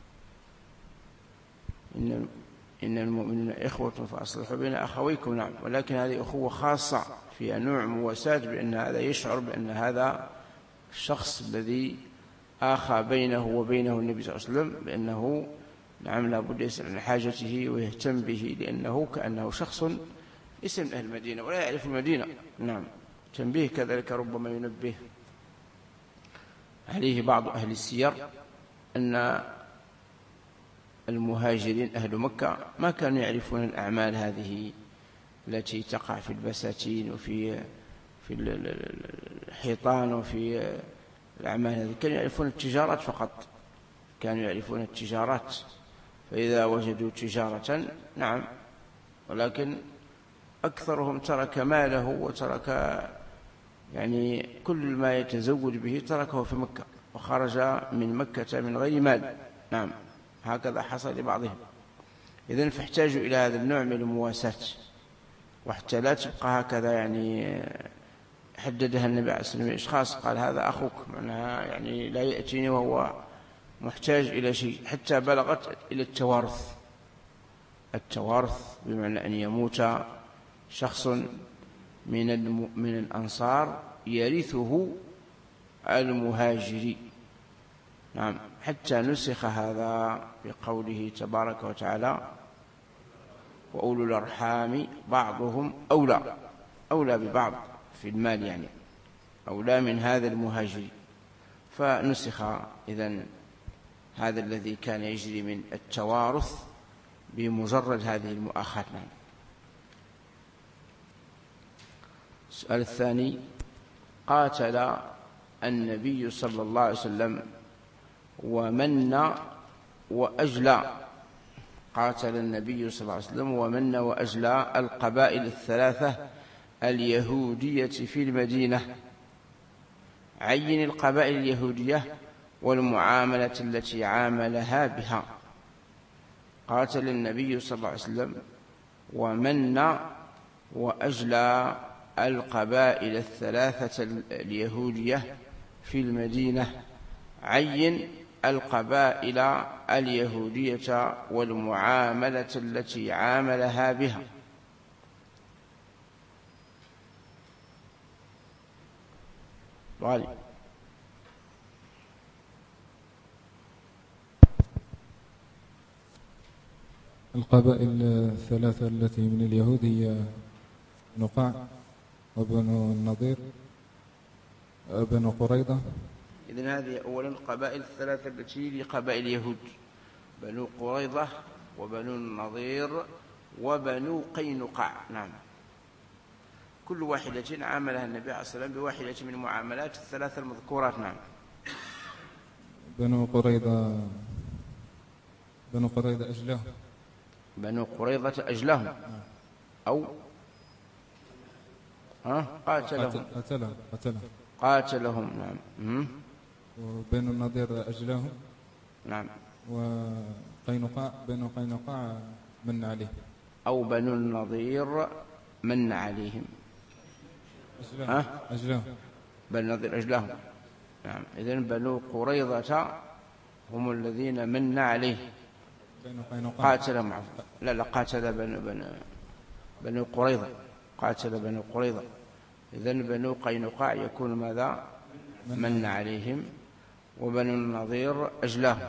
إن المؤمنين إخوة فأصلحوا بين أخويكم. نعم. ولكن هذه أخوة خاصة فيها نوع مواساة، بأن هذا يشعر بأن هذا الشخص الذي آخى بينه وبينه النبي صلى الله عليه وسلم بأنه نعم لابد يسأل عن حاجته ويهتم به، لأنه كأنه شخص ليس من أهل المدينة ولا يعرف المدينة. نعم. تنبيه كذلك ربما ينبه عليه بعض أهل السير أن المهاجرين أهل مكة ما كانوا يعرفون الأعمال هذه التي تقع في البساتين وفي الحيطان وفي الأعمال هذه، كانوا يعرفون التجارات فقط، كانوا يعرفون التجارات، فإذا وجدوا تجارة نعم، ولكن أكثرهم ترك ماله وترك يعني كل ما يتزوج به تركه في مكة وخرج من مكة من غير مال. نعم. هكذا حصل لبعضهم. إذن فاحتاجوا إلى هذا النوع من المواساة، وحتى لا تبقى هكذا يعني حددها النبي عليه الصلاة والسلام أشخاص قال هذا أخوك، معناها يعني لا يأتيني وهو محتاج إلى شيء، حتى بلغت إلى التوارث بمعنى أن يموت شخص من الأنصار يرثه المهاجري. نعم. حتى نسخ هذا بقوله تبارك وتعالى وأولو الأرحام بعضهم أولى ببعض في المال، يعني أولى من هذا المهاجري، فنسخ إذن هذا الذي كان يجري من التوارث بمجرد هذه المؤاخاة. نعم. السؤال الثاني: قاتل النبي صلى الله عليه وسلم ومن وأجلى، قاتل النبي صلى الله عليه وسلم ومن وأجلى القبائل الثلاثة اليهودية في المدينة. عين القبائل اليهودية والمعاملة التي عاملها بها. قاتل النبي صلى الله عليه وسلم ومن وأجلى القبائل الثلاثة اليهودية في المدينة. عين القبائل اليهودية والمعاملة التي عاملها بها. غالي. القبائل الثلاثة التي من اليهود هي نقاع وبنو النضير بنو قريظة. إذن هذه أولا القبائل الثلاثة التي لقبائل اليهود: بنو قريظة وبنو النضير وبنو قينقاع. نعم، كل واحدة عاملها النبي عليه الصلاة والسلام بواحدة من المعاملات الثلاثة المذكورات. نعم. بنو قريظة أجلهم. بنو قريظة أجلهم أو قاتلهم. نعم. وبنو النضير أجلهم. نعم. بنو قينقاع من عليهم، أو بنو النضير من عليهم. أجلهم. بنو النضير أجلهم. نعم. إذن بنو قريظة هم الذين من عليه. قاتل قاتل بنو قريظة. قاتل بنو قريظة. إذن بنو قينقاع يكون ماذا؟ من عليهم. وبنو النضير أجلاهم.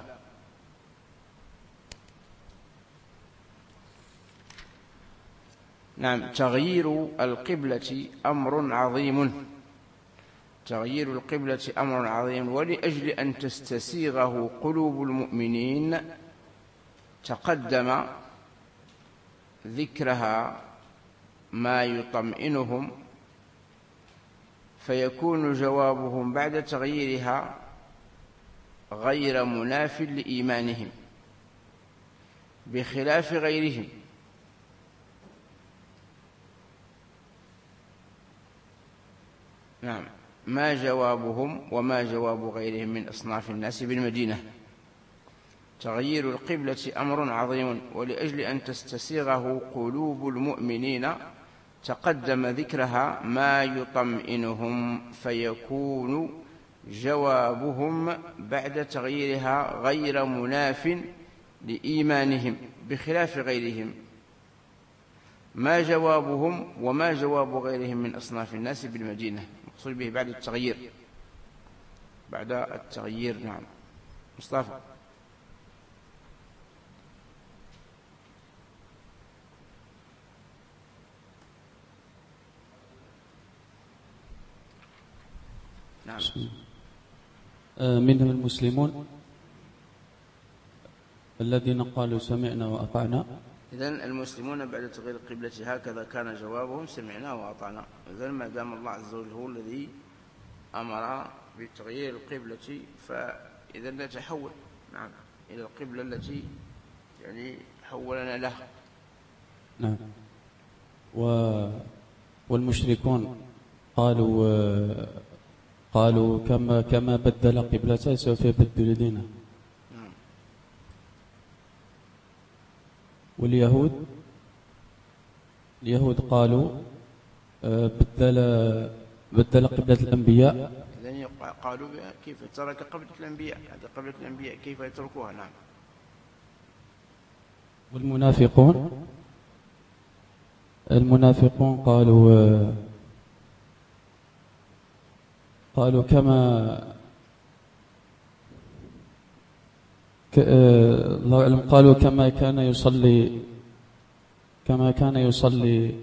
نعم. تغيير القبلة أمر عظيم. تغيير القبلة أمر عظيم، ولأجل أن تستسيغه قلوب المؤمنين تقدم ذكرها ما يطمئنهم، فيكون جوابهم بعد تغييرها غير مناف لإيمانهم، بخلاف غيرهم. نعم. ما جوابهم وما جواب غيرهم من أصناف الناس بالمدينة. تغيير القبلة أمر عظيم، ولأجل أن تستسيغه قلوب المؤمنين تقدم ذكرها ما يطمئنهم، فيكون جوابهم بعد تغييرها غير مناف لإيمانهم، بخلاف غيرهم. ما جوابهم وما جواب غيرهم من أصناف الناس بالمدينة، مقصود به بعد التغيير. بعد التغيير. نعم. مصطفى. نعم. منهم المسلمون الذين قالوا سمعنا وأطعنا. إذن المسلمون بعد تغيير القبلة هكذا كان جوابهم سمعنا وأطعنا. إذن ما دام الله عز وجل هو الذي أمر بتغيير القبلة، فإذن نتحول نعم إلى القبلة التي يعني حولنا لها. نعم. والمشركون قالوا كما بدل قبلته سوف يبدل دينه. واليهود قالوا بدل قبلة الأنبياء. إذن قالوا كيف ترك قبلة الأنبياء، هذه قبلة الأنبياء كيف يتركوها. نعم. والمنافقون قالوا الله أعلم، قالوا كما كان يصلي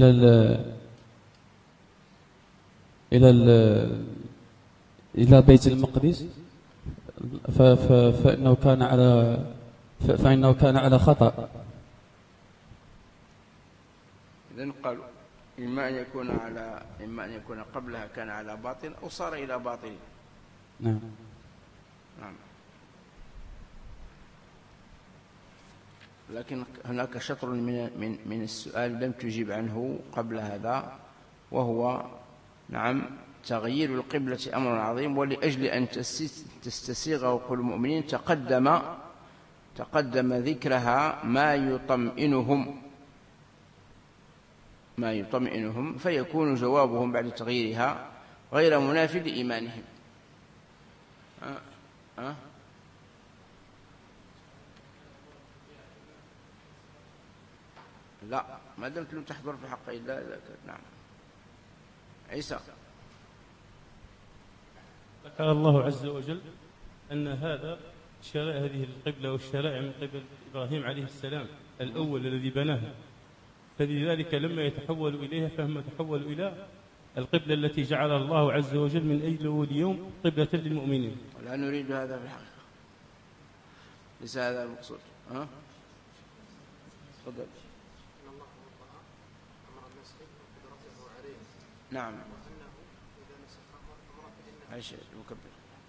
إلى بيت المقدس فإنه كان على خطأ. إذن قالوا إما أن يكون قبلها كان على باطل أو صار إلى باطل. نعم. لكن هناك شطر من السؤال لم تجيب عنه قبل هذا، وهو تغيير القبلة أمر عظيم، ولأجل أن تستسيغه قلوب المؤمنين تقدم ذكرها ما يطمئنهم فيكون جوابهم بعد تغييرها غير منافي لإيمانهم. لا، ما دمت لم تحضر في حق إلا نعم. عيسى. ذكر الله عز وجل أن هذه القبلة والشرائع من قبل إبراهيم عليه السلام الأول الذي بناها، فلذلك لما يتحول إليها فهم تحول إلى القبلة التي جعل الله عز وجل من أجله اليوم قبلة للمؤمنين. لا نريد هذا في الحقيقة، ليس هذا المقصود. تفضل. نعم. عيش المكبر.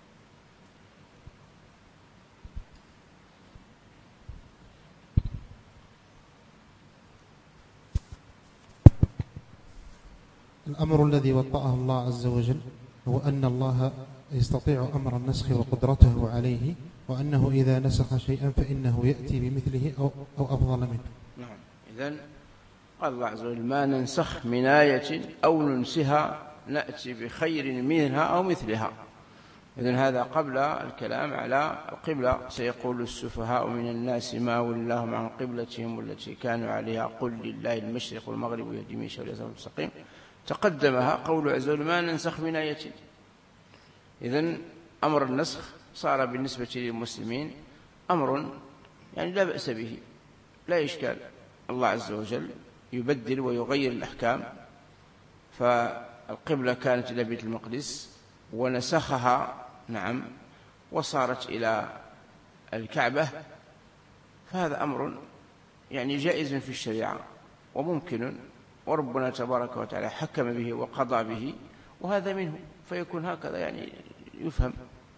الأمر الذي وطأه الله عز وجل هو أن الله يستطيع أمر النسخ وقدرته عليه، وأنه إذا نسخ شيئا فإنه يأتي بمثله أو أفضل منه. نعم. إذن قال الله عز وجل: ما ننسخ من آية أو ننسها نأتي بخير منها أو مثلها. إذن هذا قبل الكلام على القبلة. سيقول السفهاء من الناس ما ولاهم عن قبلتهم التي كانوا عليها قل لله المشرق والمغرب يهدي من يشاء إلى صراط مستقيم. تقدمها قول عز وجل: ما ننسخ من آية. إذن أمر النسخ صار بالنسبة للمسلمين أمر لا بأس به، لا إشكال. الله عز وجل يبدل ويغير الأحكام، فالقبلة كانت إلى بيت المقدس ونسخها وصارت إلى الكعبة، فهذا أمر جائز في الشريعة وممكن، وربنا تبارك وتعالى حكم به وقضى به، وهذا منه، فيكون هكذا يفهم،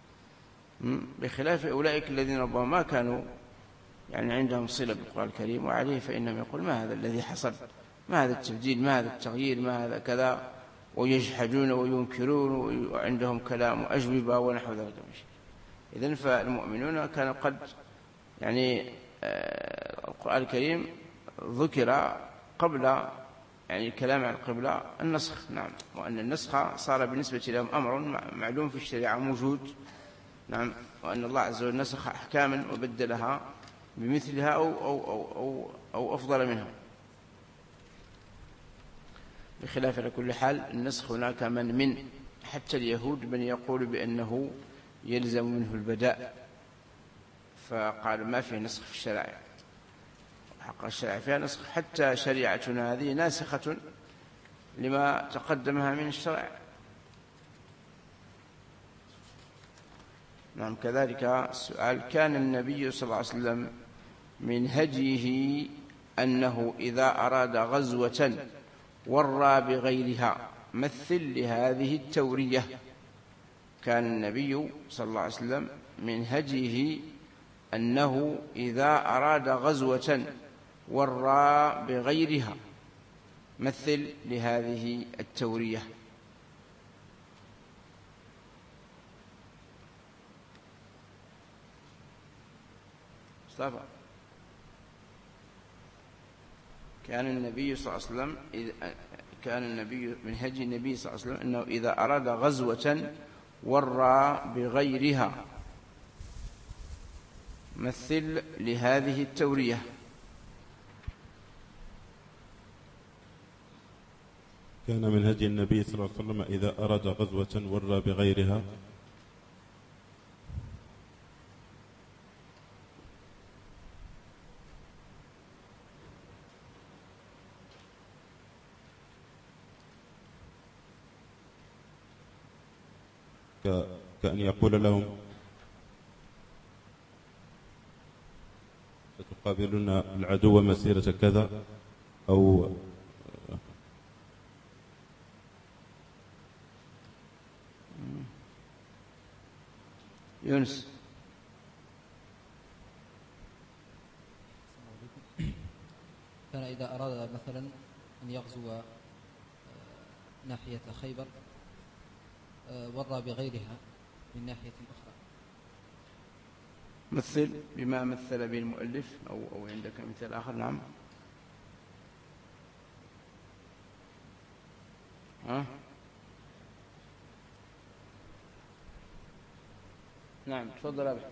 بخلاف أولئك الذين ربما ما كانوا عندهم صلة بالقرآن الكريم وعليه، فإنهم يقول: ما هذا الذي حصل، ما هذا التبديل، ما هذا التغيير، ما هذا كذا، ويجحدون وينكرون وعندهم كلام وأجوبة ونحو ذلك. إذن فالمؤمنون كانوا قد القرآن الكريم ذكر قبل الكلام عن القبلة النسخ. نعم. وأن النسخ صار بالنسبة لهم أمر معلوم في الشريعة موجود. نعم. وأن الله عز وجل نسخ أحكاما وبدلها بمثلها أو أفضل منها، بخلاف على كل حال النسخ. هناك من حتى اليهود من يقول بأنه يلزم منه البداء، فقال ما فيه نسخ في الشرائع، حق الشرائع فيها نسخ، حتى شريعتنا هذه ناسخة لما تقدمها من الشرائع. نعم. كذلك السؤال: كان النبي صلى الله عليه وسلم من هديه أنه إذا أراد غزوة ورى بغيرها، مثل لهذه التورية. كان النبي صلى الله عليه وسلم من هديه أنه إذا أراد غزوة ورى بغيرها، مثل لهذه التورية. مصطفى. كان النبي صلى الله عليه وسلم من هدي النبي صلى الله عليه وسلم أنه إذا أراد غزوة ورى بغيرها، مثل لهذه التورية. كان من هدي النبي صلى الله عليه وسلم إذا أراد غزوة ورى بغيرها، كأن يقول لهم: ستقابلون العدو مسيرة كذا، أو يونس. كان إذا أراد مثلا أن يغزو ناحية خيبر ورى بغيرها من ناحية أخرى. مثل بما مثل به المؤلف أو عندك مثال آخر. نعم. نعم تفضل أبي.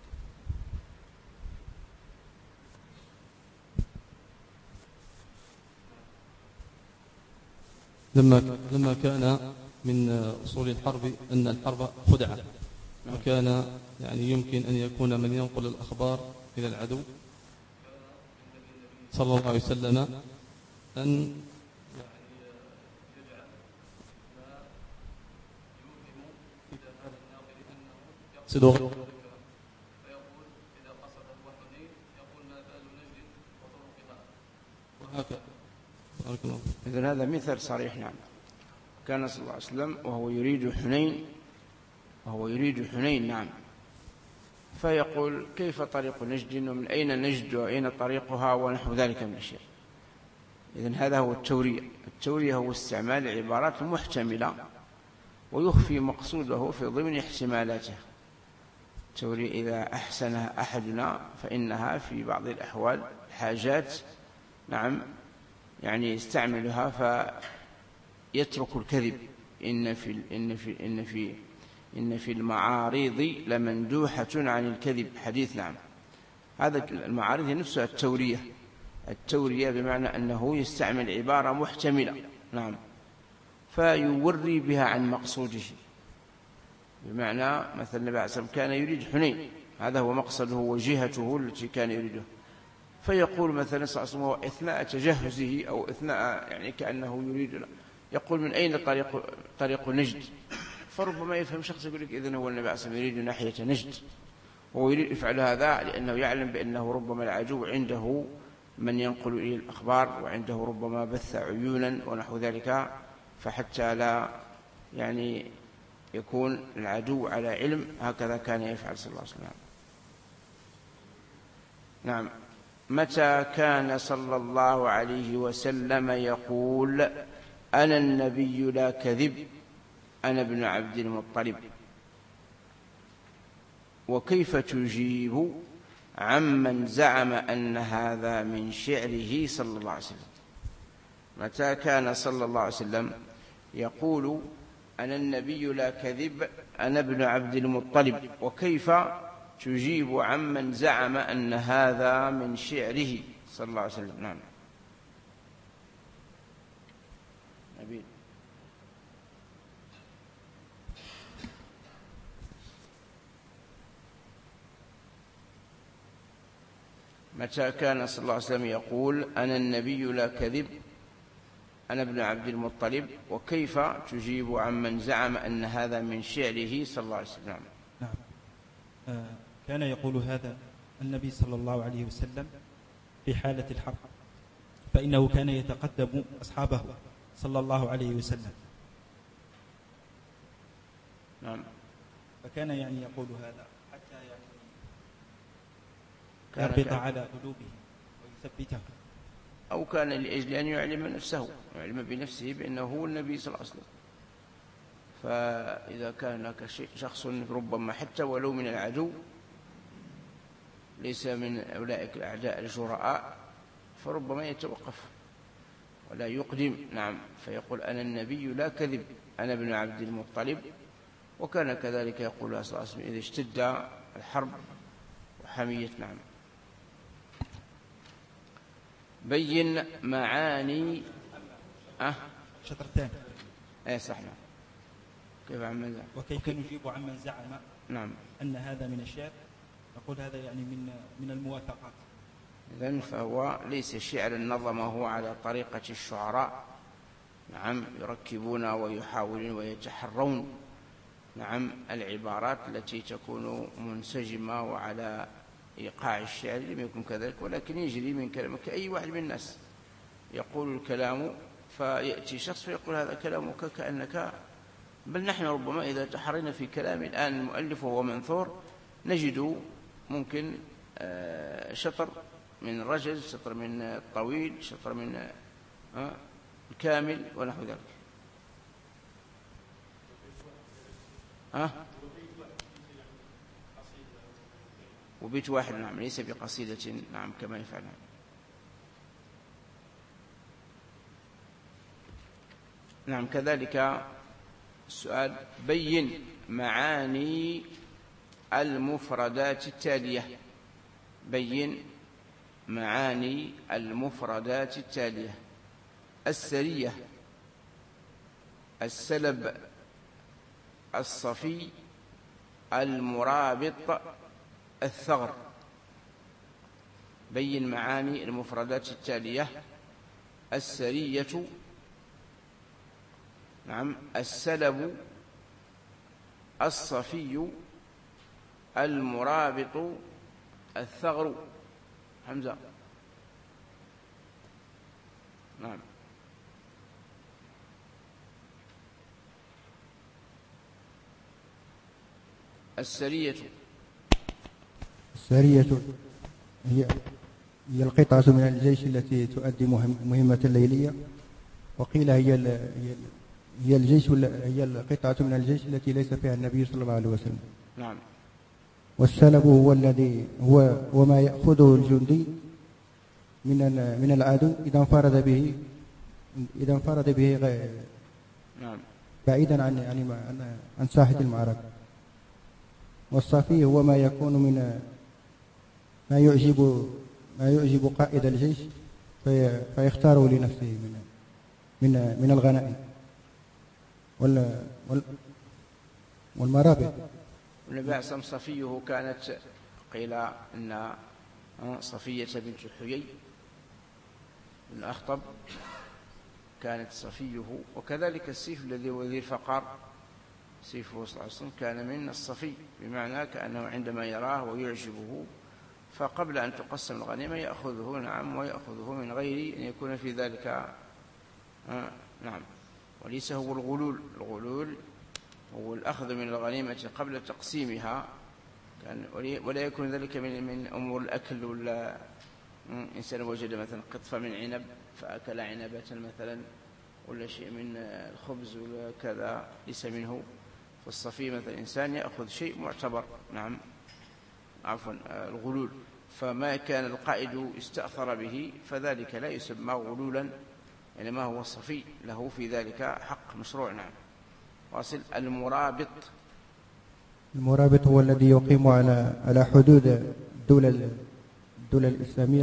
لما كان من أصول الحرب أن الحرب خدعة، وكان يعني يمكن أن يكون من ينقل الأخبار إلى العدو صلى الله عليه وسلم أن صدق فيقول إذا قصده حنين يقول ما بال نجد وطرقها وهكذا. إذن هذا مثل صريح. نعم. كان صلى الله عليه وسلم وهو يريد حنين. نعم. فيقول كيف طريق نجد ومن أين نجد وأين طريقها ونحو ذلك من الشيء. إذن هذا هو التورية. التورية هو استعمال عبارات محتملة ويخفي مقصوده في ضمن احتمالاته. التورية إذا أحسنها أحدنا فإنها في بعض الأحوال حاجات نعم يعني يستعملها فيترك الكذب. إن في المعارض لمندوحة عن الكذب حديث. نعم. هذا المعارض نفسها التورية بمعنى أنه يستعمل عبارة محتملة. نعم. فيوري بها عن مقصوده. بمعنى مثلا النبي عليه الصلاة والسلام كان يريد حنين، هذا هو مقصده وجهته التي كان يريده. فيقول مثلا صلى الله عليه وسلم أثناء تجهزه أو أثناء يعني كأنه يريد يقول من أين طريق نجد. فربما يفهم شخص يقول لك إذن هو النبي عليه الصلاة والسلام يريد ناحية نجد، وهو يريد يفعل هذا لأنه يعلم بأنه ربما العدو عنده من ينقل إليه الأخبار، وعنده ربما بث عيونا ونحو ذلك، فحتى لا يعني يكون العدو على علم. هكذا كان يفعل صلى الله عليه وسلم. نعم. متى كان صلى الله عليه وسلم يقول أنا النبي لا كذب أنا ابن عبد المطلب، وكيف تجيب عمن زعم أن هذا من شعره صلى الله عليه وسلم. متى كان صلى الله عليه وسلم يقول أنا النبي لا كذب أنا ابن عبد المطلب، وكيف تجيب عمن زعم أن هذا من شعره صلى الله عليه وسلم. نعم. نبيل. متى كان صلى الله عليه وسلم يقول أنا النبي لا كذب أنا ابن عبد المطلب، وكيف تجيب عمن زعم أن هذا من شعره صلى الله عليه وسلم. نعم. كان يقول هذا النبي صلى الله عليه وسلم في حالة الحرب، فإنه كان يتقدم أصحابه صلى الله عليه وسلم. نعم. فكان يعني يقول هذا حتى يعني يربط على قلوبهم ويثبتهم، أو كان لأجل أن يعلم نفسه، يعلم بنفسه بأنه هو النبي صلى الله عليه وسلم. فإذا كان هناك شخص ربما حتى ولو من العدو ليس من أولئك الأعداء الجراء، فربما يتوقف ولا يقدم. نعم. فيقول أنا النبي لا كذب أنا ابن عبد المطلب. وكان كذلك يقول صلى الله عليه وسلم إذا اشتد الحرب وحمية. نعم. بين معاني الشطر الثاني. صح. نعم. كيف عمن زعم وكيف نجيب عمن زعم نعم أن هذا من الشعر. نقول هذا يعني من الموافقات. إذن فهو ليس شعرا نظمه على طريقة الشعراء. نعم. يركبون ويحاولون ويتحرون نعم العبارات التي تكون منسجمة وعلى إيقاع الشعر. لم يكن كذلك، ولكن يجري من كلامك كأي واحد من الناس يقول الكلام، فيأتي شخص فيقول هذا كلامك كأنك بل نحن ربما إذا تحرينا في كلام الآن المؤلف وهو منثور نجد ممكن شطر من الرجز، شطر من الطويل، شطر من الكامل ونحو ذلك. وبيت واحد نعم ليس بقصيدة نعم كما يفعل. نعم كذلك السؤال بين معاني المفردات التالية. بين معاني المفردات التالية: السرية، السلب، الصفي، المرابط، الثغر. بين معاني المفردات التالية: السرية، نعم، السلب، الصفي، المرابط، الثغر. حمزة. نعم. السرية هي القطعة من الجيش التي تؤدي مهمة ليلية، وقيل هي الجيش، هي القطعة من الجيش التي ليس فيها النبي صلى الله عليه وسلم. نعم. والسلب هو الذي هو ما يأخذه الجندي من العدو إذا انفرد به نعم. بعيدا عن ساحة المعركة. والصفي هو ما يكون من ما يعجب قائد الجيش فيختاره لنفسه من الغنائم والمرابط. والنبي صلى صفيه كانت قيل أن صفية بنت حيي بن أخطب كانت صفيه. وكذلك السيف الذي هو ذي الفقار سيفه صلى الله عليه وسلم كان من الصفي، بمعنى كأنه عندما يراه ويعجبه فقبل أن تقسم الغنيمة يأخذه. نعم. ويأخذه من غير أن يكون في ذلك نعم. وليس هو الغلول. الغلول هو الأخذ من الغنيمة قبل تقسيمها، ولا يكون ذلك من أمور الأكل، ولا إنسان وجد مثلا قطفة من عنب فأكل عنبة مثلا، ولا شيء من الخبز ولا كذا، ليس منه. فالصفي مثلا إنسان يأخذ شيء معتبر. نعم. عفوا الغلول. فما كان القائد استأثر به فذلك لا يسمى غلولا، يعني ما هو الصفي له في ذلك حق مشروع. نعم. واصل. المرابط هو الذي يقيم على حدود الدولة الإسلامية،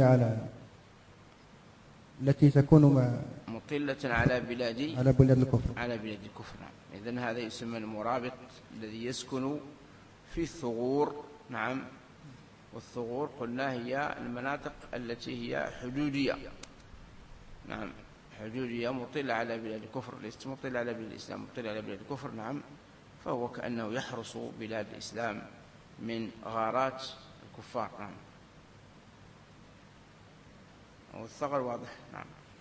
التي تكون مطلة على بلاد الكفر. نعم. إذن هذا يسمى المرابط الذي يسكن في الثغور. نعم. والثغور قلنا هي المناطق التي هي حدودية. نعم. حدودية مطلة على بلاد الكفر، ليست مطلة على بلاد الإسلام، مطلة على بلاد الكفر. نعم. فهو كأنه يحرس بلاد الإسلام من غارات الكفار. نعم. والثغر واضح. نعم.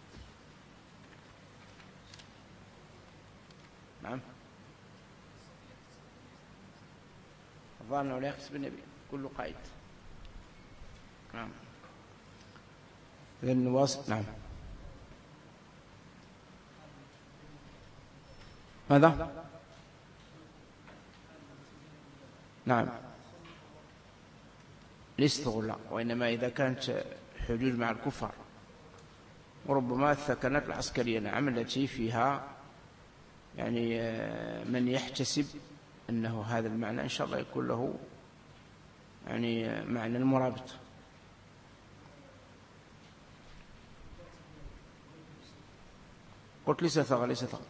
نعم. الظاهر أنه لا يخص بالنبي كل قائد. نعم. إذن واصل. نعم. ماذا؟ نعم. ليست غلا، وإنما إذا كانت حدود مع الكفار، وربما الثكنات العسكرية. نعم. التي فيها يعني من يحتسب أنه هذا المعنى إن شاء الله يكون له يعني معنى المرابط. قلت ليس ثغر، ليس ثغر.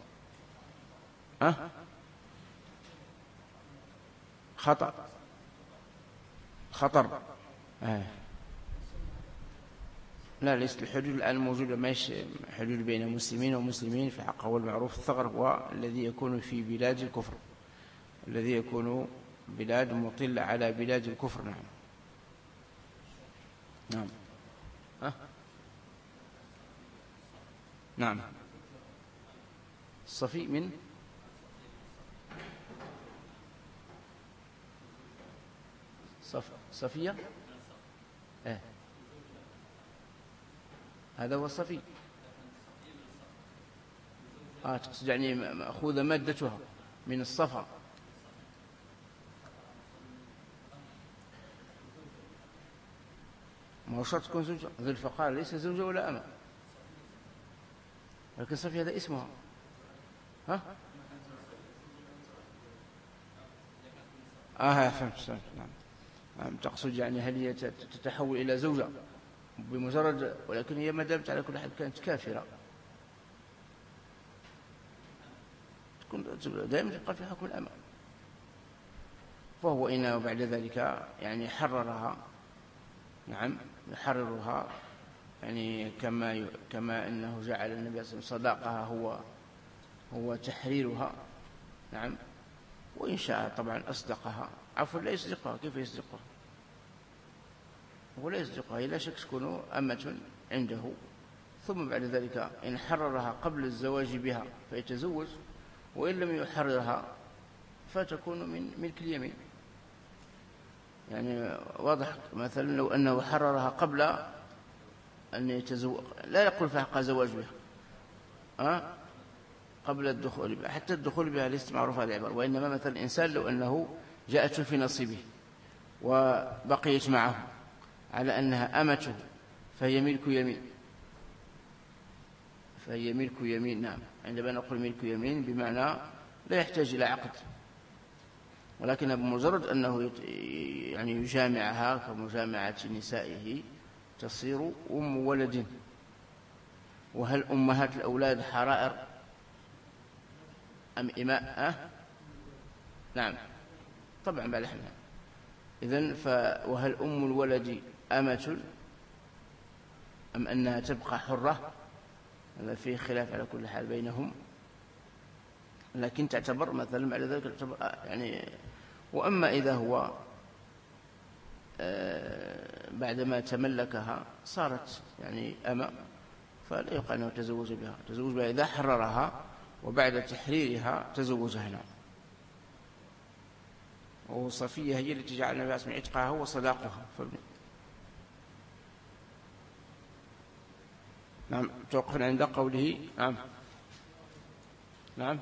خطر. لا، ليست الحدود الآن موجودة، ماش حدود بين مسلمين ومسلمين في حق. هو المعروف الثغر هو الذي يكون في بلاد الكفر، الذي يكون بلاد مطلة على بلاد الكفر. نعم. نعم. نعم. الصفي من صفية هذا هو الصفي. تقصد يعني مأخوذة مادتها من الصفا. ما هو شرط تكون زوجة. ذو الفقار ليس زوجة ولا أمة، لكن صفي هذا اسمها. فهمت. نعم. تقصد يعني هل هي تتحول إلى زوجة بمجرد، ولكن هي ما دامت على كل حال كانت كافرة تكون دائما تبقى في حكم الأمة. فهو إن بعد ذلك يعني حررها، نعم يحررها، يعني كما أنه جعل النبي صلى الله عليه وسلم صداقها هو تحريرها، نعم. وإن شاء طبعا أصدقها، عفوا لا يصدقها. كيف يصدقها؟ هو لا يصدقها، لا شك تكون أمة عنده، ثم بعد ذلك إن حررها قبل الزواج بها فيتزوج، وإن لم يحررها فتكون من ملك اليمين. يعني واضح مثلا لو أنه حررها قبل أن يتزوج، لا يقول في حق زواج بها قبل الدخول بها، حتى الدخول بها ليست معروفة هذه العبارة. وإنما مثلا إنسان لو أنه جاءت في نصيبه وبقيت معه على أنها أمته فهي ملك يمين. نعم. عندما نقول ملك يمين بمعنى لا يحتاج إلى عقد، ولكن بمجرد أنه يعني يجامعها كمجامعة نسائه تصير أم ولد. وهل أمهات الأولاد حرائر أم إماء؟ نعم طبعا بعد حملها. إذن وهل أم الولد أمة أم أنها تبقى حرة؟ هذا فيه خلاف على كل حال بينهم، لكن تعتبر مثلا بعد ذلك تعتبر يعني. وأما إذا هو بعدما تملكها صارت يعني أمة، فلا يقال أنه تزوج بها إذا حررها وبعد تحريرها تزوجها. نعم. وصفية هي التي جعل النبي اسم عتقها وصداقها. نعم. توقفنا عند قوله. نعم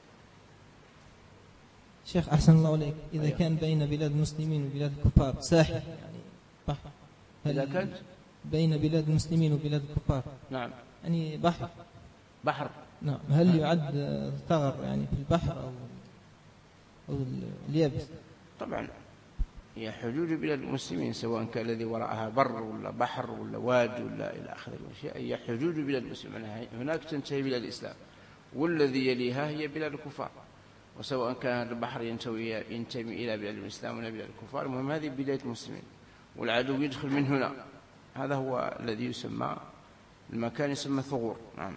شيخ أحسن الله عليك، إذا كان بين بلاد المسلمين وبلاد الكفار ساحل يعني بحر، إذا كان بين بلاد المسلمين وبلاد الكفار، نعم يعني بحر، نعم، هل يعد ثغر يعني في البحر أو اليابس؟ طبعا هي حدود بلاد المسلمين، سواء كان الذي وراءها بر ولا بحر ولا واد ولا إلى آخره الأشياء، هي حدود بلاد المسلمين. هناك تنتهي بلاد الإسلام، والذي يليها هي بلاد الكفار. وسواء كان البحر ينتمي إلى بلاد الإسلام ولا بلاد الكفار، المهم هذه بلاد المسلمين، والعدو يدخل من هنا. هذا هو الذي يسمى المكان يسمى ثغور. نعم.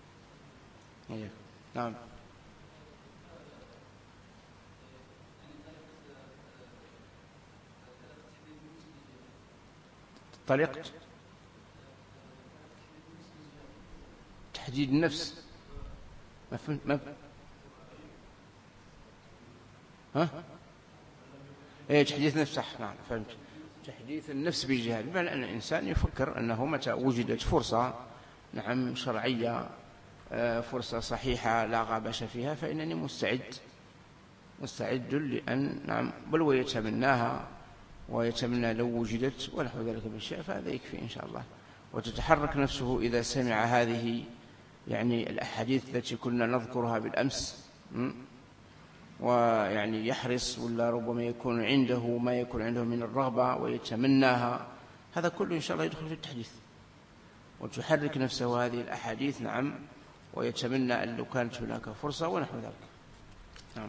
نعم. طريقة تحديد النفس. ما فهمت. تحديث النفس، صح. نعم فهمت. تحديث النفس بالجهاد، بمعنى أن الإنسان يفكر أنه متى وجدت فرصة، نعم شرعية، فرصة صحيحة لا غابش فيها، فإنني مستعد لأن نعم بل ويتمناها، ويتمنى لو وجدت ونحو ذلك بالشيء، فهذا يكفي إن شاء الله. وتتحرك نفسه إذا سمع هذه يعني الأحاديث التي كنا نذكرها بالأمس، ويعني يحرص، ولا ربما يكون عنده ما يكون عنده من الرغبة ويتمناها، هذا كله إن شاء الله يدخل في التحديث. وتحرك نفسه هذه الأحاديث، نعم، ويتمنى أن لو كانت هناك فرصة ونحو ذلك. نعم.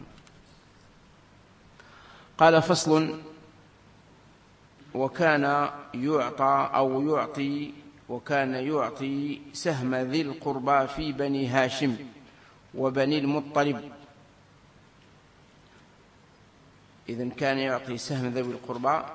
قال فصل: وكان يعطي سهم ذي القربى في بني هاشم وبني المطلب. إذن كان يعطي سهم ذوي القربى،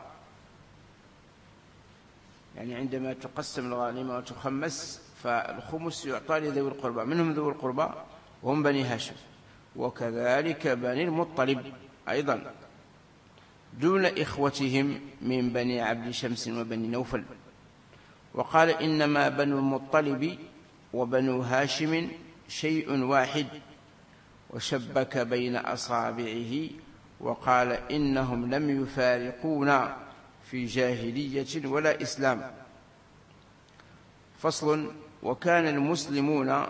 يعني عندما تقسم الغنيمة وتخمس فالخمس يعطى لذوي القربى، منهم ذوي القربى وهم بني هاشم، وكذلك بني المطلب أيضا. دون إخوتهم من بني عبد شمس وبني نوفل. وقال إنما بنو المطلب وبنو هاشم شيء واحد، وشبك بين أصابعه وقال إنهم لم يفارقونا في جاهلية ولا إسلام. فصل: وكان المسلمون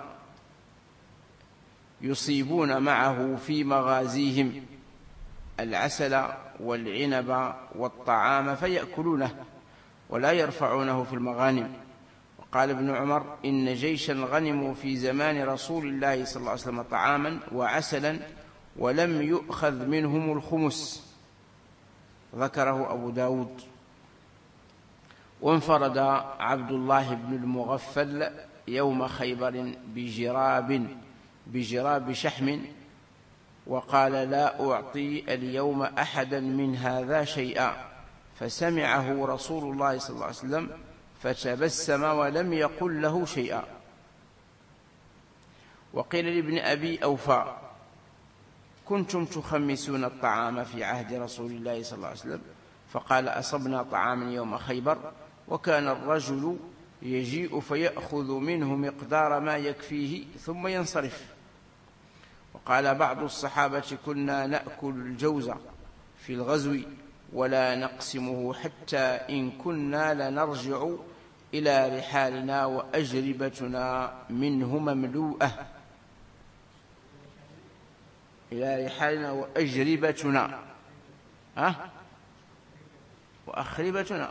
يصيبون معه في مغازيهم العسل والعنب والطعام فيأكلونه ولا يرفعونه في المغانم. وقال ابن عمر: إن جيشا غنموا في زمان رسول الله صلى الله عليه وسلم طعاما وعسلا ولم يؤخذ منهم الخمس. ذكره أبو داود. وانفرد عبد الله بن المغفل يوم خيبر بجراب شحم وقال: لا أعطي اليوم أحدا من هذا شيئا، فسمعه رسول الله صلى الله عليه وسلم فتبسم ولم يقل له شيئا. وقيل لابن أبي أوفى: كنتم تخمسون الطعام في عهد رسول الله صلى الله عليه وسلم؟ فقال: أصبنا طعاما يوم خيبر، وكان الرجل يجيء فيأخذ منه مقدار ما يكفيه ثم ينصرف. وقال بعض الصحابة: كنا نأكل الجوز في الغزو ولا نقسمه حتى إن كنا لنرجع إلى رحالنا وأجربتنا منه مملوءة. إلى رحالنا وأجربتنا وأخربتنا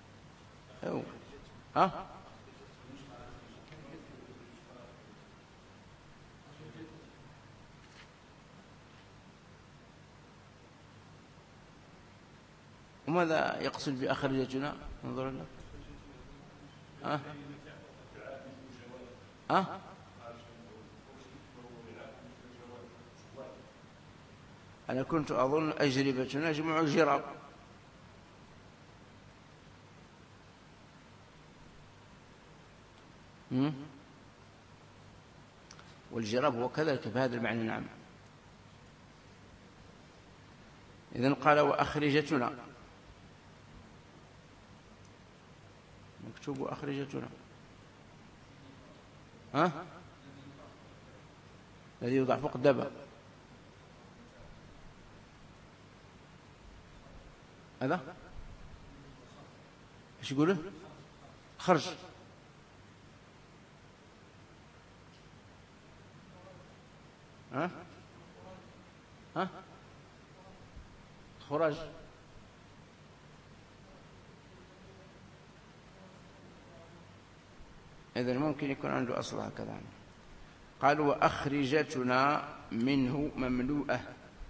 وماذا يقصد بأخرجتنا؟ انظر لنا. أنا كنت أظن أجربتنا جمع جراب. والجراب هو كذلك بهذا المعنى. نعم. إذن قال: وأخرجتنا، مكتوب أخرجتنا الذي يوضع فوق الدابة. هذا ايش يقوله؟ خرج. خرج. إذن ممكن يكون عنده أصل هكذا. قال: وأخرجتنا منه مملوءة.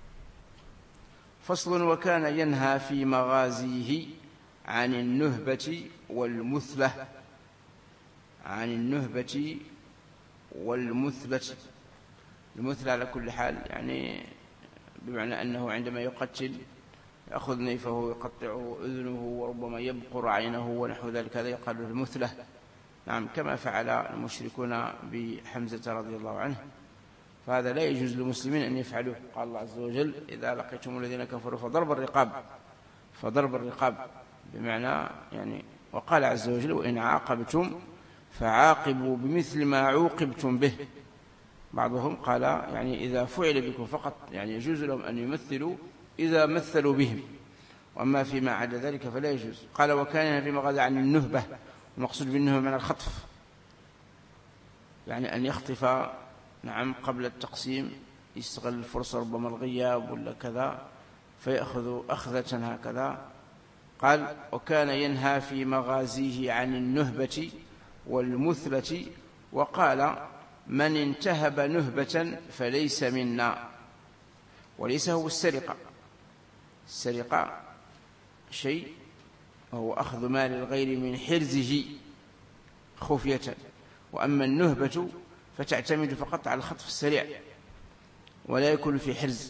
فصل: وكان ينهى في مغازيه عن النهبة والمثلة. عن النهبة والمثلة. المثلة على كل حال يعني بمعنى أنه عندما يقتل يأخذ نيفه ويقطع أذنه وربما يبقر عينه ونحو ذلك، هذا يقال له المثلة. نعم، كما فعل المشركون بحمزة رضي الله عنه، فهذا لا يجوز للمسلمين أن يفعلوه. قال الله عز وجل: إذا لقيتم الذين كفروا فضرب الرقاب بمعنى يعني. وقال عز وجل: وإن عاقبتم فعاقبوا بمثل ما عوقبتم به. بعضهم قال يعني إذا فعل بكم فقط، يعني يجوز لهم أن يمثلوا إذا مثلوا بهم، وأما فيما عدا ذلك فلا يجوز. قال: وكان في مغازى عن النهبة، المقصود بالنهبة من الخطف، يعني أن يخطف نعم قبل التقسيم، يستغل الفرصة ربما الغياب ولا كذا فيأخذ أخذة هكذا. قال: وكان ينهى في مغازيه عن النهبة والمثلة. وقال: من انتهب نهبة فليس منا. وليس هو السرقة. السرقة شيء وهو أخذ مال الغير من حرزه خفية، وأما النهبة فتعتمد فقط على الخطف السريع ولا يكون في حرز.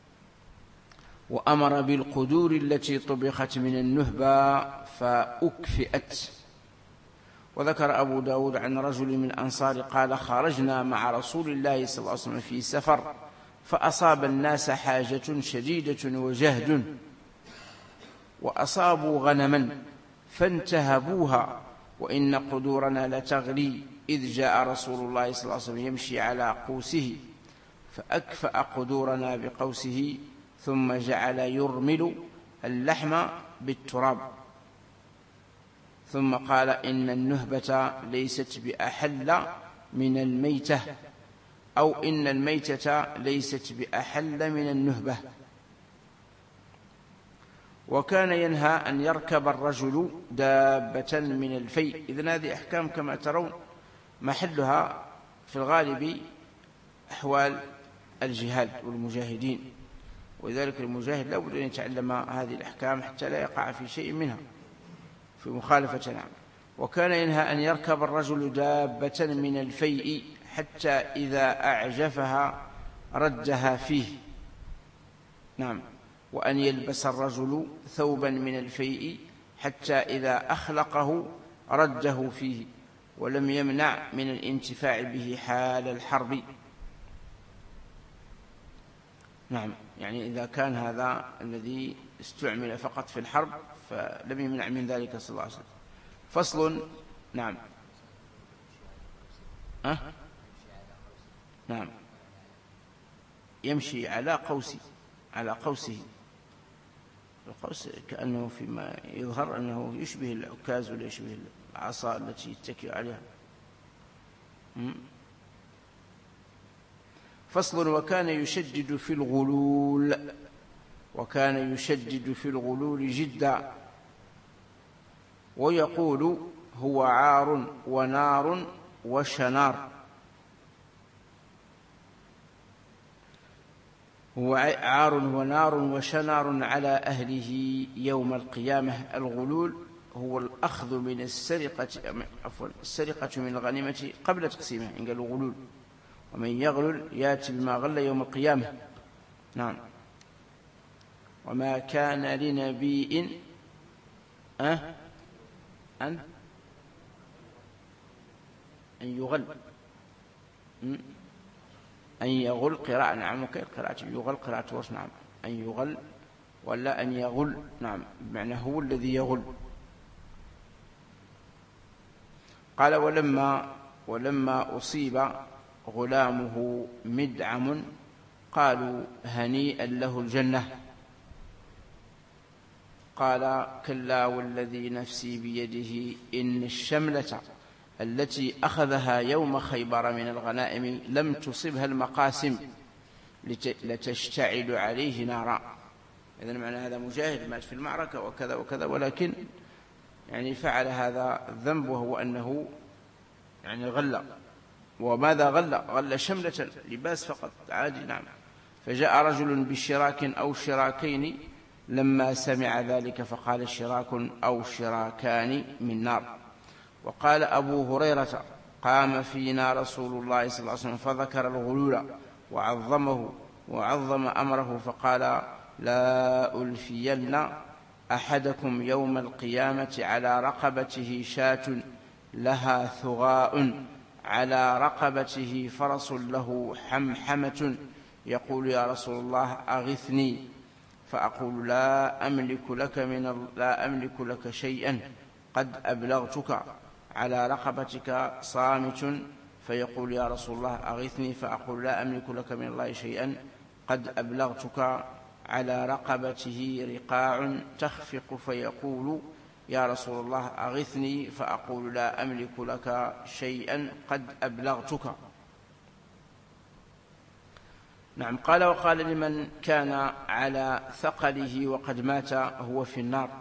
وأمر بالقدور التي طبخت من النهبة فأكفئت. وذكر أبو داود عن رجل من أنصار قال: خرجنا مع رسول الله صلى الله عليه وسلم في سفر فأصاب الناس حاجة شديدة وجهد، وأصابوا غنما فانتهبوها وإن قدورنا لتغلي إذ جاء رسول الله صلى الله عليه وسلم يمشي على قوسه فأكفأ قدورنا بقوسه ثم جعل يرمل اللحم بالتراب ثم قال إن النهبة ليست بأحل من الميتة أو إن الميتة ليست بأحل من النهبة. وكان ينهى أن يركب الرجل دابة من الفيء. إذن هذه أحكام كما ترون محلها في الغالب أحوال الجهاد والمجاهدين، ولذلك المجاهد لا بد أن يتعلم هذه الأحكام حتى لا يقع في شيء منها في مخالفة نعم. وكان ينهى أن يركب الرجل دابة من الفيء حتى إذا أعجفها ردها فيه نعم، وأن يلبس الرجل ثوبا من الفيء حتى إذا أخلقه رده فيه ولم يمنع من الانتفاع به حال الحرب نعم. يعني إذا كان هذا الذي استعمل فقط في الحرب فلم يمنع من ذلك صلى الله عليه وسلم. فصل نعم نعم يمشي على قوسه القوس كأنه فيما يظهر أنه يشبه العكاز ولا يشبه العصا التي يتكئ عليها. فصل وكان يشدد في الغلول جدا ويقول هو عار ونار وشنار. هو عار ونار وشنار على أهله يوم القيامة. الغلول هو الأخذ من السرقة من الغنيمة قبل تقسيمها إن قالوا غلول، ومن يغلل ياتي بما غل يوم القيامة نعم. وما كان لنبي أن يغل أن يغل قراءة نعم، وكيف قراءة يغل قراءة ورش نعم، أن يغل ولا أن يغل نعم، بمعنى هو الذي يغل. قال ولما أصيب غلامه مدعم قالوا هنيئا له الجنة. قال كلا والذي نفسي بيده إن الشملة التي أخذها يوم خيبر من الغنائم لم تصبها المقاسم لتشتعل عليه نارا. إذن معنى هذا مجاهد مات في المعركة وكذا وكذا، ولكن يعني فعل هذا الذنب وهو أنه يعني غلّ. وماذا غلّ شملة لباس فقط عادي نعم. فجاء رجل بشراك أو شراكين لما سمع ذلك فقال شراك أو شراكان من نار. وقال أبو هريرة قام فينا رسول الله صلى الله عليه وسلم فذكر الغلول وعظم أمره فقال لا ألفين أحدكم يوم القيامة على رقبته شاة لها ثغاء على رقبته فرس له حمحمة يقول يا رسول الله أغثني فأقول لا أملك لك شيئا قد أبلغتك. على رقبتك صامت فيقول يا رسول الله أغثني فأقول لا أملك لك من الله شيئا قد أبلغتك. على رقبته رقاع تخفق فيقول يا رسول الله أغثني فأقول لا أملك لك شيئا قد أبلغتك. نعم. قال وقال لمن كان على ثقله وقد مات هو في النار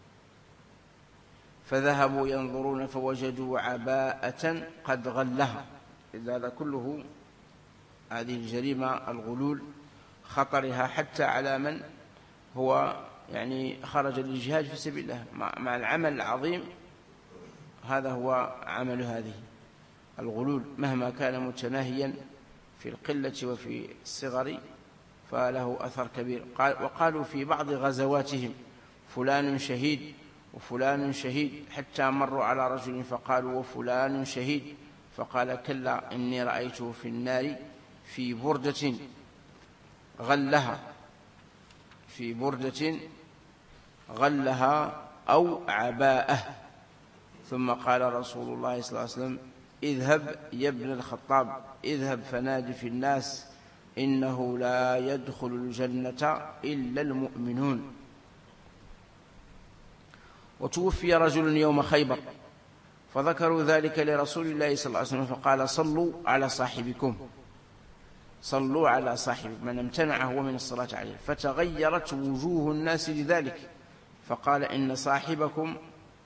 فذهبوا ينظرون فوجدوا عباءة قد غلها. هذا كله هذه الجريمة الغلول خطرها حتى على من هو يعني خرج للجهاد في سبيل الله مع العمل العظيم. هذا هو عمل هذه الغلول مهما كان متناهيا في القلة وفي الصغر فله أثر كبير. وقالوا في بعض غزواتهم فلان شهيد وفلان شهيد حتى مروا على رجل فقالوا وفلان شهيد فقال كلا إني رأيته في النار في بردة غلها غلها أو عباءه. ثم قال رسول الله صلى الله عليه وسلم: اذهب يا ابن الخطاب، اذهب فنادي في الناس إنه لا يدخل الجنة إلا المؤمنون. وتوفي رجل يوم خيبر فذكروا ذلك لرسول الله صلى الله عليه وسلم فقال: صلوا على صاحبكم، صلوا على صاحبكم، من امتنع هو من الصلاة عليه. فتغيرت وجوه الناس لذلك، فقال: إن صاحبكم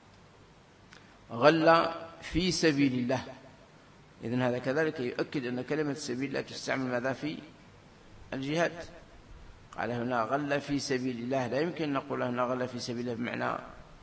غل في سبيل الله. إذن هذا كذلك يؤكد أن كلمة سبيل الله تستعمل ماذا في الجهاد. قال هنا غل في سبيل الله، لا يمكن أن نقول هنا غل في سبيل الله بمعنى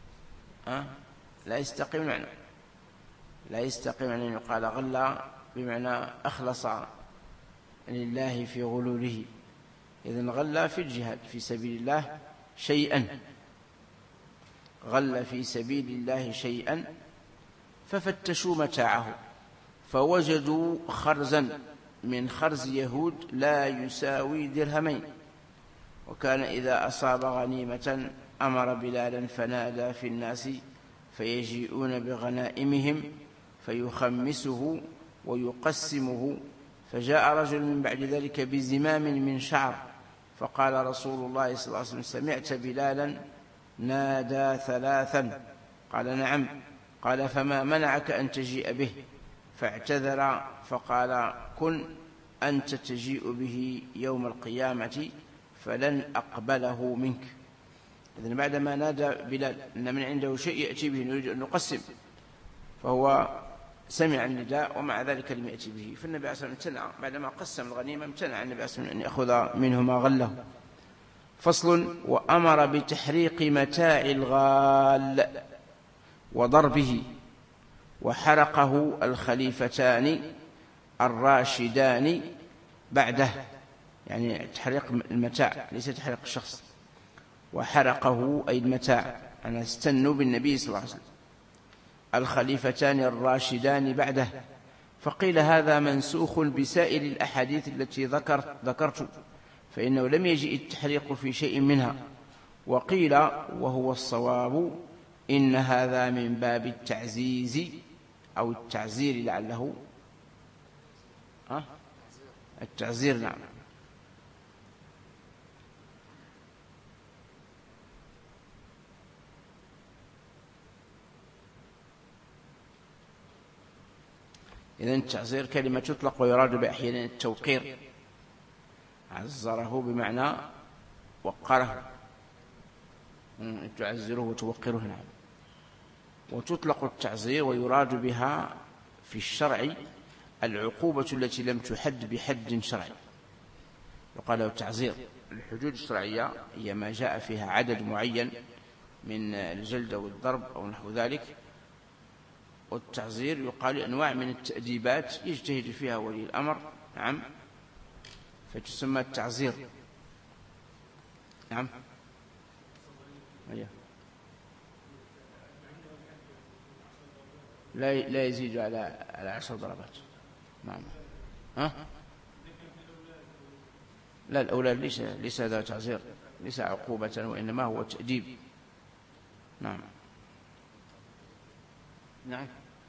لا يستقيم المعنى، لا يستقيم أن يقال غل بمعنى أخلص لله في غلوله. إذن غل في الجهاد في سبيل الله شيئا، غل في سبيل الله شيئا ففتشوا متاعه فوجدوا خرزا من خرز يهود لا يساوي درهمين. وكان إذا أصاب غنيمة أمر بلالا فنادى في الناس فيجيئون بغنائمهم فيخمسه ويقسمه. فجاء رجل من بعد ذلك بزمام من شعر فقال رسول الله صلى الله عليه وسلم: سمعت بلالا نادى ثلاثا؟ قال: نعم. قال: فما منعك أن تجيء به؟ فاعتذر فقال: كن أنت تجيء به يوم القيامة فلن أقبله منك. إذن بعدما نادى بلال أن من عنده شيء يأتي به نريد أن نقسم، فهو سمع النداء ومع ذلك لم يأتي به، فالنبي عليه الصلاة والسلام امتنع بعدما قسم الغنيمة، امتنع النبي عليه الصلاة والسلام أن يأخذ منه ما غله. فصل: وأمر بتحريق متاع الغال وضربه، وحرقه الخليفتان الراشدان بعده، يعني تحريق المتاع ليس تحريق الشخص. وحرقه أي المتاع، أنا استنوا بالنبي صلى الله عليه وسلم الخليفتان الراشدان بعده. فقيل هذا منسوخ بسائر الأحاديث التي ذكرت، فإنه لم يجئ التحريق في شيء منها. وقيل وهو الصواب إن هذا من باب التعزيز أو التعزير، لعله التعزير، نعم. إذن التعزير كلمة تطلق ويراد بأحيان التوقير، عزره بمعنى وقره، تعزره وتوقره، نعم. وتطلق التعزير ويراد بها في الشرع العقوبة التي لم تحد بحد شرعي، يقال له تعزير. الحدود الشرعية هي ما جاء فيها عدد معين من الجلد أو الضرب أو نحو ذلك، والتعزير يقال أنواع من التأديبات يجتهد فيها ولي الأمر، نعم، فتسمى التعزير، نعم. لا يزيد على 10 ضربات، نعم. لا، الأولاد ليس هذا تعزير، ليس عقوبة، وإنما هو تأديب، نعم. نعم،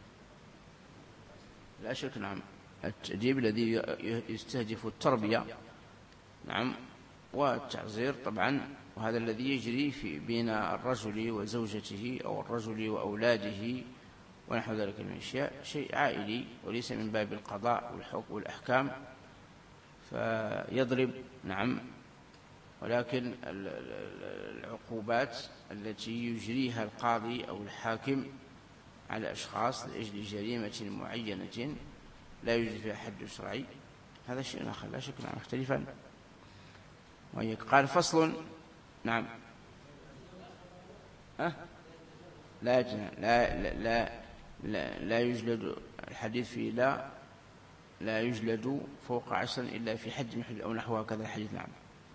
لا شك، نعم. التأديب الذي يستهدف التربية، نعم، والتعزير طبعا، وهذا الذي يجري بين الرجل وزوجته أو الرجل وأولاده ونحو ذلك من الأشياء، شيء عائلي وليس من باب القضاء والحكم والأحكام، فيضرب، نعم. ولكن العقوبات التي يجريها القاضي أو الحاكم على أشخاص لأجل جريمة معينة لا يوجد فيها حد شرعي، هذا شيء آخر لا شك، نعم، مختلفا. قال: فصل، نعم. لا يجلد، الحديث فيه لا يجلد فوق 10 إلا في حد محل أو نحو هكذا الحديث، نعم.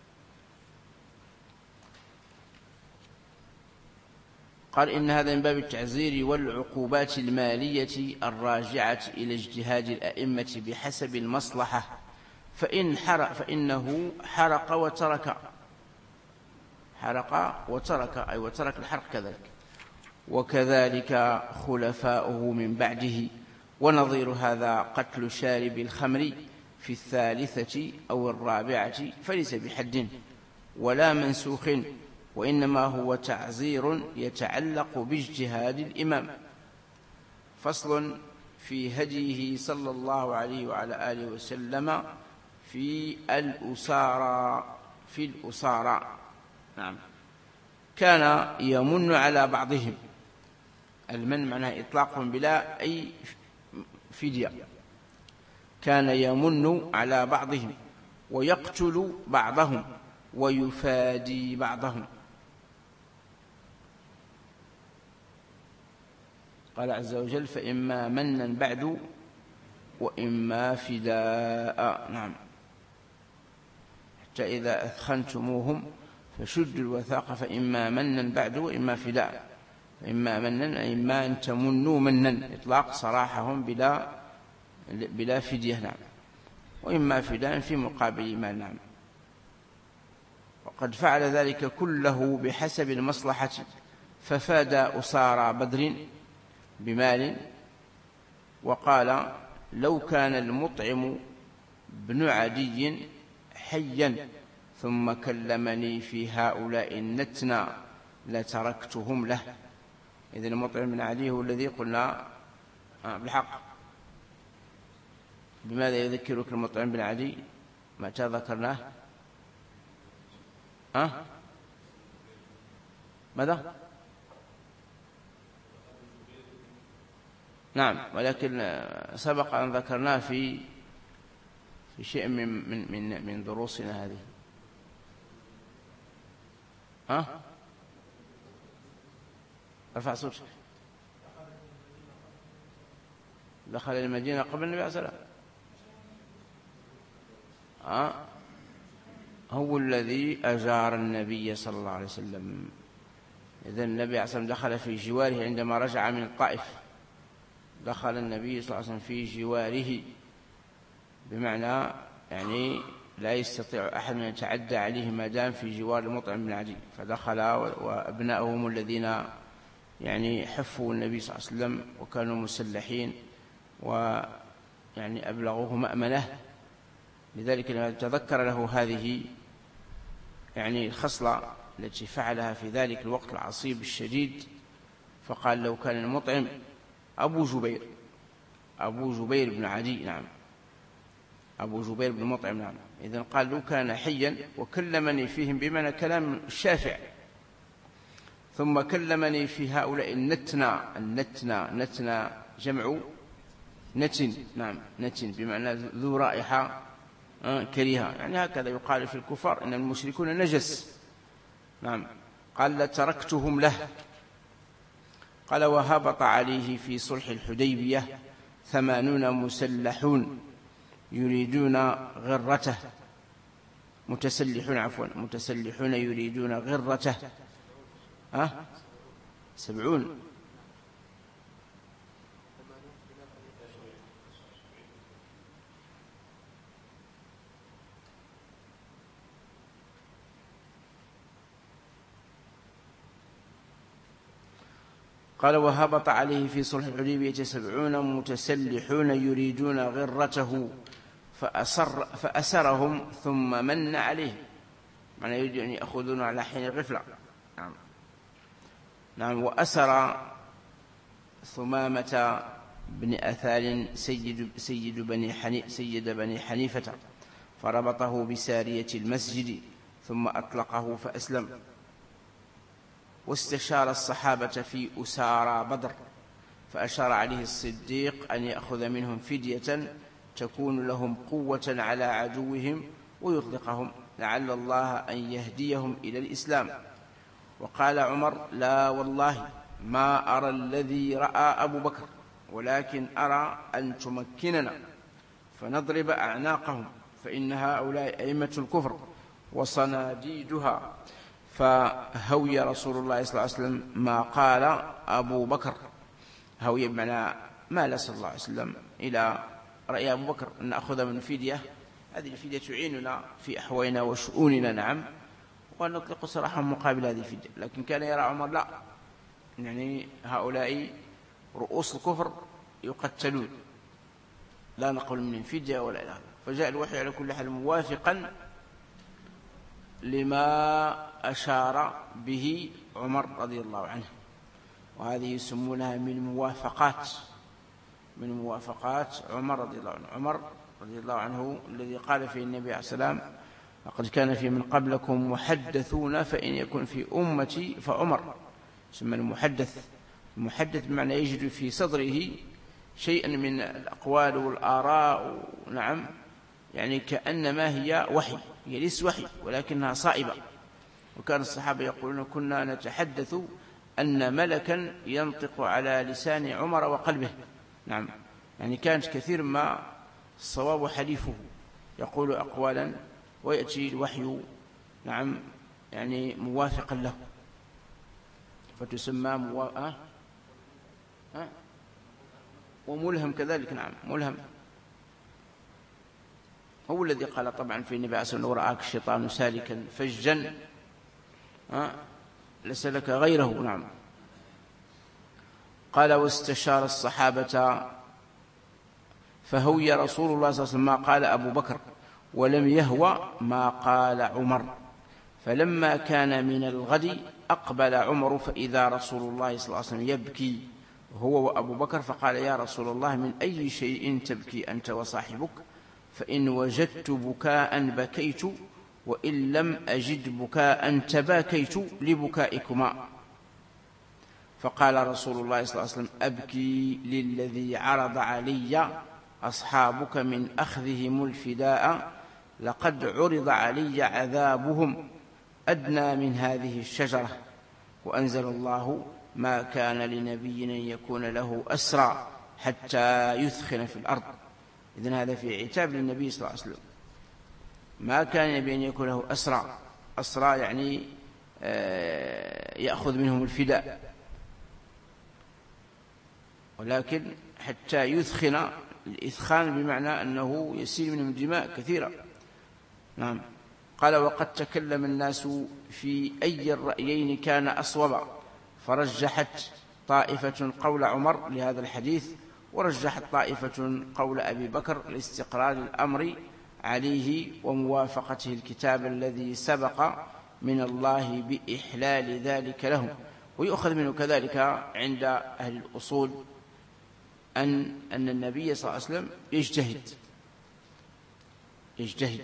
قال: إن هذا من باب التعزير والعقوبات المالية الراجعة إلى اجتهاد الأئمة بحسب المصلحة، فإنه حرق وترك، حرق وترك الحرق كذلك. وكذلك خلفاؤه من بعده. ونظير هذا قتل شارب الخمر في الثالثة أو الرابعة فليس بحد ولا منسوخ، وإنما هو تعزير يتعلق باجتهاد الإمام. فصل في هديه صلى الله عليه وعلى آله وسلم في الأسارى. نعم. كان يمن على بعضهم. المن معناه إطلاق بلا أي فدية. كان يمن على بعضهم ويقتل بعضهم ويفادي بعضهم. قال عز وجل: فإما منا بعد وإما فداء. نعم. حتى إذا أثخنتموهم فشدوا الوثاق فإما منا بعد وإما فداء. إما منا إما أن تمنوا منا، إطلاق صراحهم بلا فدية. نعم. وإما فداء في مقابل ما. نعم. وقد فعل ذلك كله بحسب المصلحة، ففاد أسارى بدر بمال، وقال: لو كان المطعم بن عدي حيا ثم كلمني في هؤلاء النتنى لتركتهم له. إذن المطعم بن عدي هو الذي قلنا بالحق. بماذا يذكرك المطعم بن عدي؟ متى ذكرناه؟ ماذا؟ نعم، ولكن سبق أن ذكرناه في شيء من دروسنا هذه. ارفع صوتك. دخل المدينة قبل النبي عليه الصلاة والسلام. هو الذي أجار النبي صلى الله عليه وسلم. إذن النبي عليه الصلاة والسلام دخل في جواره عندما رجع من الطائف. دخل النبي صلى الله عليه وسلم في جواره، بمعنى يعني لا يستطيع أحد أن يتعدى عليه ما دام في جوار المطعم بن عدي. فدخل وأبناؤهم الذين يعني حفوا النبي صلى الله عليه وسلم وكانوا مسلحين ويعني أبلغوه مأمنه. لذلك لما تذكر له هذه يعني الخصلة التي فعلها في ذلك الوقت العصيب الشديد، فقال: لو كان المطعم أبو جبير بن عدي. نعم. أبو جبير بن مطعم. نعم. إذن قال: لو كان حيا وكلمني فيهم بمعنى كلام الشافع، ثم كلمني في هؤلاء النتنى جمع نتن. نعم. نتن بمعنى ذو رائحة كريهة، يعني هكذا يقال في الكفار إن المشركون نجس. نعم. قال: لتركتهم له. قال: وهبط عليه في صلح الحديبية 80 مسلحون يريدون غرته. متسلحون يريدون غرته. 70. قال: وهبط عليه في صلح الحديبية 70 متسلحون يريدون غرته فأسرهم ثم من عليه. معنى يريد أن يأخذون على حين الغفلة. نعم. وأسر ثمامة بن أثال سيد بني حنيفة، فربطه بسارية المسجد ثم أطلقه فأسلم. واستشار الصحابة في أسارى بدر، فأشار عليه الصديق أن يأخذ منهم فدية تكون لهم قوة على عدوهم ويطلقهم، لعل الله أن يهديهم إلى الإسلام. وقال عمر: لا والله ما أرى الذي رأى أبو بكر، ولكن أرى أن تمكننا فنضرب أعناقهم، فإن هؤلاء أئمة الكفر وصناديدها. فهوي رسول الله صلى الله عليه وسلم ما قال أبو بكر. هوي بمعنى مال صلى الله عليه وسلم إلى رأي أبو بكر أن نأخذ من فدية. هذه الفدية تعيننا في أحوالنا وشؤوننا. نعم. ونطلق سراحا مقابل هذه الفدية. لكن كان يرى عمر لا، يعني هؤلاء رؤوس الكفر يقتلون، لا نقبل منهم فدية ولا إله. فجاء الوحي على كل حال موافقا لما أشار به عمر رضي الله عنه، وهذه يسمونها من موافقات عمر رضي الله عنه. عمر رضي الله عنه الذي قال فيه النبي عليه السلام: لقد كان في من قبلكم محدثون فإن يكن في أمتي فعمر. يسمى المحدث بمعنى يجد في صدره شيئا من الأقوال والآراء، نعم، يعني كأنما هي وحي، هي ليس وحي ولكنها صائبة. وكان الصحابة يقولون: كنا نتحدث أن ملكا ينطق على لسان عمر وقلبه. نعم، يعني كانت كثير ما الصواب حليفه، يقول أقوالا ويأتي الوحي، نعم، يعني موافقا له، فتسمى وملهم كذلك. نعم، ملهم. هو الذي قال طبعا في النبي عليه الصلاة والسلام: ورآك الشيطان سالكا فجا لسلك غيره. نعم. قال: واستشار الصحابة فهوي رسول الله صلى الله عليه وسلم ما قال أبو بكر، ولم يهوى ما قال عمر. فلما كان من الغد أقبل عمر فإذا رسول الله صلى الله عليه وسلم يبكي هو وأبو بكر، فقال: يا رسول الله، من أي شيء تبكي أنت وصاحبك؟ فإن وجدت بكاء بكيت، وإن لم أجد بكاء تباكيت لبكائكما. فقال رسول الله صلى الله عليه وسلم: أبكي للذي عرض علي أصحابك من أخذهم الفداء، لقد عرض علي عذابهم أدنى من هذه الشجرة. وأنزل الله: ما كان لنبي أن يكون له أسرى حتى يثخن في الأرض. إذن هذا في عتاب للنبي صلى الله عليه وسلم. ما كان لنبي أن يكون له أسرى يعني يأخذ منهم الفداء، ولكن حتى يثخن. الإثخان بمعنى أنه يسيل منهم دماء كثيرة. نعم. قال: وقد تكلم الناس في أي الرأيين كان أصوب، فرجحت طائفة قول عمر لهذا الحديث، ورجحت طائفة قول أبي بكر لاستقرار الأمر عليه وموافقته الكتاب الذي سبق من الله بإحلال ذلك لهم. ويؤخذ منه كذلك عند أهل الأصول أن النبي صلى الله عليه وسلم يجتهد.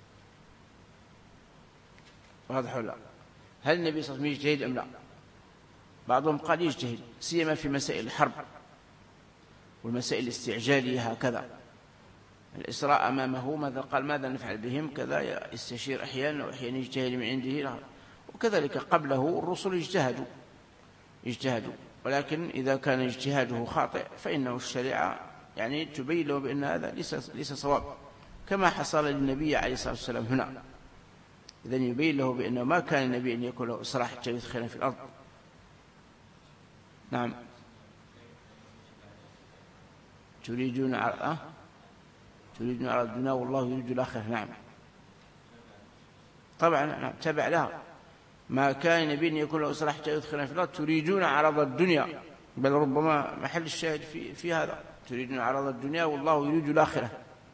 واضح ولا؟ هل النبي صلى الله عليه وسلم يجتهد أم لا؟ بعضهم قال يجتهد، سيما في مسائل الحرب والمسائل الاستعجالية، هكذا الإسراء أمامه ماذا قال: ماذا نفعل بهم كذا، يستشير أحيانا وأحيانا يجتهد من عنده. وكذلك قبله الرسل يجتهدوا، ولكن إذا كان اجتهاده خاطئ فإنه الشريعة يعني تبين له بأن هذا ليس صواب، كما حصل للنبي عليه الصلاة والسلام هنا. إذن يبين له بأنه ما كان النبي أن يكون له إسراء حتى يثخن في الأرض. نعم. تريدون على الدنيا والله يريد الآخرة. نعم، طبعا. نعم، تبع لها. ما كان النبي أن يكون له إسراء حتى يثخن في الأرض. تريدون عرض الدنيا، بل ربما محل الشاهد في هذا: تريدون عرض الدنيا والله يريد الآخرة.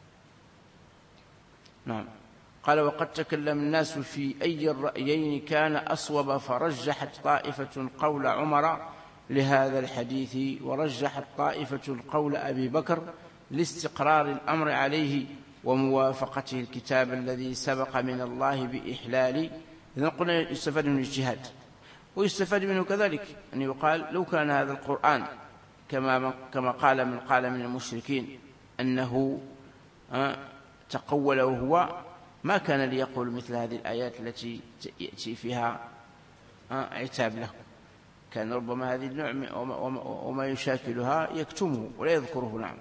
نعم. قال: وقد تكلم الناس في أي الرأيين كان أصوب، فرجحت طائفة قول عمر لهذا الحديث، ورجحت طائفة قول أبي بكر لاستقرار الأمر عليه وموافقته الكتاب الذي سبق من الله بإحلال. إذن قلنا يستفاد من الاجتهاد، ويستفاد منه كذلك أن يقال: لو كان هذا القرآن كما قال من المشركين أنه تقول وهو، ما كان ليقول مثل هذه الآيات التي يأتي فيها عتاب له. كان ربما هذه النوع وما يشاكلها يكتمه ولا يذكره. نعم،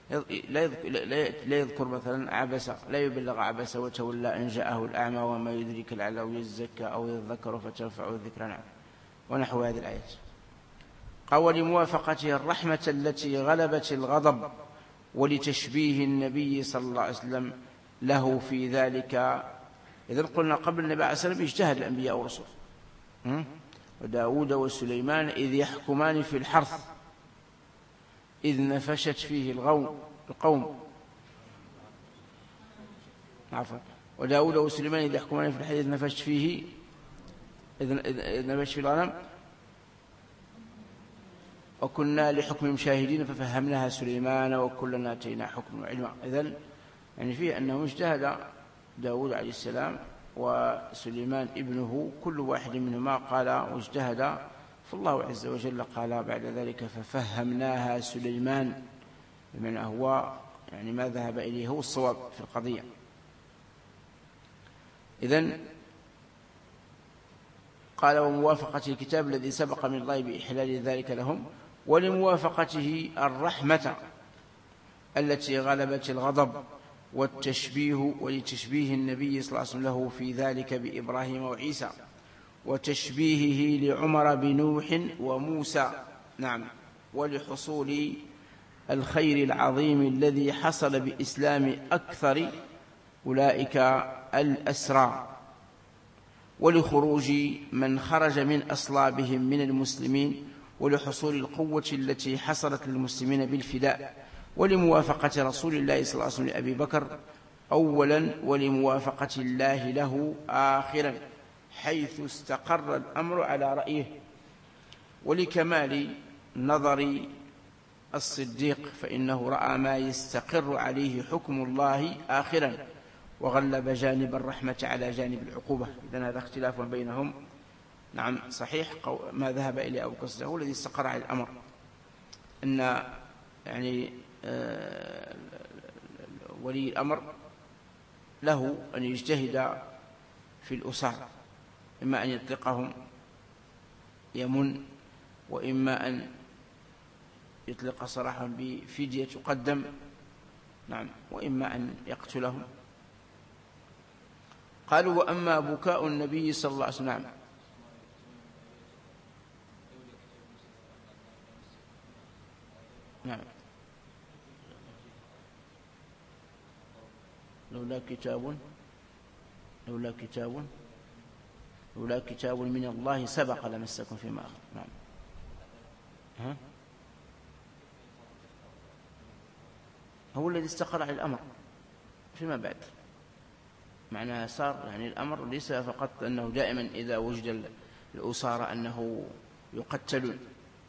لا يذكر مثلا عبس، لا يبلغ عبس وتولى أن جاءه الأعمى وما يدرك لعله يزكى أو يذكر فتنفعه الذكرى. نعم، ونحو هذه الآيات. قال: لموافقته الرحمة التي غلبت الغضب، ولتشبيه النبي صلى الله عليه وسلم له في ذلك إذا قلنا قبل النبي عليه الصلاة والسلام اجتهد الأنبياء والرسل. وداود وسليمان إذ يحكمان في الحرث إذ نفشت فيه القوم عفوا. وداود وسليمان إذ يحكمان في الحرث إذ نفشت فيه الغنم وكنا لحكم شاهدين ففهمناها سليمان وكلنا آتينا حكما وعلما. إذن يعني فيه أنه اجتهد داود عليه السلام وسليمان ابنه كل واحد منهما قال واجتهد، فالله عز وجل قال بعد ذلك ففهمناها سليمان، بمعنى هو يعني ما ذهب إليه هو الصواب في القضية. إذن قال وموافقة الكتاب الذي سبق من الله بإحلال ذلك لهم، ولموافقته الرحمة التي غلبت الغضب والتشبيه، ولتشبيه النبي صلى الله عليه وسلم له في ذلك بإبراهيم وعيسى، وتشبيهه لعمر بنوح وموسى. نعم. ولحصول الخير العظيم الذي حصل بإسلام أكثر أولئك الأسرى، ولخروج من خرج من أصلابهم من المسلمين، ولحصول القوة التي حصلت للمسلمين بالفداء، ولموافقة رسول الله صلى الله عليه وسلم لأبي بكر أولا، ولموافقة الله له آخرا حيث استقر الأمر على رأيه، ولكمال نظر الصديق فإنه رأى ما يستقر عليه حكم الله آخرا، وغلب جانب الرحمة على جانب العقوبة. إذن هذا اختلاف بينهم. نعم صحيح ما ذهب إلى أبو بكر هو الذي استقر على الأمر، أن يعني ولي الأمر له أن يجتهد في الأسار، إما أن يطلقهم يمن، وإما أن يطلق صراحا بفدية تقدم، نعم، وإما أن يقتلهم. قالوا وأما بكاء النبي صلى الله عليه وسلم. نعم. لولا كتاب من الله سبق لمسكم فيما أخذ. نعم. هو الذي استقر على الأمر فيما بعد، معناها صار يعني الأمر ليس فقط أنه دائما إذا وجد الأسارة أنه يقتلون،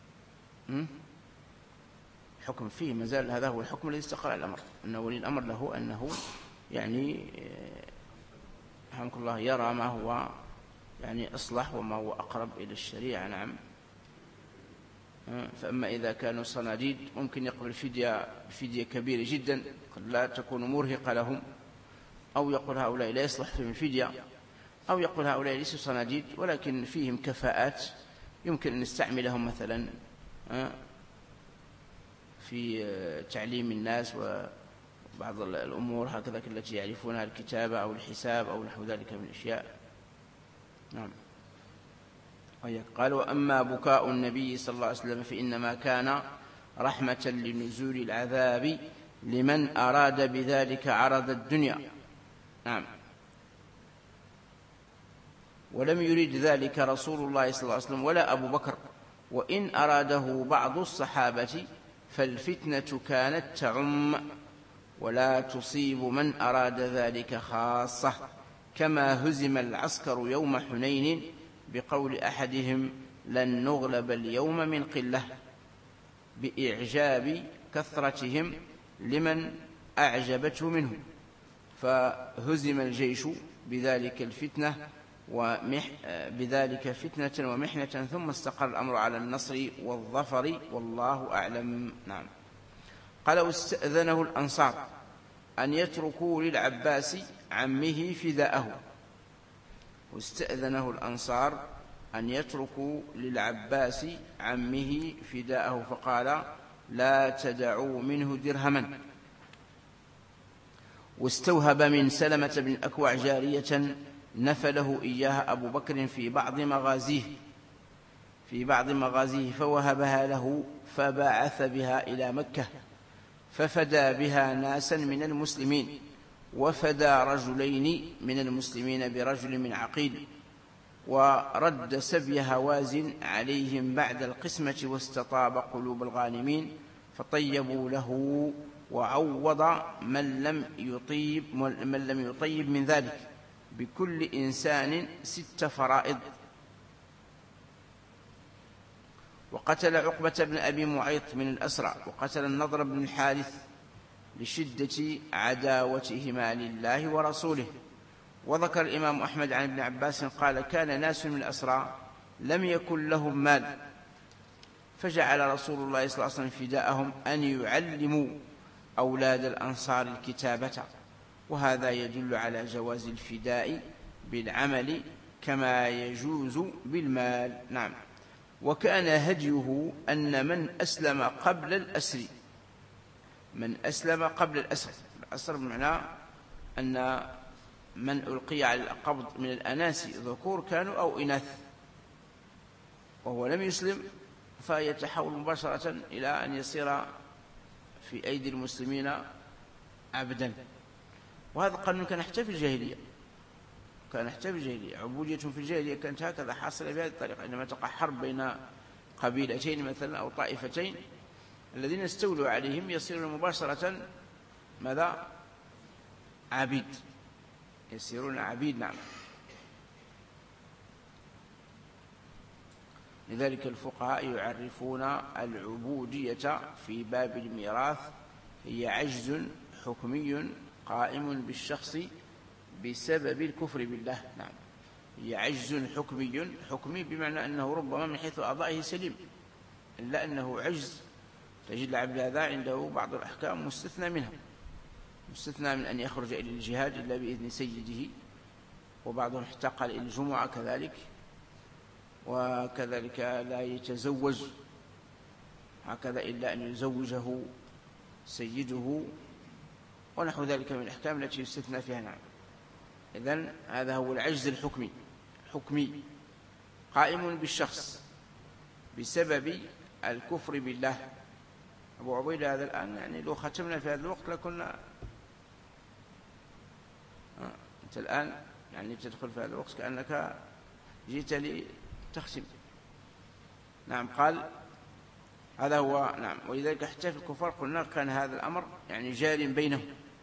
حكم فيه مازال هذا هو الحكم الذي استقر على الأمر، أن ولي الأمر له أنه يعني رحمك الله يرى ما هو يعني أصلح وما هو أقرب إلى الشريعة. نعم. فأما إذا كانوا صناديد ممكن يقبل فدية كبيرة جدا قد لا تكون مرهقة لهم، أو يقول هؤلاء لا يصلح فيهم الفدية، أو يقول هؤلاء ليسوا صناديد ولكن فيهم كفاءات يمكن أن نستعملهم مثلا في تعليم الناس وبعض الأمور هكذا التي يعرفونها، الكتابة أو الحساب أو نحو ذلك من الأشياء. نعم. قال وأما بكاء النبي صلى الله عليه وسلم فإنما كان رحمة لنزول العذاب لمن أراد بذلك عرض الدنيا. نعم. ولم يريد ذلك رسول الله صلى الله عليه وسلم ولا أبو بكر، وإن أراده بعض الصحابة فالفتنة كانت تعم ولا تصيب من أراد ذلك خاصة، كما هزم العسكر يوم حنين بقول أحدهم لن نغلب اليوم من قلة، بإعجاب كثرتهم لمن أعجبته منهم، فهزم الجيش بذلك فتنة ومحنة، ثم استقر الأمر على النصر والظفر والله أعلم. نعم. قال واستأذنه الأنصار أن يتركوا للعباس عمه فداءه، واستأذنه الأنصار أن يتركوا للعباس عمه فداءه، فقال لا تدعوا منه درهما. واستوهب من سلمة بن الأكوع جارية نفله إياها أبو بكر في بعض مغازيه فوهبها له، فبعث بها إلى مكة ففدى بها ناسا من المسلمين، وفدى رجلين من المسلمين برجل من عقيل، ورد سبي هوازن عليهم بعد القسمة، واستطاب قلوب الغانمين، فطيبوا له، وعوض من لم يطيب من ذلك بكل إنسان 6 فرائض. وقتل عقبة بن أبي معيط من الأسرى، وقتل النضر بن الحارث لشدة عداوتهما لله ورسوله. وذكر الإمام أحمد عن ابن عباس قال: كان ناس من الأسرى لم يكن لهم مال، فجعل رسول الله صلى الله عليه وسلم فداءهم أن يعلموا أولاد الأنصار الكتابة، وهذا يدل على جواز الفداء بالعمل كما يجوز بالمال. نعم. وكان هديه أن من أسلم قبل الأسر، من أسلم قبل الأسر، الأسر بمعنى أن من ألقي على القبض من الأناس ذكور كانوا أو إناث وهو لم يسلم، فيتحول مباشرة إلى أن يصير في أيدي المسلمين عبدا. وهذا القانون كان حتى في الجاهلية، كان حتى في الجاهلية، عبودية في الجاهلية كانت هكذا حاصلة بهذه الطريقة. عندما تقع حرب بين قبيلتين مثلا أو طائفتين، الذين استولوا عليهم يصيرون مباشرة ماذا؟ عبيد، يصيرون عبيد. نعم. لذلك الفقهاء يعرفون العبودية في باب الميراث هي عجز حكمي قائم بالشخص بسبب الكفر بالله. نعم. هي عجز حكمي بمعنى أنه ربما من حيث أعضائه سليم، إلا أنه عجز. تجد العبد هذا عنده بعض الأحكام مستثنى منها، مستثنى من أن يخرج إلى الجهاد إلا بإذن سيده، وبعضهم احتقل إلى الجمعة كذلك، وكذلك لا يتزوج هكذا إلا أن يزوجه سيده، ونحو ذلك من الأحكام التي يستثنى فيها. نعم. إذن هذا هو العجز حكمي قائم بالشخص بسبب الكفر بالله. أبو عبيدة هذا الآن يعني لو ختمنا في هذا الوقت لكنا أنت الآن يعني تدخل في هذا الوقت كأنك جئت لتختم. نعم. قال هذا هو. نعم. ولذلك حتى في الكفار قلنا كان هذا الأمر يعني جار بينهم.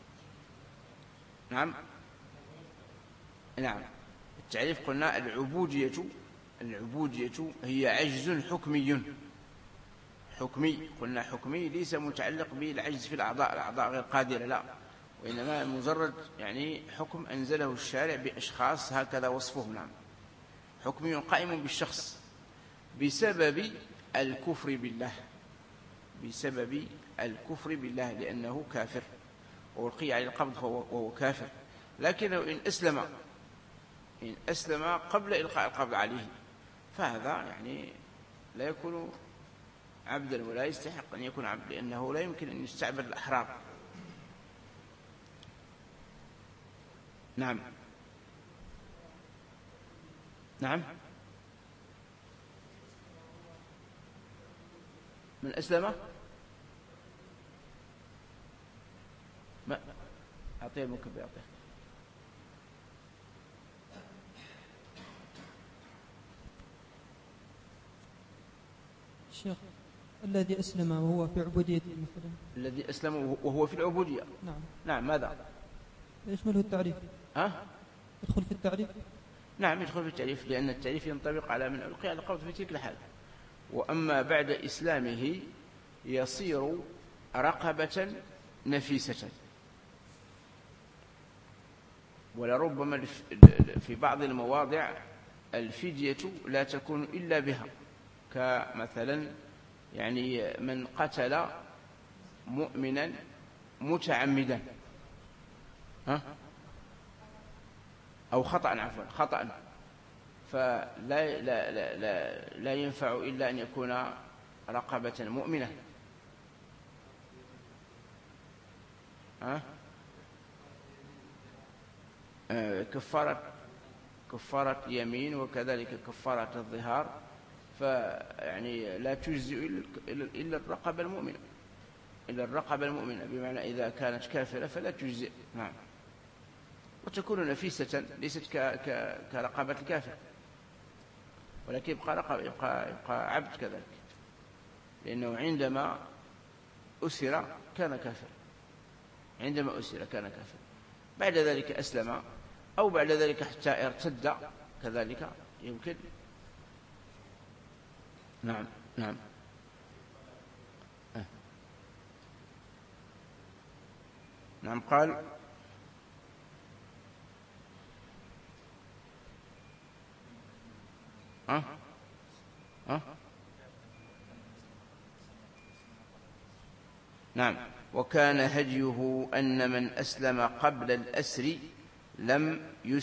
نعم. نعم. التعريف قلنا العبودية هي عجز حكمي. قلنا حكمي ليس متعلق بالعجز في الأعضاء غير قادرة، لا، وإنما مجرد يعني حكم أنزله الشارع بأشخاص هكذا وصفهم. نعم. حكمي قائم بالشخص بسبب الكفر بالله، لأنه كافر وألقي عليه القبض وهو كافر. لكنه إن أسلم قبل إلقاء القبض عليه فهذا يعني لا يكون عبدا ولا يستحق أن يكون عبد، لأنه لا يمكن أن يستعبد الأحرار. نعم. نعم. من أسلم ما أعطيه المكب يعطيه. الشيخ الذي أسلم وهو في عبوديته مثلا، الذي أسلم وهو في العبودية. نعم. نعم. ماذا يشمله التعريف؟ يدخل في التعريف؟ نعم يدخل في التعريف، لأن التعريف ينطبق على من ألقي على القبض في تلك الحال. وأما بعد إسلامه يصير رقبة نفيسة، ولربما في بعض المواضع الفدية لا تكون إلا بها، كمثلا يعني من قتل مؤمنا متعمدا أو خطأ فلا لا لا لا لا ينفع إلا أن يكون رقبة مؤمنة. كفارة يمين، وكذلك كفارة الظهار، فيعني لا تجزئ إلا الرقبة المؤمنة، بمعنى إذا كانت كافرة فلا تجزئ. نعم. وتكون نفيسة ليست كرقبة الكافر، ولكن يبقى عبد كذلك، لأنه عندما أسر كان كافر، عندما أسر كان كافر، بعد ذلك أسلم، أو بعد ذلك حتى ارتد كذلك يمكن. نعم نعم. نعم. قال نعم. وكان هديه أن من أسلم قبل الأسر لم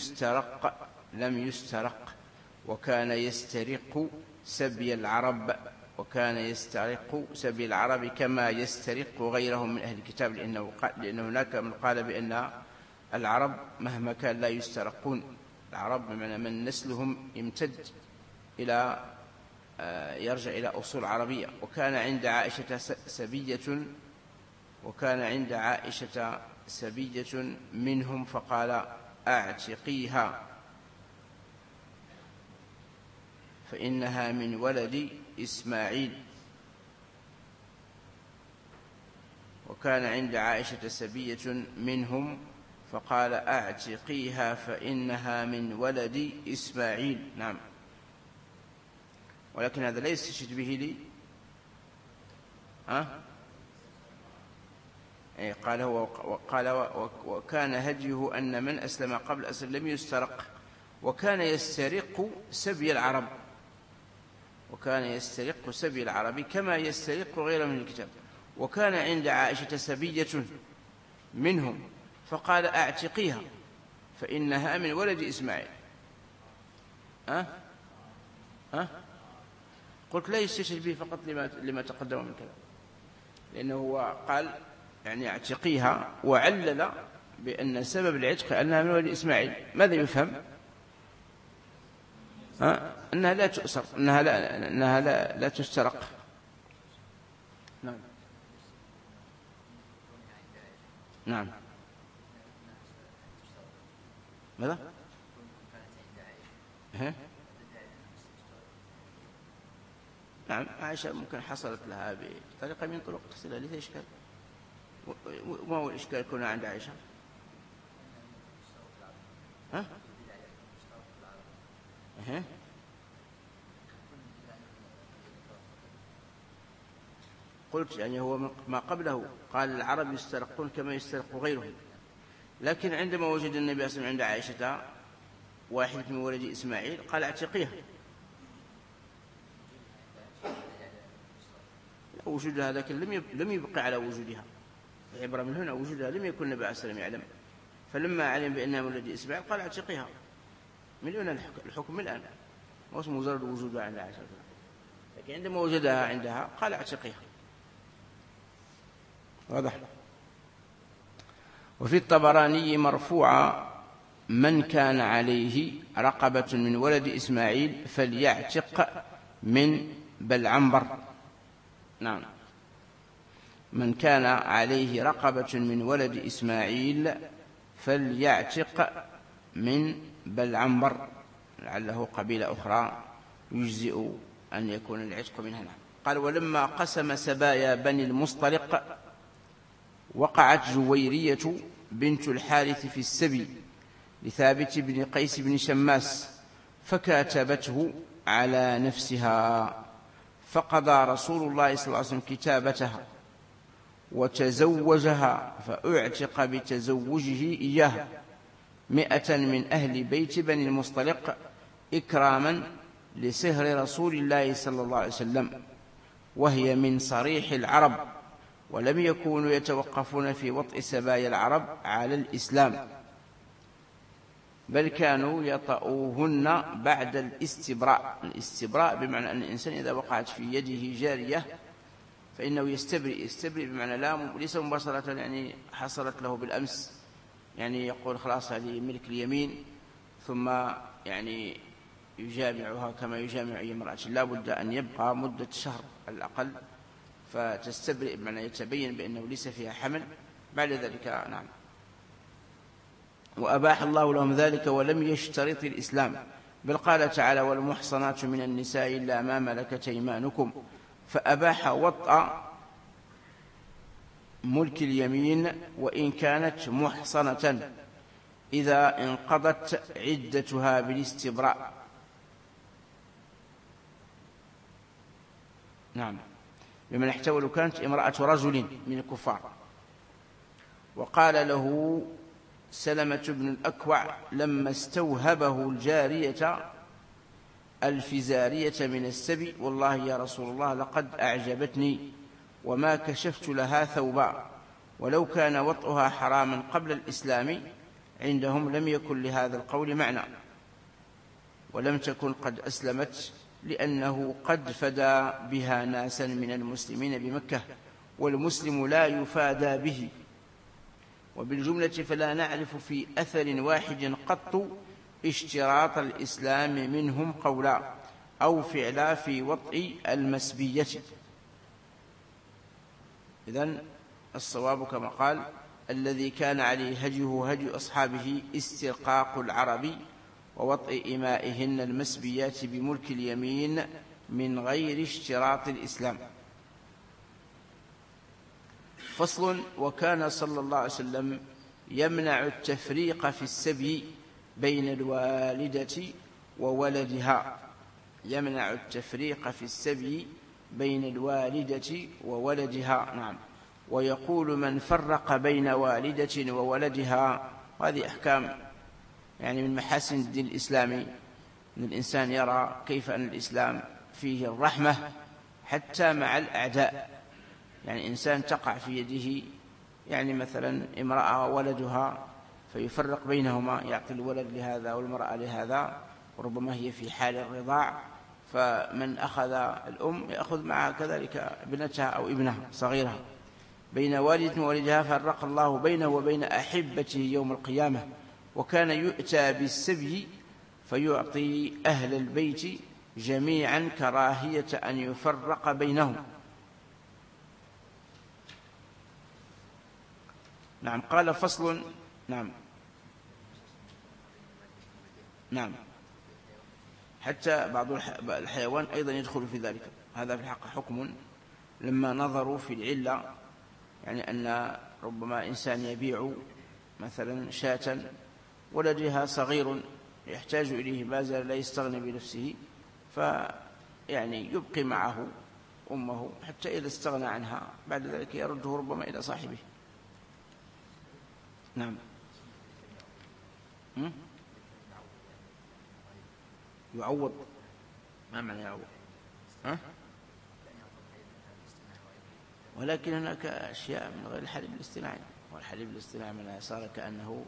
يسترق وكان يسترق سبي العرب، كما يسترق غيرهم من أهل الكتاب، لأن هناك من قال بأن العرب مهما كان لا يسترقون. العرب بمعنى من نسلهم يمتد إلى يرجع إلى أصول عربية. وكان عند عائشة سبية منهم فقال أعتقيها فإنها من ولد إسماعيل. وكان عند عائشة سبية منهم فقال أعتقيها فإنها من ولد إسماعيل. نعم. ولكن هذا لا يستشهد به لي قال وكان هديه أن من أسلم قبل أسر لم يسترق وكان يسترق سبي العرب كما يسترق غيره من الكتاب. وكان عند عائشة سبية منهم فقال أعتقيها فإنها من ولد إسماعيل. قلت لا يستشهد به فقط لما تقدم من كلام، لأنه هو قال يعني اعتقيها وعلل بأن سبب العتق أنها من ولد إسماعيل. ماذا يفهم؟ أنها لا تؤسر، أنها لا تسترق. نعم نعم. ماذا؟ نعم. عائشة ممكن حصلت لها بطريقة من طرق تغسلها، ليس إشكال. وما هو الإشكال يكون عند عائشة؟ قلت يعني هو ما قبله قال العرب يسترقون كما يسترق غيرهم، لكن عندما وجد النبي صلى الله عليه وسلم عند عائشة واحد من ولد إسماعيل قال اعتقيها. وجودها لكن لم يبقى على وجودها، العبرة من هنا وجودها لم يكن النبي عليه السلام يعلم، فلما علم بأنها من ولد إسماعيل قال اعتقيها. من هنا الحكم الآن هو اسمه مجرد وجودها عند عائشة، لكن عندما وجدها عندها قال اعتقيها. واضح. وفي الطبراني مرفوعا من كان عليه رقبة من ولد إسماعيل فليعتق من بلعنبر. نعم. من كان عليه رقبة من ولد إسماعيل فليعتق من بلعنبر، لعله قبيلة أخرى يجزئ أن يكون العتق منها. قال ولما قسم سبايا بني المصطلق وقعت جويرية بنت الحارث في السبي لثابت بن قيس بن شماس فكاتبته على نفسها، فقضى رسول الله صلى الله عليه وسلم كتابتها وتزوجها فأعتق بتزوجه إياها 100 من أهل بيت بني المصطلق إكراما لسهر رسول الله صلى الله عليه وسلم، وهي من صريح العرب، ولم يكونوا يتوقفون في وطء سبايا العرب على الإسلام، بل كانوا يطؤوهن بعد الاستبراء. الاستبراء بمعنى أن الإنسان إذا وقعت في يده جارية فإنه يستبرئ بمعنى ليس مباشرة يعني حصلت له بالأمس، يعني يقول خلاص هذه ملك اليمين ثم يعني يجامعها كما يجامع أي امرأة، لا بد أن يبقى مدة شهر على الأقل فتستبرئ بمعنى يتبين بأنه ليس فيها حمل، بعد ذلك نعم وأباح الله لهم ذلك ولم يشترط الإسلام، بل قال تعالى: والمحصنات من النساء إلا ما ملكت أيمانكم، فأباح وطأ ملك اليمين وإن كانت محصنة إذا انقضت عدتها بالاستبراء. نعم، بمن احتوى لو كانت امرأة رجل من الكفار. وقال له سلمة بن الأكوع لما استوهبه الجارية الفزارية من السبي: والله يا رسول الله لقد أعجبتني وما كشفت لها ثوبا، ولو كان وطئها حراما قبل الإسلام عندهم لم يكن لهذا القول معنى، ولم تكن قد أسلمت، لأنه قد فدى بها ناسا من المسلمين بمكة، والمسلم لا يفادى به. وبالجملة فلا نعرف في أثر واحد قط اشتراط الإسلام منهم قولا أو فعلا في وطئ المسبية. إذن الصواب كما قال: الذي كان عليه هديه هدي أصحابه استرقاق العرب ووطئ إمائهن المسبيات بملك اليمين من غير اشتراط الإسلام. فصل: وكان صلى الله عليه وسلم يمنع التفريق في السبي بين الوالدة وولدها. يمنع التفريق في السبي بين الوالدة وولدها. نعم. ويقول: من فرق بين والدة وولدها. هذه أحكام يعني من محاسن الدين الإسلامي، أن الإنسان يرى كيف أن الإسلام فيه الرحمة حتى مع الأعداء. يعني إنسان تقع في يده يعني مثلا امرأة ولدها فيفرق بينهما، يعطي الولد لهذا والمرأة لهذا، وربما هي في حال الرضاع، فمن أخذ الأم يأخذ معها كذلك ابنتها أو ابنها صغيرها. بين والد وولدها فرق الله بينه وبين أحبته يوم القيامة. وكان يؤتى بالسبي فيعطي أهل البيت جميعا كراهية أن يفرق بينهم. نعم. قال: فصل. نعم. نعم. حتى بعض الحيوان أيضا يدخل في ذلك. هذا في الحق حكم لما نظروا في العلة، يعني أن ربما إنسان يبيع مثلا شاة ولدها صغير يحتاج إليه ما زال لا يستغني بنفسه، فيعني يبقي معه أمه حتى إذا استغنى عنها بعد ذلك يرده ربما إلى صاحبه. نعم. يعوض. ما معنى يعوض؟ ولكن هناك أشياء من غير الحليب الاصطناعي، والحليب الاصطناعي من صار كأنه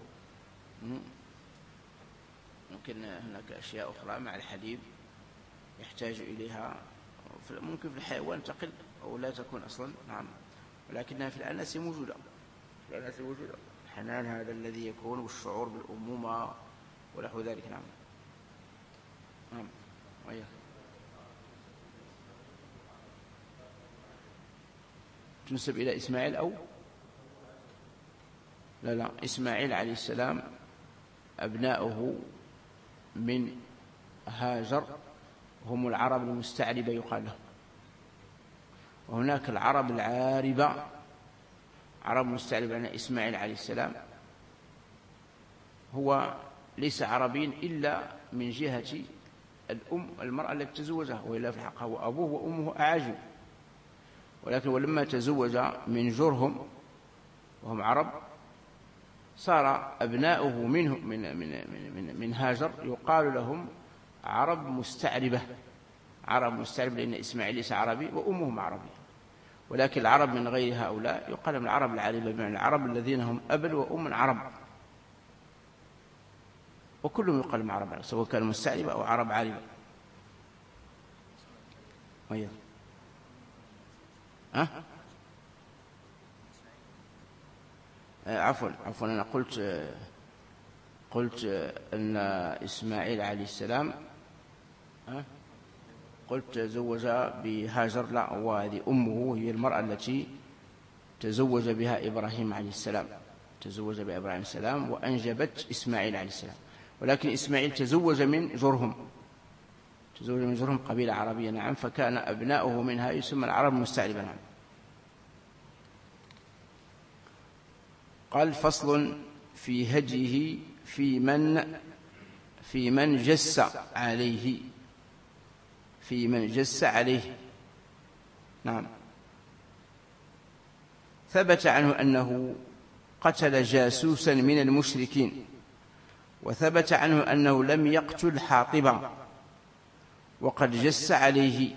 ممكن هناك أشياء أخرى مع الحليب يحتاج إليها، ممكن في الحيوان تقل أو لا تكون أصلا. نعم. ولكنها في الأناس موجودة. في الأناس موجودة، الحنان هذا الذي يكون والشعور بالأمومة ونحو ذلك. نعم. نعم. وإياك. تنسب إلى إسماعيل أو لا إسماعيل عليه السلام أبناؤه من هاجر هم العرب المستعربة يقال لهم، وهناك العرب العاربة. عرب مستعربة يعني إسماعيل عليه السلام هو ليس عربيا إلا من جهة الأم، المرأة التي تزوجها، وإلا في الحق هو أبوه وأمه أعاجم، ولكن ولما تزوج من جرهم وهم عرب صار أبناؤه منهم من هاجر يقال لهم عرب مستعربة. عرب مستعربة لأن إسماعيل ليس عربي وأمهم عربي، ولكن العرب من غير هؤلاء يقال من العرب العاربة، بمعنى العرب الذين هم أب وأم عرب، وكلهم يقال من عرب سواء كانوا مستعربة أو عرب عاربة. ويا عفوا أنا قلت أن إسماعيل عليه السلام قلت تزوج بهاجر، لا، وهذه أمه هي المرأة التي تزوج بها إبراهيم عليه السلام، تزوج بإبراهيم السلام وأنجبت إسماعيل عليه السلام، ولكن إسماعيل تزوج من جرهم قبيلة عربية، نعم، فكان أبناؤه منها يسمى العرب المستعربة، نعم. قال فصل في هديه في من جس عليه، نعم. ثبت عنه أنه قتل جاسوسا من المشركين، وثبت عنه أنه لم يقتل حاطبا وقد جس عليه،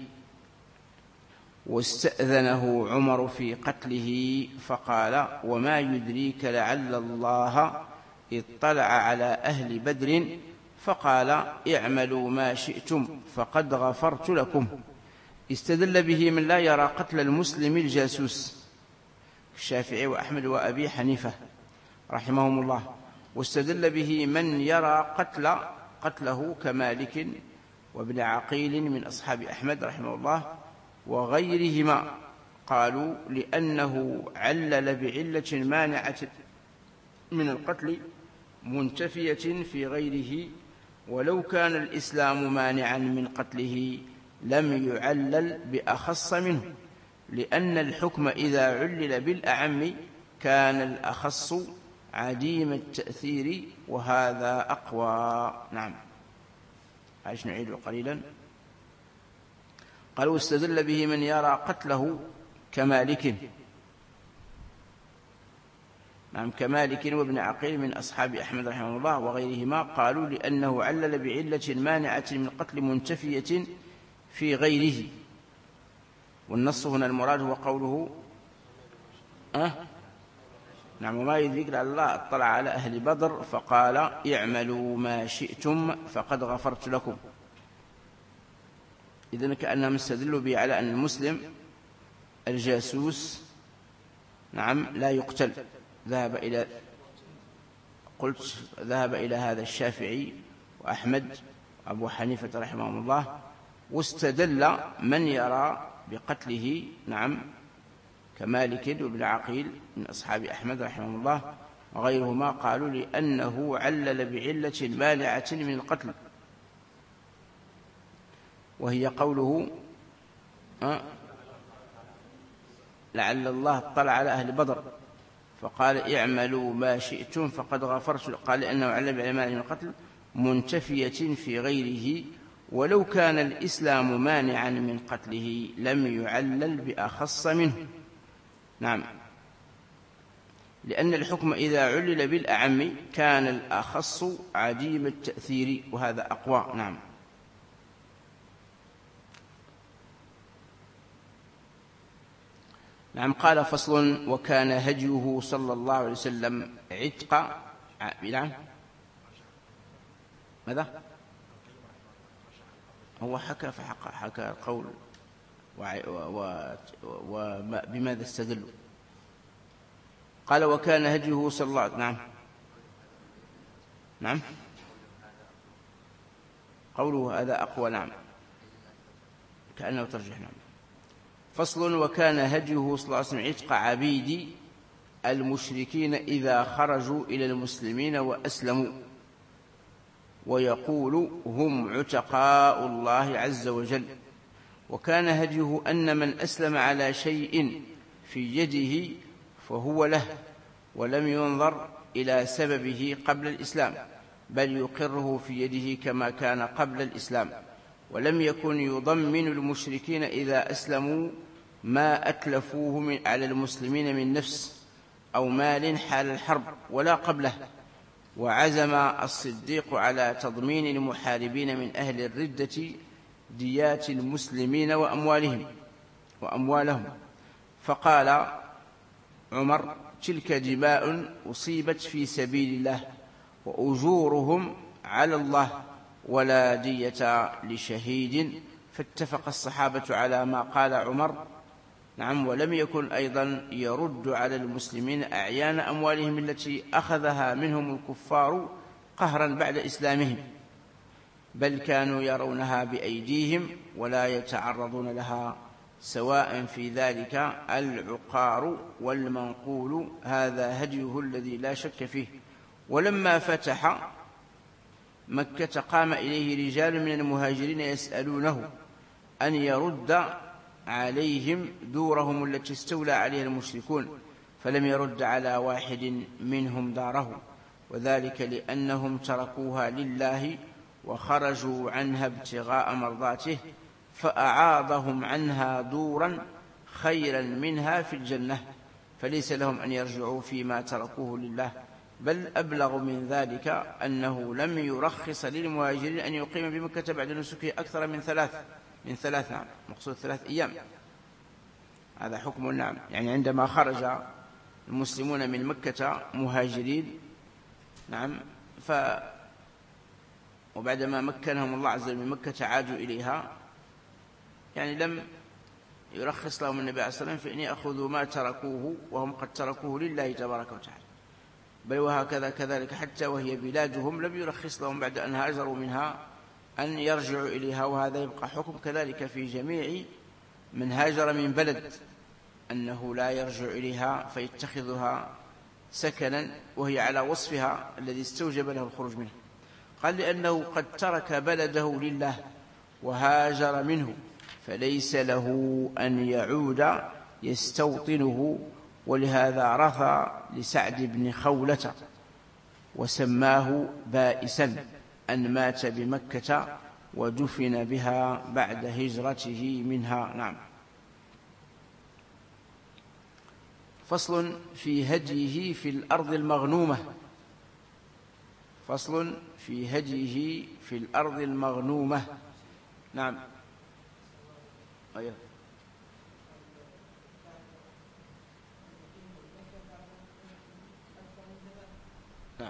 واستأذنه عمر في قتله فقال: وما يدريك لعل الله اطلع على أهل بدر فقال: اعملوا ما شئتم فقد غفرت لكم. استدل به من لا يرى قتل المسلم الجاسوس، الشافعي وأحمد وأبي حنيفة رحمهم الله، واستدل به من يرى قتله كمالك وابن عقيل من أصحاب أحمد رحمه الله وغيرهما، قالوا لأنه علل بعلة مانعة من القتل منتفية في غيره، ولو كان الإسلام مانعا من قتله لم يعلل بأخص منه، لأن الحكم إذا علل بالأعم كان الأخص عديم التأثير، وهذا أقوى، نعم. عايش نعيد قليلا. قالوا استدل به من يرى قتله كمالك، نعم، كمالك وابن عقيل من أصحاب أحمد رحمه الله وغيرهما، قالوا لأنه علل بعلة مانعة من قتل منتفية في غيره، والنص هنا المراد هو قوله نعم: وما يدريك لعل الله اطلع على أهل بدر فقال: اعملوا ما شئتم فقد غفرت لكم. إذن كأنهم استدلوا به على أن المسلم الجاسوس، نعم، لا يقتل. ذهب إلى هذا الشافعي وأحمد وأبو حنيفة رحمهم الله، واستدل من يرى بقتله، نعم، كمالك وابن عقيل من أصحاب أحمد رحمهم الله وغيرهما، قالوا لأنه علل بعلة مانعة من القتل، وهي قوله: لعل الله اطلع على أهل بدر فقال: اعملوا ما شئتم فقد غفرت. قال لأنه علل بعلة مانعة من القتل منتفية في غيره، ولو كان الإسلام مانعا من قتله لم يعلل بأخص منه، نعم، لأن الحكم إذا علل بالأعم كان الأخص عديم التأثير، وهذا أقوى، نعم. نعم. قال فصل: وكان هديه صلى الله عليه وسلم عتق ماذا؟ هو حكى حكى القول وبماذا استدلوا؟ قال: وكان هديه صلى الله عليه وسلم، نعم، قوله هذا أقوى، نعم، كأنه ترجح، نعم. فصل: وكان هديه صلى الله عليه وسلم عتق عبيد المشركين إذا خرجوا إلى المسلمين وأسلموا، ويقول: هم عتقاء الله عز وجل. وكان هديه أن من أسلم على شيء في يده فهو له، ولم ينظر إلى سببه قبل الإسلام، بل يقره في يده كما كان قبل الإسلام، ولم يكن يضمن المشركين إذا أسلموا ما أتلفوه على المسلمين من نفس أو مال حال الحرب ولا قبله. وعزم الصديق على تضمين المحاربين من أهل الردة ديات المسلمين وأموالهم، فقال عمر: تلك دماء أصيبت في سبيل الله وأجورهم على الله، ولا دية لشهيد. فاتفق الصحابة على ما قال عمر، نعم، ولم يكن أيضا يرد على المسلمين أعيان أموالهم التي أخذها منهم الكفار قهرا بعد إسلامهم، بل كانوا يرونها بأيديهم ولا يتعرضون لها سواء في ذلك العقار والمنقول، هذا هديه الذي لا شك فيه. ولما فتح مكة قام إليه رجال من المهاجرين يسألونه أن يرد عليهم دورهم التي استولى عليها المشركون، فلم يرد على واحد منهم داره، وذلك لأنهم تركوها لله وخرجوا عنها ابتغاء مرضاته، فأعاضهم عنها دورا خيرا منها في الجنة، فليس لهم أن يرجعوا فيما تركوه لله. بل أبلغ من ذلك أنه لم يرخص للمهاجرين أن يقيم بمكة بعد نسكه أكثر من ثلاث نعم، مقصود 3 أيام. هذا حكم النعم، يعني عندما خرج المسلمون من مكة مهاجرين نعم، وبعدما مكنهم الله عز وجل من مكة عادوا إليها، يعني لم يرخص لهم النبي عليه الصلاة والسلام في أن يأخذوا ما تركوه وهم قد تركوه لله تبارك وتعالى، بل وهكذا كذلك حتى وهي بلادهم لم يرخص لهم بعد أن هاجروا منها أن يرجعوا إليها. وهذا يبقى حكم كذلك في جميع من هاجر من بلد، أنه لا يرجع إليها فيتخذها سكنا وهي على وصفها الذي استوجب له الخروج منها. قال لأنه قد ترك بلده لله وهاجر منه، فليس له أن يعود يستوطنه. ولهذا رثى لسعد بن خولة وسماه بائسا أن مات بمكة ودفن بها بعد هجرته منها. نعم. فصل في هديه في الأرض المغنومة. فصل في هديه في الأرض المغنومة. نعم. أيوه. نعم.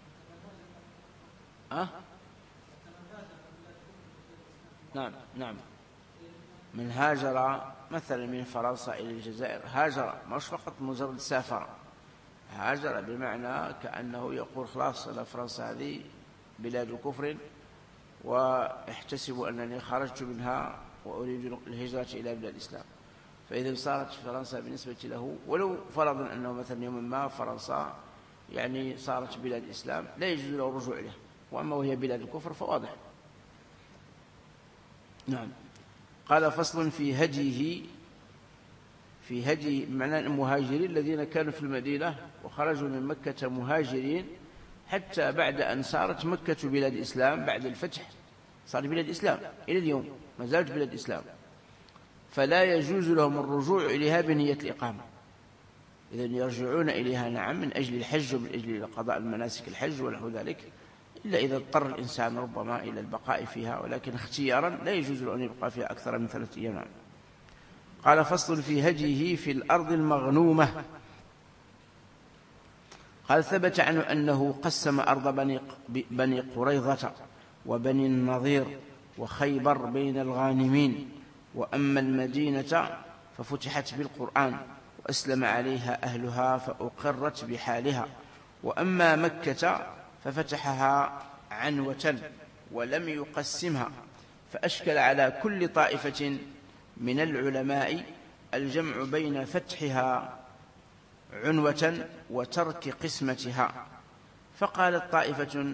نعم. من هاجر مثلا من فرنسا إلى الجزائر، هاجر مش فقط مجرد سافر، هاجر بمعنى كأنه يقول خلاص أنا فرنسا هذه بلاد كفر واحتسب أنني خرجت منها وأريد الهجرة إلى بلاد الإسلام. فإذا صارت فرنسا بالنسبة له، ولو فرضا أنه مثلا يوم ما فرنسا يعني صارت بلاد الإسلام، لا يجوز له الرجوع إليها، وأما وهي بلاد الكفر فواضح. نعم. قال فصل في هديه في هدي معنى المهاجرين الذين كانوا في المدينة وخرجوا من مكة مهاجرين حتى بعد أن صارت مكة بلاد إسلام، بعد الفتح صار بلاد إسلام إلى اليوم ما زالت بلاد إسلام، فلا يجوز لهم الرجوع إليها بنية الإقامة. إذن يرجعون إليها نعم من أجل الحج ومن أجل قضاء المناسك الحج ونحو ذلك، إلا إذا اضطر الإنسان ربما إلى البقاء فيها، ولكن اختيارا لا يجوز له أن يبقى فيها أكثر من 3 أيام. قال فصل في هديه في الأرض المغنومة. قال ثبت عنه أنه قسم أرض بني قريظة وبني النضير وخيبر بين الغانمين، وأما المدينة ففتحت بالقرآن وأسلم عليها أهلها فأقرت بحالها، وأما مكة ففتحها عنوة ولم يقسمها، فأشكل على كل طائفة من العلماء الجمع بين فتحها عنوة وترك قسمتها. فقالت طائفة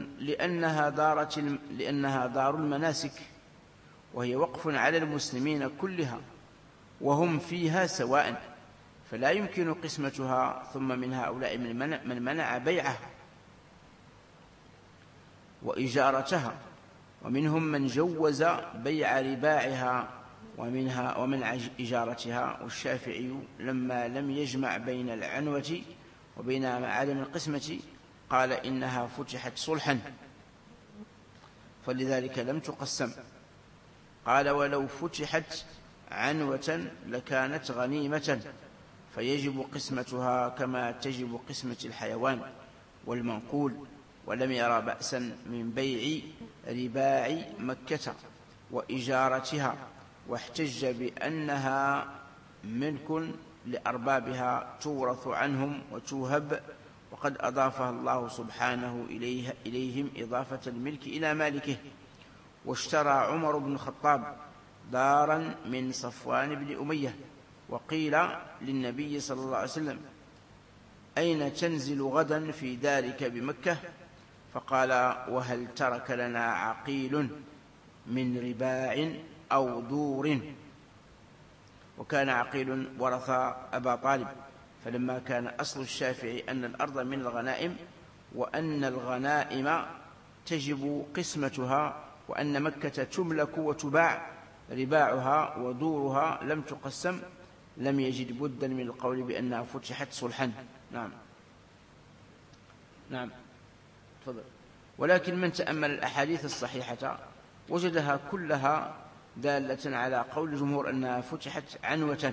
لأنها دار المناسك وهي وقف على المسلمين كلها وهم فيها سواء، فلا يمكن قسمتها. ثم من هؤلاء من منع بيعها وإجارتها، ومنهم من جوز بيع رباعها ومن إجارتها. والشافعي لما لم يجمع بين العنوة وبين عدم القسمة قال إنها فتحت صلحا فلذلك لم تقسم. قال ولو فتحت عنوة لكانت غنيمة فيجب قسمتها كما تجب قسمة الحيوان والمنقول، ولم يرى بأسا من بيع رباع مكة وإجارتها، واحتج بأنها ملك لأربابها تورث عنهم وتوهب، وقد أضافها الله سبحانه إليهم إضافة الملك إلى مالكه. واشترى عمر بن الخطاب دارا من صفوان بن أمية. وقيل للنبي صلى الله عليه وسلم: أين تنزل غدا في دارك بمكة؟ فقال: وهل ترك لنا عقيل من رباع أو دور؟ وكان عقيل ورث أبا طالب، فلما كان أصل الشافعي أن الأرض من الغنائم، وأن الغنائم تجب قسمتها، وأن مكة تملك وتباع رباعها ودورها لم تقسم، لم يجد بدا من القول بأنها فتحت صلحا. نعم تفضل. ولكن من تأمل الأحاديث الصحيحة وجدها كلها دالة على قول الجمهور أنها فتحت عنوة.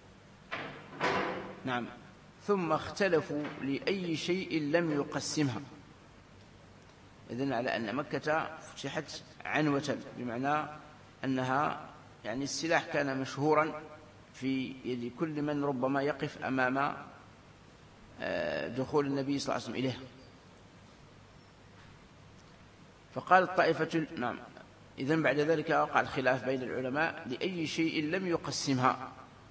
نعم. ثم اختلفوا لأي شيء لم يقسمها، إذن على أن مكة فتحت عنوة، بمعنى أنها يعني السلاح كان مشهورا في يد كل من ربما يقف أمام دخول النبي صلى الله عليه وسلم إليه. فقال الطائفة نعم. إذن بعد ذلك وقع الخلاف بين العلماء لأي شيء لم يقسمها.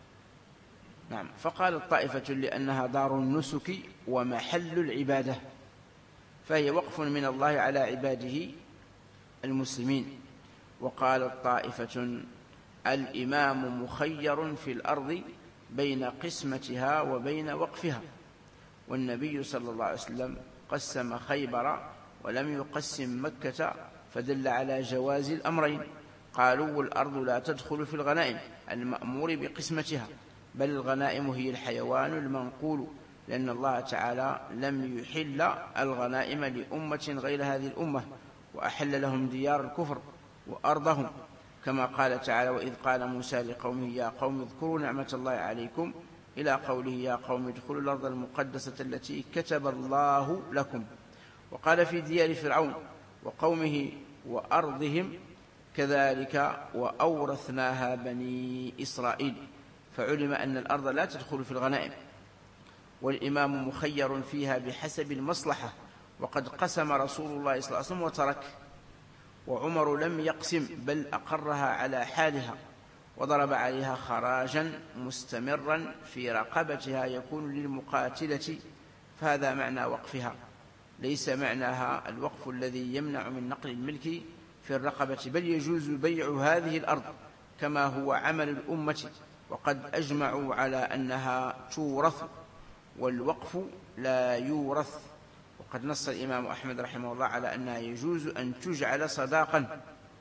نعم. فقال الطائفة لأنها دار النسك ومحل العبادة، فهي وقف من الله على عباده المسلمين. وقال الطائفة الإمام مخير في الأرض بين قسمتها وبين وقفها، والنبي صلى الله عليه وسلم قسم خيبر ولم يقسم مكة، فدل على جواز الأمرين. قالوا: والأرض لا تدخل في الغنائم المأمور بقسمتها، بل الغنائم هي الحيوان المنقول، لأن الله تعالى لم يحل الغنائم لأمة غير هذه الأمة، وأحل لهم ديار الكفر وأرضهم، كما قال تعالى: وإذ قال موسى لقومه يا قوم اذكروا نعمة الله عليكم، إلى قوله يا قوم ادخلوا الأرض المقدسة التي كتب الله لكم. وقال في ديار فرعون وقومه وأرضهم كذلك وأورثناها بني إسرائيل، فعلم أن الأرض لا تدخل في الغنائم، والإمام مخير فيها بحسب المصلحة، وقد قسم رسول الله صلى الله عليه وسلم وترك، وعمر لم يقسم بل أقرها على حالها، وضرب عليها خراجا مستمرا في رقبتها يكون للمقاتلة، فهذا معنى وقفها، ليس معناها الوقف الذي يمنع من نقل الملك في الرقبة، بل يجوز بيع هذه الأرض كما هو عمل الأمة، وقد أجمعوا على أنها تورث، والوقف لا يورث. وقد نص الإمام أحمد رحمه الله على أنها يجوز أن تجعل صداقا،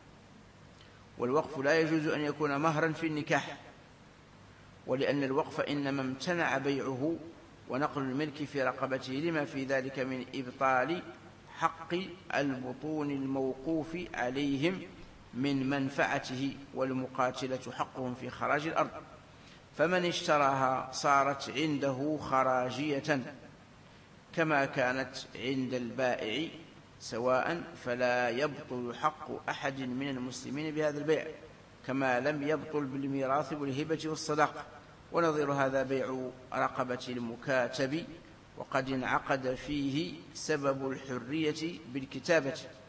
والوقف لا يجوز أن يكون مهرا في النكاح، ولأن الوقف إنما امتنع بيعه ونقل الملك في رقبته لما في ذلك من إبطال حق البطون الموقوف عليهم من منفعته، والمقاتلة حقهم في خراج الأرض، فمن اشتراها صارت عنده خراجية كما كانت عند البائع سواء، فلا يبطل حق أحد من المسلمين بهذا البيع، كما لم يبطل بالميراث والهبة والصداقة. ونظير هذا بيع رقبة المكاتب، وقد انعقد فيه سبب الحرية بالكتابة،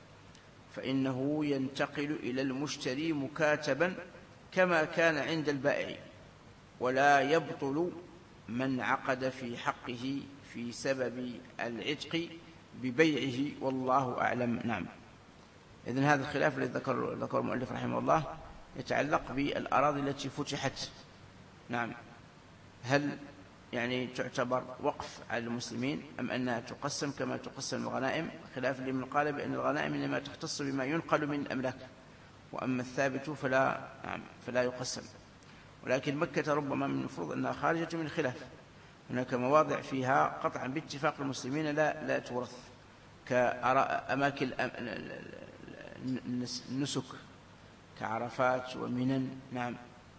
فإنه ينتقل إلى المشتري مكاتبا كما كان عند البائع، ولا يبطل من عقد في حقه في سبب العتق ببيعه، والله أعلم. نعم. إذن هذا الخلاف الذي ذكر المؤلف رحمه الله يتعلق بالأراضي التي فتحت. نعم. هل يعني تعتبر وقف على المسلمين أم أنها تقسم كما تقسم الغنائم؟ خلاف لمن قال بأن الغنائم إنما تختص بما ينقل من الأملاك، وأما الثابت فلا يقسم. ولكن مكة ربما من المفروض أنها خارجة من الخلاف، هناك مواضع فيها قطعا باتفاق المسلمين لا تورث، كأماكن النسك كعرفات ومنن. نعم.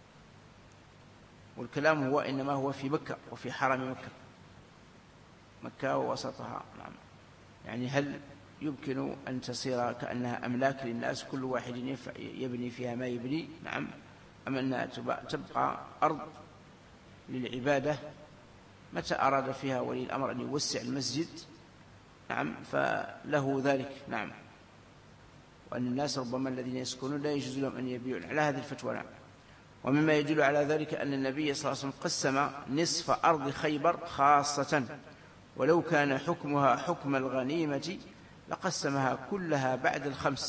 والكلام هو إنما هو في مكة وفي حرم مكة ووسطها. نعم. يعني هل يمكن أن تصير كأنها أملاك للناس كل واحد يبني فيها ما يبني؟ نعم. أم أنها تبقى أرض للعبادة متى أراد فيها ولي الأمر أن يوسع المسجد، نعم، فله ذلك. نعم. وأن الناس ربما الذين يسكنون لا يجوز لهم أن يبيعون على هذه الفتوى. نعم. ومما يدل على ذلك أن النبي صلى الله عليه وسلم قسم نصف أرض خيبر خاصة، ولو كان حكمها حكم الغنيمة لقسمها كلها بعد ال5.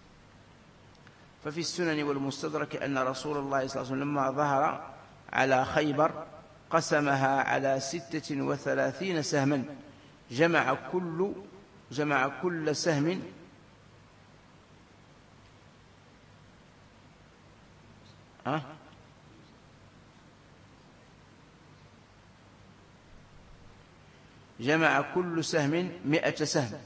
ففي السنن والمستدرك أن رسول الله صلى الله عليه وسلم لما ظهر على خيبر قسمها على 36 سهما، جمع كل سهم جمع كل سهم 100 سهم،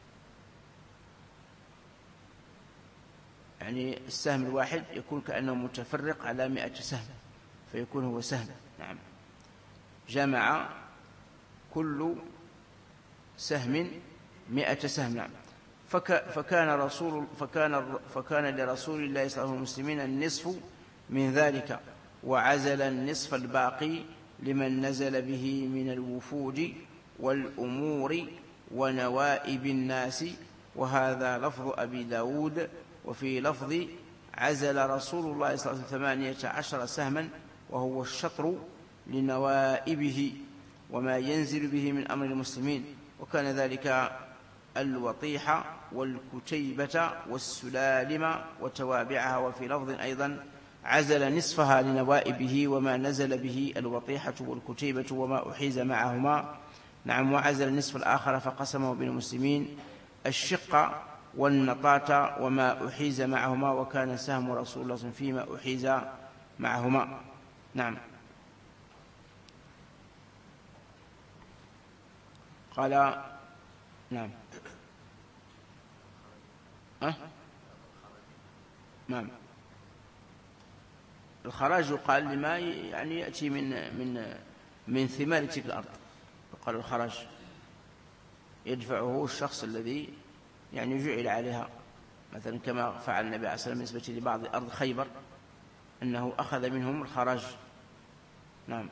يعني السهم الواحد يكون كأنه متفرق على 100 سهم فيكون هو سهم. نعم. جمع كل سهم 100 سهم. نعم. فكان لرسول الله صلى الله عليه وسلم المسلمين النصف من ذلك، وعزل النصف الباقي لمن نزل به من الوفود والأمور ونوائب الناس. وهذا لفظ أبي داود. وفي لفظ عزل رسول الله صلى الله عليه وسلم 18 سهما، وهو الشطر لنوائبه وما ينزل به من أمر المسلمين، وكان ذلك الوطيحة والكتيبة والسلالم وتوابعها. وفي لفظ أيضا عزل نصفها لنوائبه وما نزل به الوطيحة والكتيبة وما أحيز معهما. نعم. وعزل النصف الآخر فقسمه بين المسلمين الشق والنطاة وما أحيز معهما، وكان سهم رسول الله صلى الله عليه وسلم فيما أحيز معهما. نعم. قال نعم. نعم. الخراج يقال لما يعني يأتي من ثمار تلك الأرض، يقال الخراج يدفعه الشخص الذي يعني جعل عليها، مثلا كما فعل النبي عليه الصلاة والسلام بالنسبة لبعض أرض خيبر أنه أخذ منهم الخراج. نعم.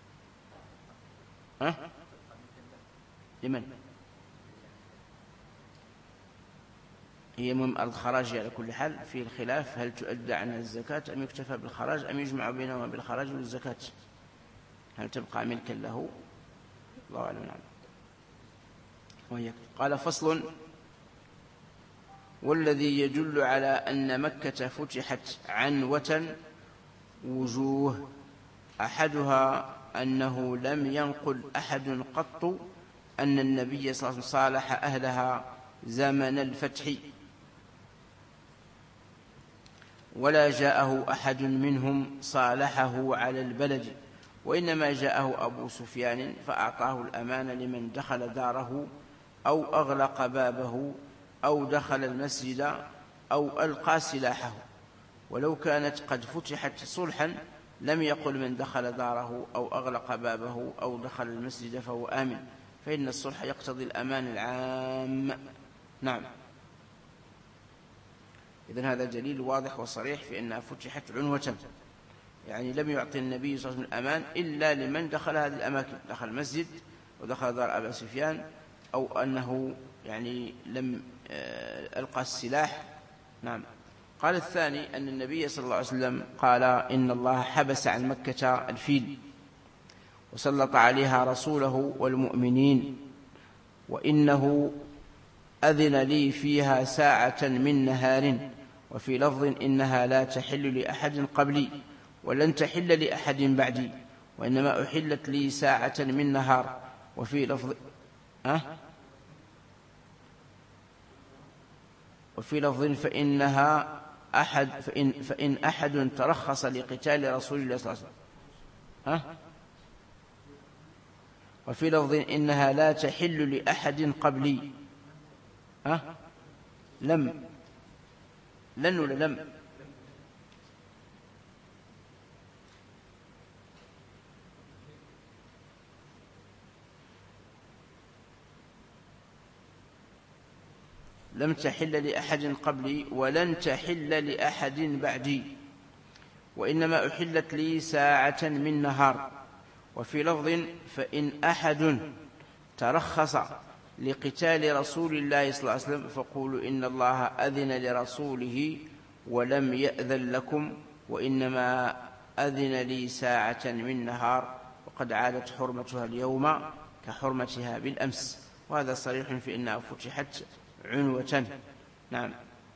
لمن؟ هي مهم أرض خراج على كل حال. في الخلاف هل تؤدى عنها الزكاة أم يكتفى بالخراج أم يجمع بينهما بالخراج والزكاة، هل تبقى ملكا له؟ الله أعلم. نعم. وهي قال فصل: والذي يدل على أن مكة فتحت عنوة وجوه، أحدها أنه لم ينقل أحد قط أن النبي صلى الله عليه وسلم صالح أهلها زمن الفتح، ولا جاءه أحد منهم صالحه على البلد، وإنما جاءه أبو سفيان فأعطاه الأمان لمن دخل داره أو أغلق بابه أو دخل المسجد أو ألقى سلاحه. ولو كانت قد فتحت صلحا لم يقل من دخل داره أو أغلق بابه أو دخل المسجد فهو آمن، فإن الصلح يقتضي الأمان العام. نعم. إذن هذا دليل واضح وصريح في أنها فتحت عنوة، يعني لم يعطي النبي صلى الله عليه وسلم الأمان إلا لمن دخل هذه الأماكن، دخل المسجد ودخل دار أبا سفيان، أو أنه يعني لم ألقى السلاح. نعم. قال الثاني أن النبي صلى الله عليه وسلم قال: إن الله حبس عن مكة الفيل وسلط عليها رسوله والمؤمنين، وإنه أذن لي فيها ساعة من نهار، وفي لفظ: إنها لا تحل لأحد قبلي ولن تحل لأحد بعدي، وإنما أحلت لي ساعة من نهار. وفي لفظ فإن أحد ترخص لقتال رسول الله صلى الله عليه وسلم. وفي لفظ: إنها لا تحل لأحد قبلي. لن ولا لم؟ لم تحل لأحد قبلي ولن تحل لأحد بعدي، وإنما أحلت لي ساعة من نهار. وفي لفظ: فإن أحد ترخص لقتال رسول الله صلى الله عليه وسلم فقولوا إن الله أذن لرسوله ولم يأذن لكم، وإنما أذن لي ساعة من نهار، وقد عادت حرمتها اليوم كحرمتها بالأمس. وهذا صريح في أنها فتحت عنوة. نعم.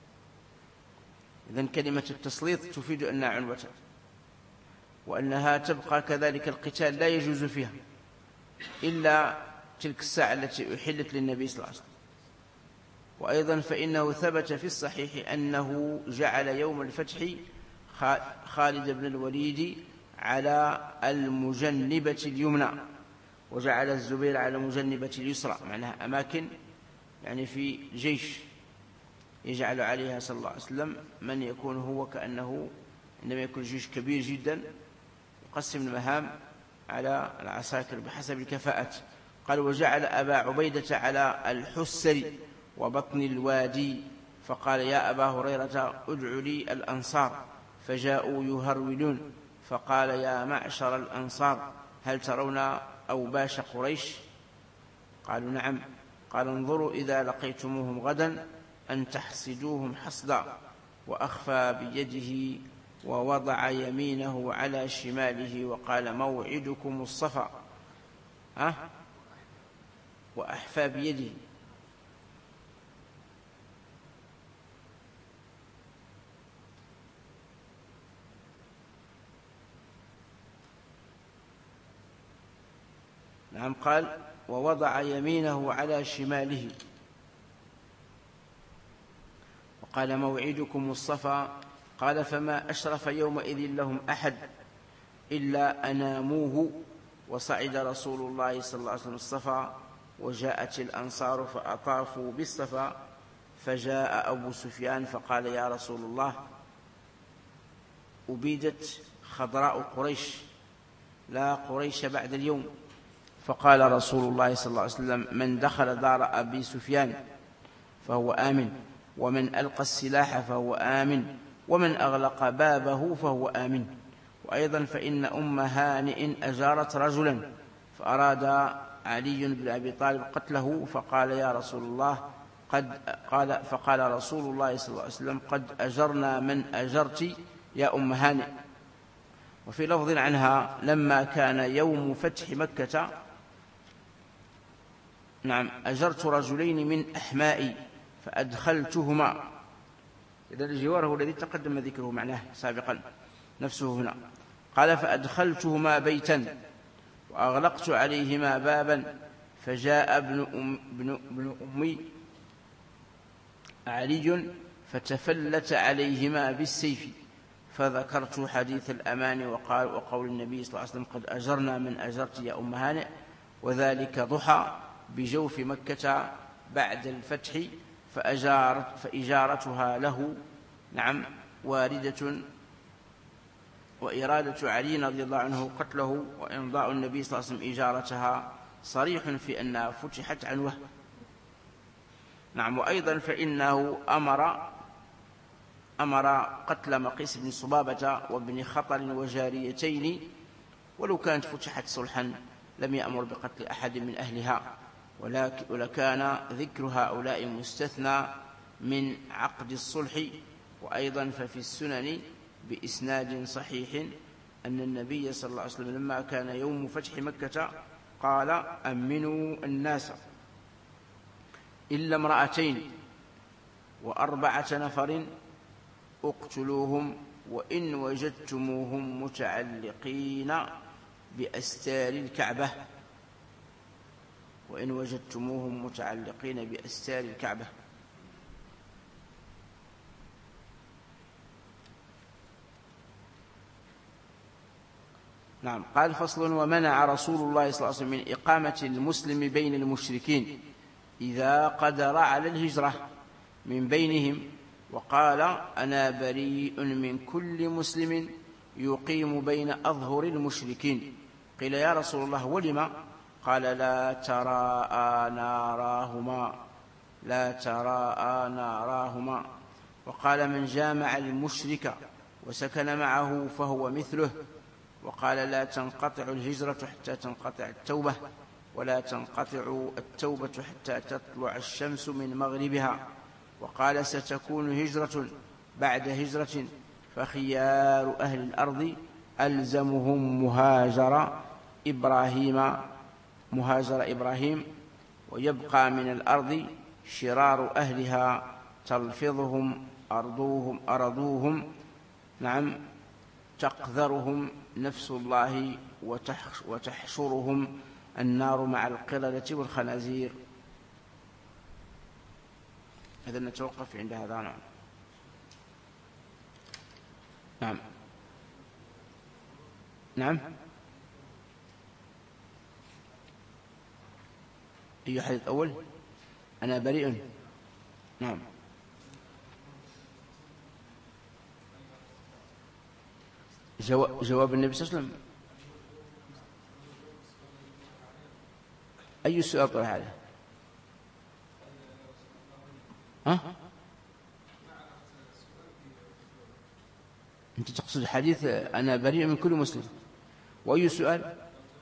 إذن كلمة التسليط تفيد أنها عنوة، وأنها تبقى كذلك القتال لا يجوز فيها إلا تلك الساعة التي أحلت للنبي صلى الله عليه وسلم. وأيضا فإنه ثبت في الصحيح أنه جعل يوم الفتح خالد بن الوليد على المجنبة اليمنى، وجعل الزبير على المجنبة اليسرى، معناها أماكن يعني في جيش يجعل عليها صلى الله عليه وسلم من يكون هو كأنه عندما يكون جيش كبير جدا يقسم المهام على العساكر بحسب الكفاءة. قال وجعل أبا عبيدة على الحسر وبطن الوادي، فقال يا أبا هريرة ادع لي الأنصار، فجاءوا يهرولون، فقال يا معشر الأنصار هل ترون أوباش قريش؟ قالوا نعم. قال انظروا إذا لقيتموهم غدا أن تحصدوهم حصدا. وأخفى بيده ووضع يمينه على شماله وقال موعدكم الصفا. وأحفى بيده. نعم. قال ووضع يمينه على شماله وقال موعدكم الصفا. قال فما أشرف يومئذ لهم أحد إلا أناموه. وصعد رسول الله صلى الله عليه وسلم الصفا، وجاءت الأنصار فأطافوا بالصفا، فجاء أبو سفيان فقال يا رسول الله أبيدت خضراء قريش، لا قريش بعد اليوم. فقال رسول الله صلى الله عليه وسلم من دخل دار أبي سفيان فهو آمن، ومن ألقى السلاح فهو آمن، ومن أغلق بابه فهو آمن. وأيضا فإن أم هانئ أجارت رجلا فأراد علي بن أبي طالب قتله، فقال يا رسول الله فقال رسول الله صلى الله عليه وسلم قد أجرنا من أجرت يا أم هانئ. وفي لفظ عنها لما كان يوم فتح مكة نعم أجرت رجلين من أحمائي فأدخلتهما. إذا الجوار هو الذي تقدم ذكره معناه سابقا نفسه هنا. قال فأدخلتهما بيتا وأغلقت عليهما بابا، فجاء ابن أمي علي فتفلت عليهما بالسيف، فذكرت حديث الأمان وقول النبي صلى الله عليه وسلم قد أجرنا من أجرت يا أم هانئ، وذلك ضحى بجوف مكة بعد الفتح، فإجارتها له نعم واردة، وإرادة علي رضي الله عنه قتله وإمضاء النبي صلى الله عليه وسلم إجارتها صريح في أنها فتحت عنوه. نعم. وأيضا فإنه أمر قتل مقيس بن صبابة وابن خطل وجاريتين، ولو كانت فتحت صلحا لم يأمر بقتل أحد من أهلها، ولكان ذكر هؤلاء مستثنى من عقد الصلح. وأيضا ففي السنن بإسناد صحيح أن النبي صلى الله عليه وسلم لما كان يوم فتح مكة قال أمنوا الناس إلا امرأتين و4 نفر اقتلوهم، وإن وجدتموهم متعلقين بأستار الكعبة، وإن وجدتموهم متعلقين بأستار الكعبة. نعم. قال فصل ومنع رسول الله صلى الله عليه وسلم من إقامة المسلم بين المشركين إذا قدر على الهجرة من بينهم، وقال أنا بريء من كل مسلم يقيم بين أظهر المشركين. قيل يا رسول الله ولما؟ قال لا تراءى ناراهما. وقال من جامع المشرك وسكن معه فهو مثله. وقال لا تنقطع الهجرة حتى تنقطع التوبة. ولا تنقطع التوبة حتى تطلع الشمس من مغربها. وقال ستكون هجرة بعد هجرة، فخيار أهل الأرض ألزمهم مهاجر إبراهيم، ويبقى من الأرض شرار أهلها تلفظهم أرضوهم نعم تقذرهم نفس الله وتحشرهم النار مع القردة والخنازير. إذا نتوقف عند هذا. نعم. أي حديث أول؟ أنا بريء. نعم. جواب النبي صلى الله عليه وسلم. أي سؤال طرح عليه؟ أنت تقصد حديث أنا بريء من كل مسلم. وأي سؤال؟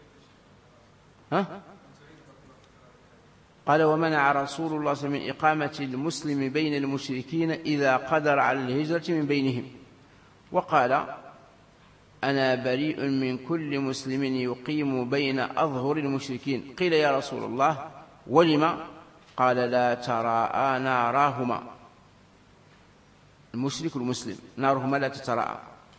قال ومنع رسول الله صلى الله عليه وسلم من إقامة المسلم بين المشركين إذا قدر على الهجرة من بينهم. وقال أنا بريء من كل مسلم يقيم بين أظهر المشركين. قيل يا رسول الله ولما؟ قال لا تراءى ناراهما، المشرك والمسلم نارهما لا تتراءى.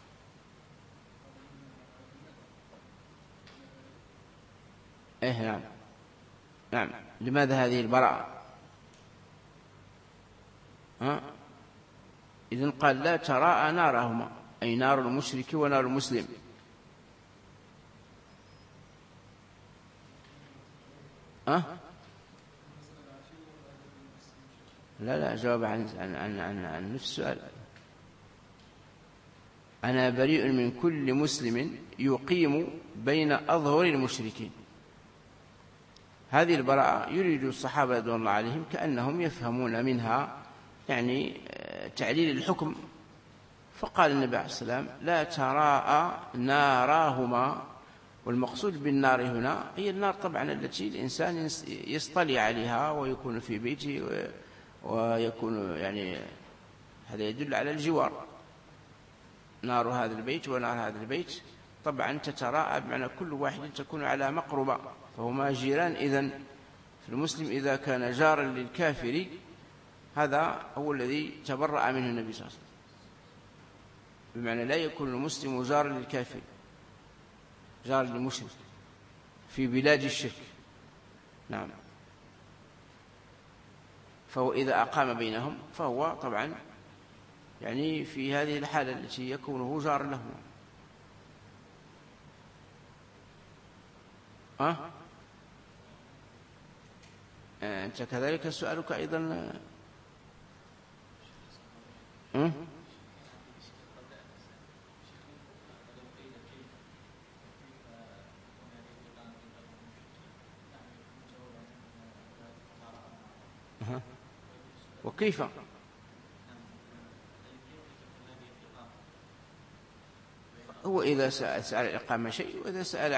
نعم. لماذا هذه البراءة؟ إذن قال لا تراءى نارهما، أي نار المشرك ونار المسلم. لا جواب عن نفس السؤال. أنا بريء من كل مسلم يقيم بين أظهر المشركين. هذه البراءة يريد الصحابة رضوان الله عليهم كأنهم يفهمون منها يعني تعليل الحكم. فقال النبي عليه السلام لا تراءى ناراهما. والمقصود بالنار هنا هي النار طبعا التي الإنسان يصطلي عليها ويكون في بيته ويكون يعني هذا يدل على الجوار. نار هذا البيت ونار هذا البيت طبعا تتراءى بمعنى كل واحد تكون على مقربة، فهما جيران. إذن في المسلم إذا كان جارا للكافر هذا هو الذي تبرأ منه النبي صلى الله عليه وسلم، بمعنى لا يكون المسلم جارا للكافر، جار للمشرك في بلاد الشرك. نعم. فهو إذا أقام بينهم فهو طبعا يعني في هذه الحالة التي يكون هو جار لهم. أنت كذلك سؤالك أيضا. وكيف؟ هو إذا سأل الإقامة شيء، وإذا سأل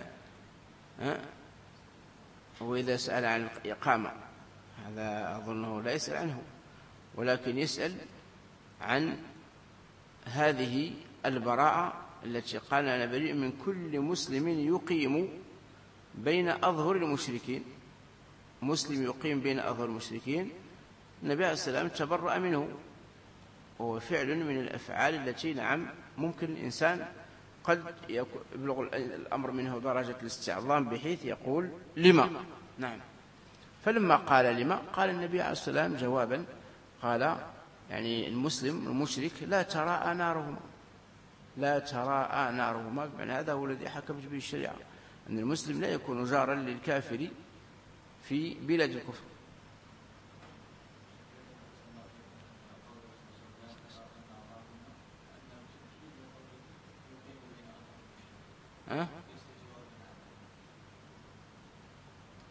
عن الإقامة هذا أظنه لا يسأل عنه، ولكن يسأل عن هذه البراءة التي قال أنا بريء من كل مسلم يقيم بين أظهر المشركين. مسلم يقيم بين أظهر المشركين، النبي عليه السلام تبرأ منه، وهو فعل من الأفعال التي نعم ممكن الإنسان قد يبلغ الأمر منه درجة الاستعظام بحيث يقول لما. نعم. فلما قال لما قال النبي عليه السلام جوابا قال يعني المسلم المشرك لا تراءى نارهما، لا تراءى نارهما، بمعنى هذا هو الذي حكمت به الشريعة، أن المسلم لا يكون جارا للكافر في بلاد الكفر.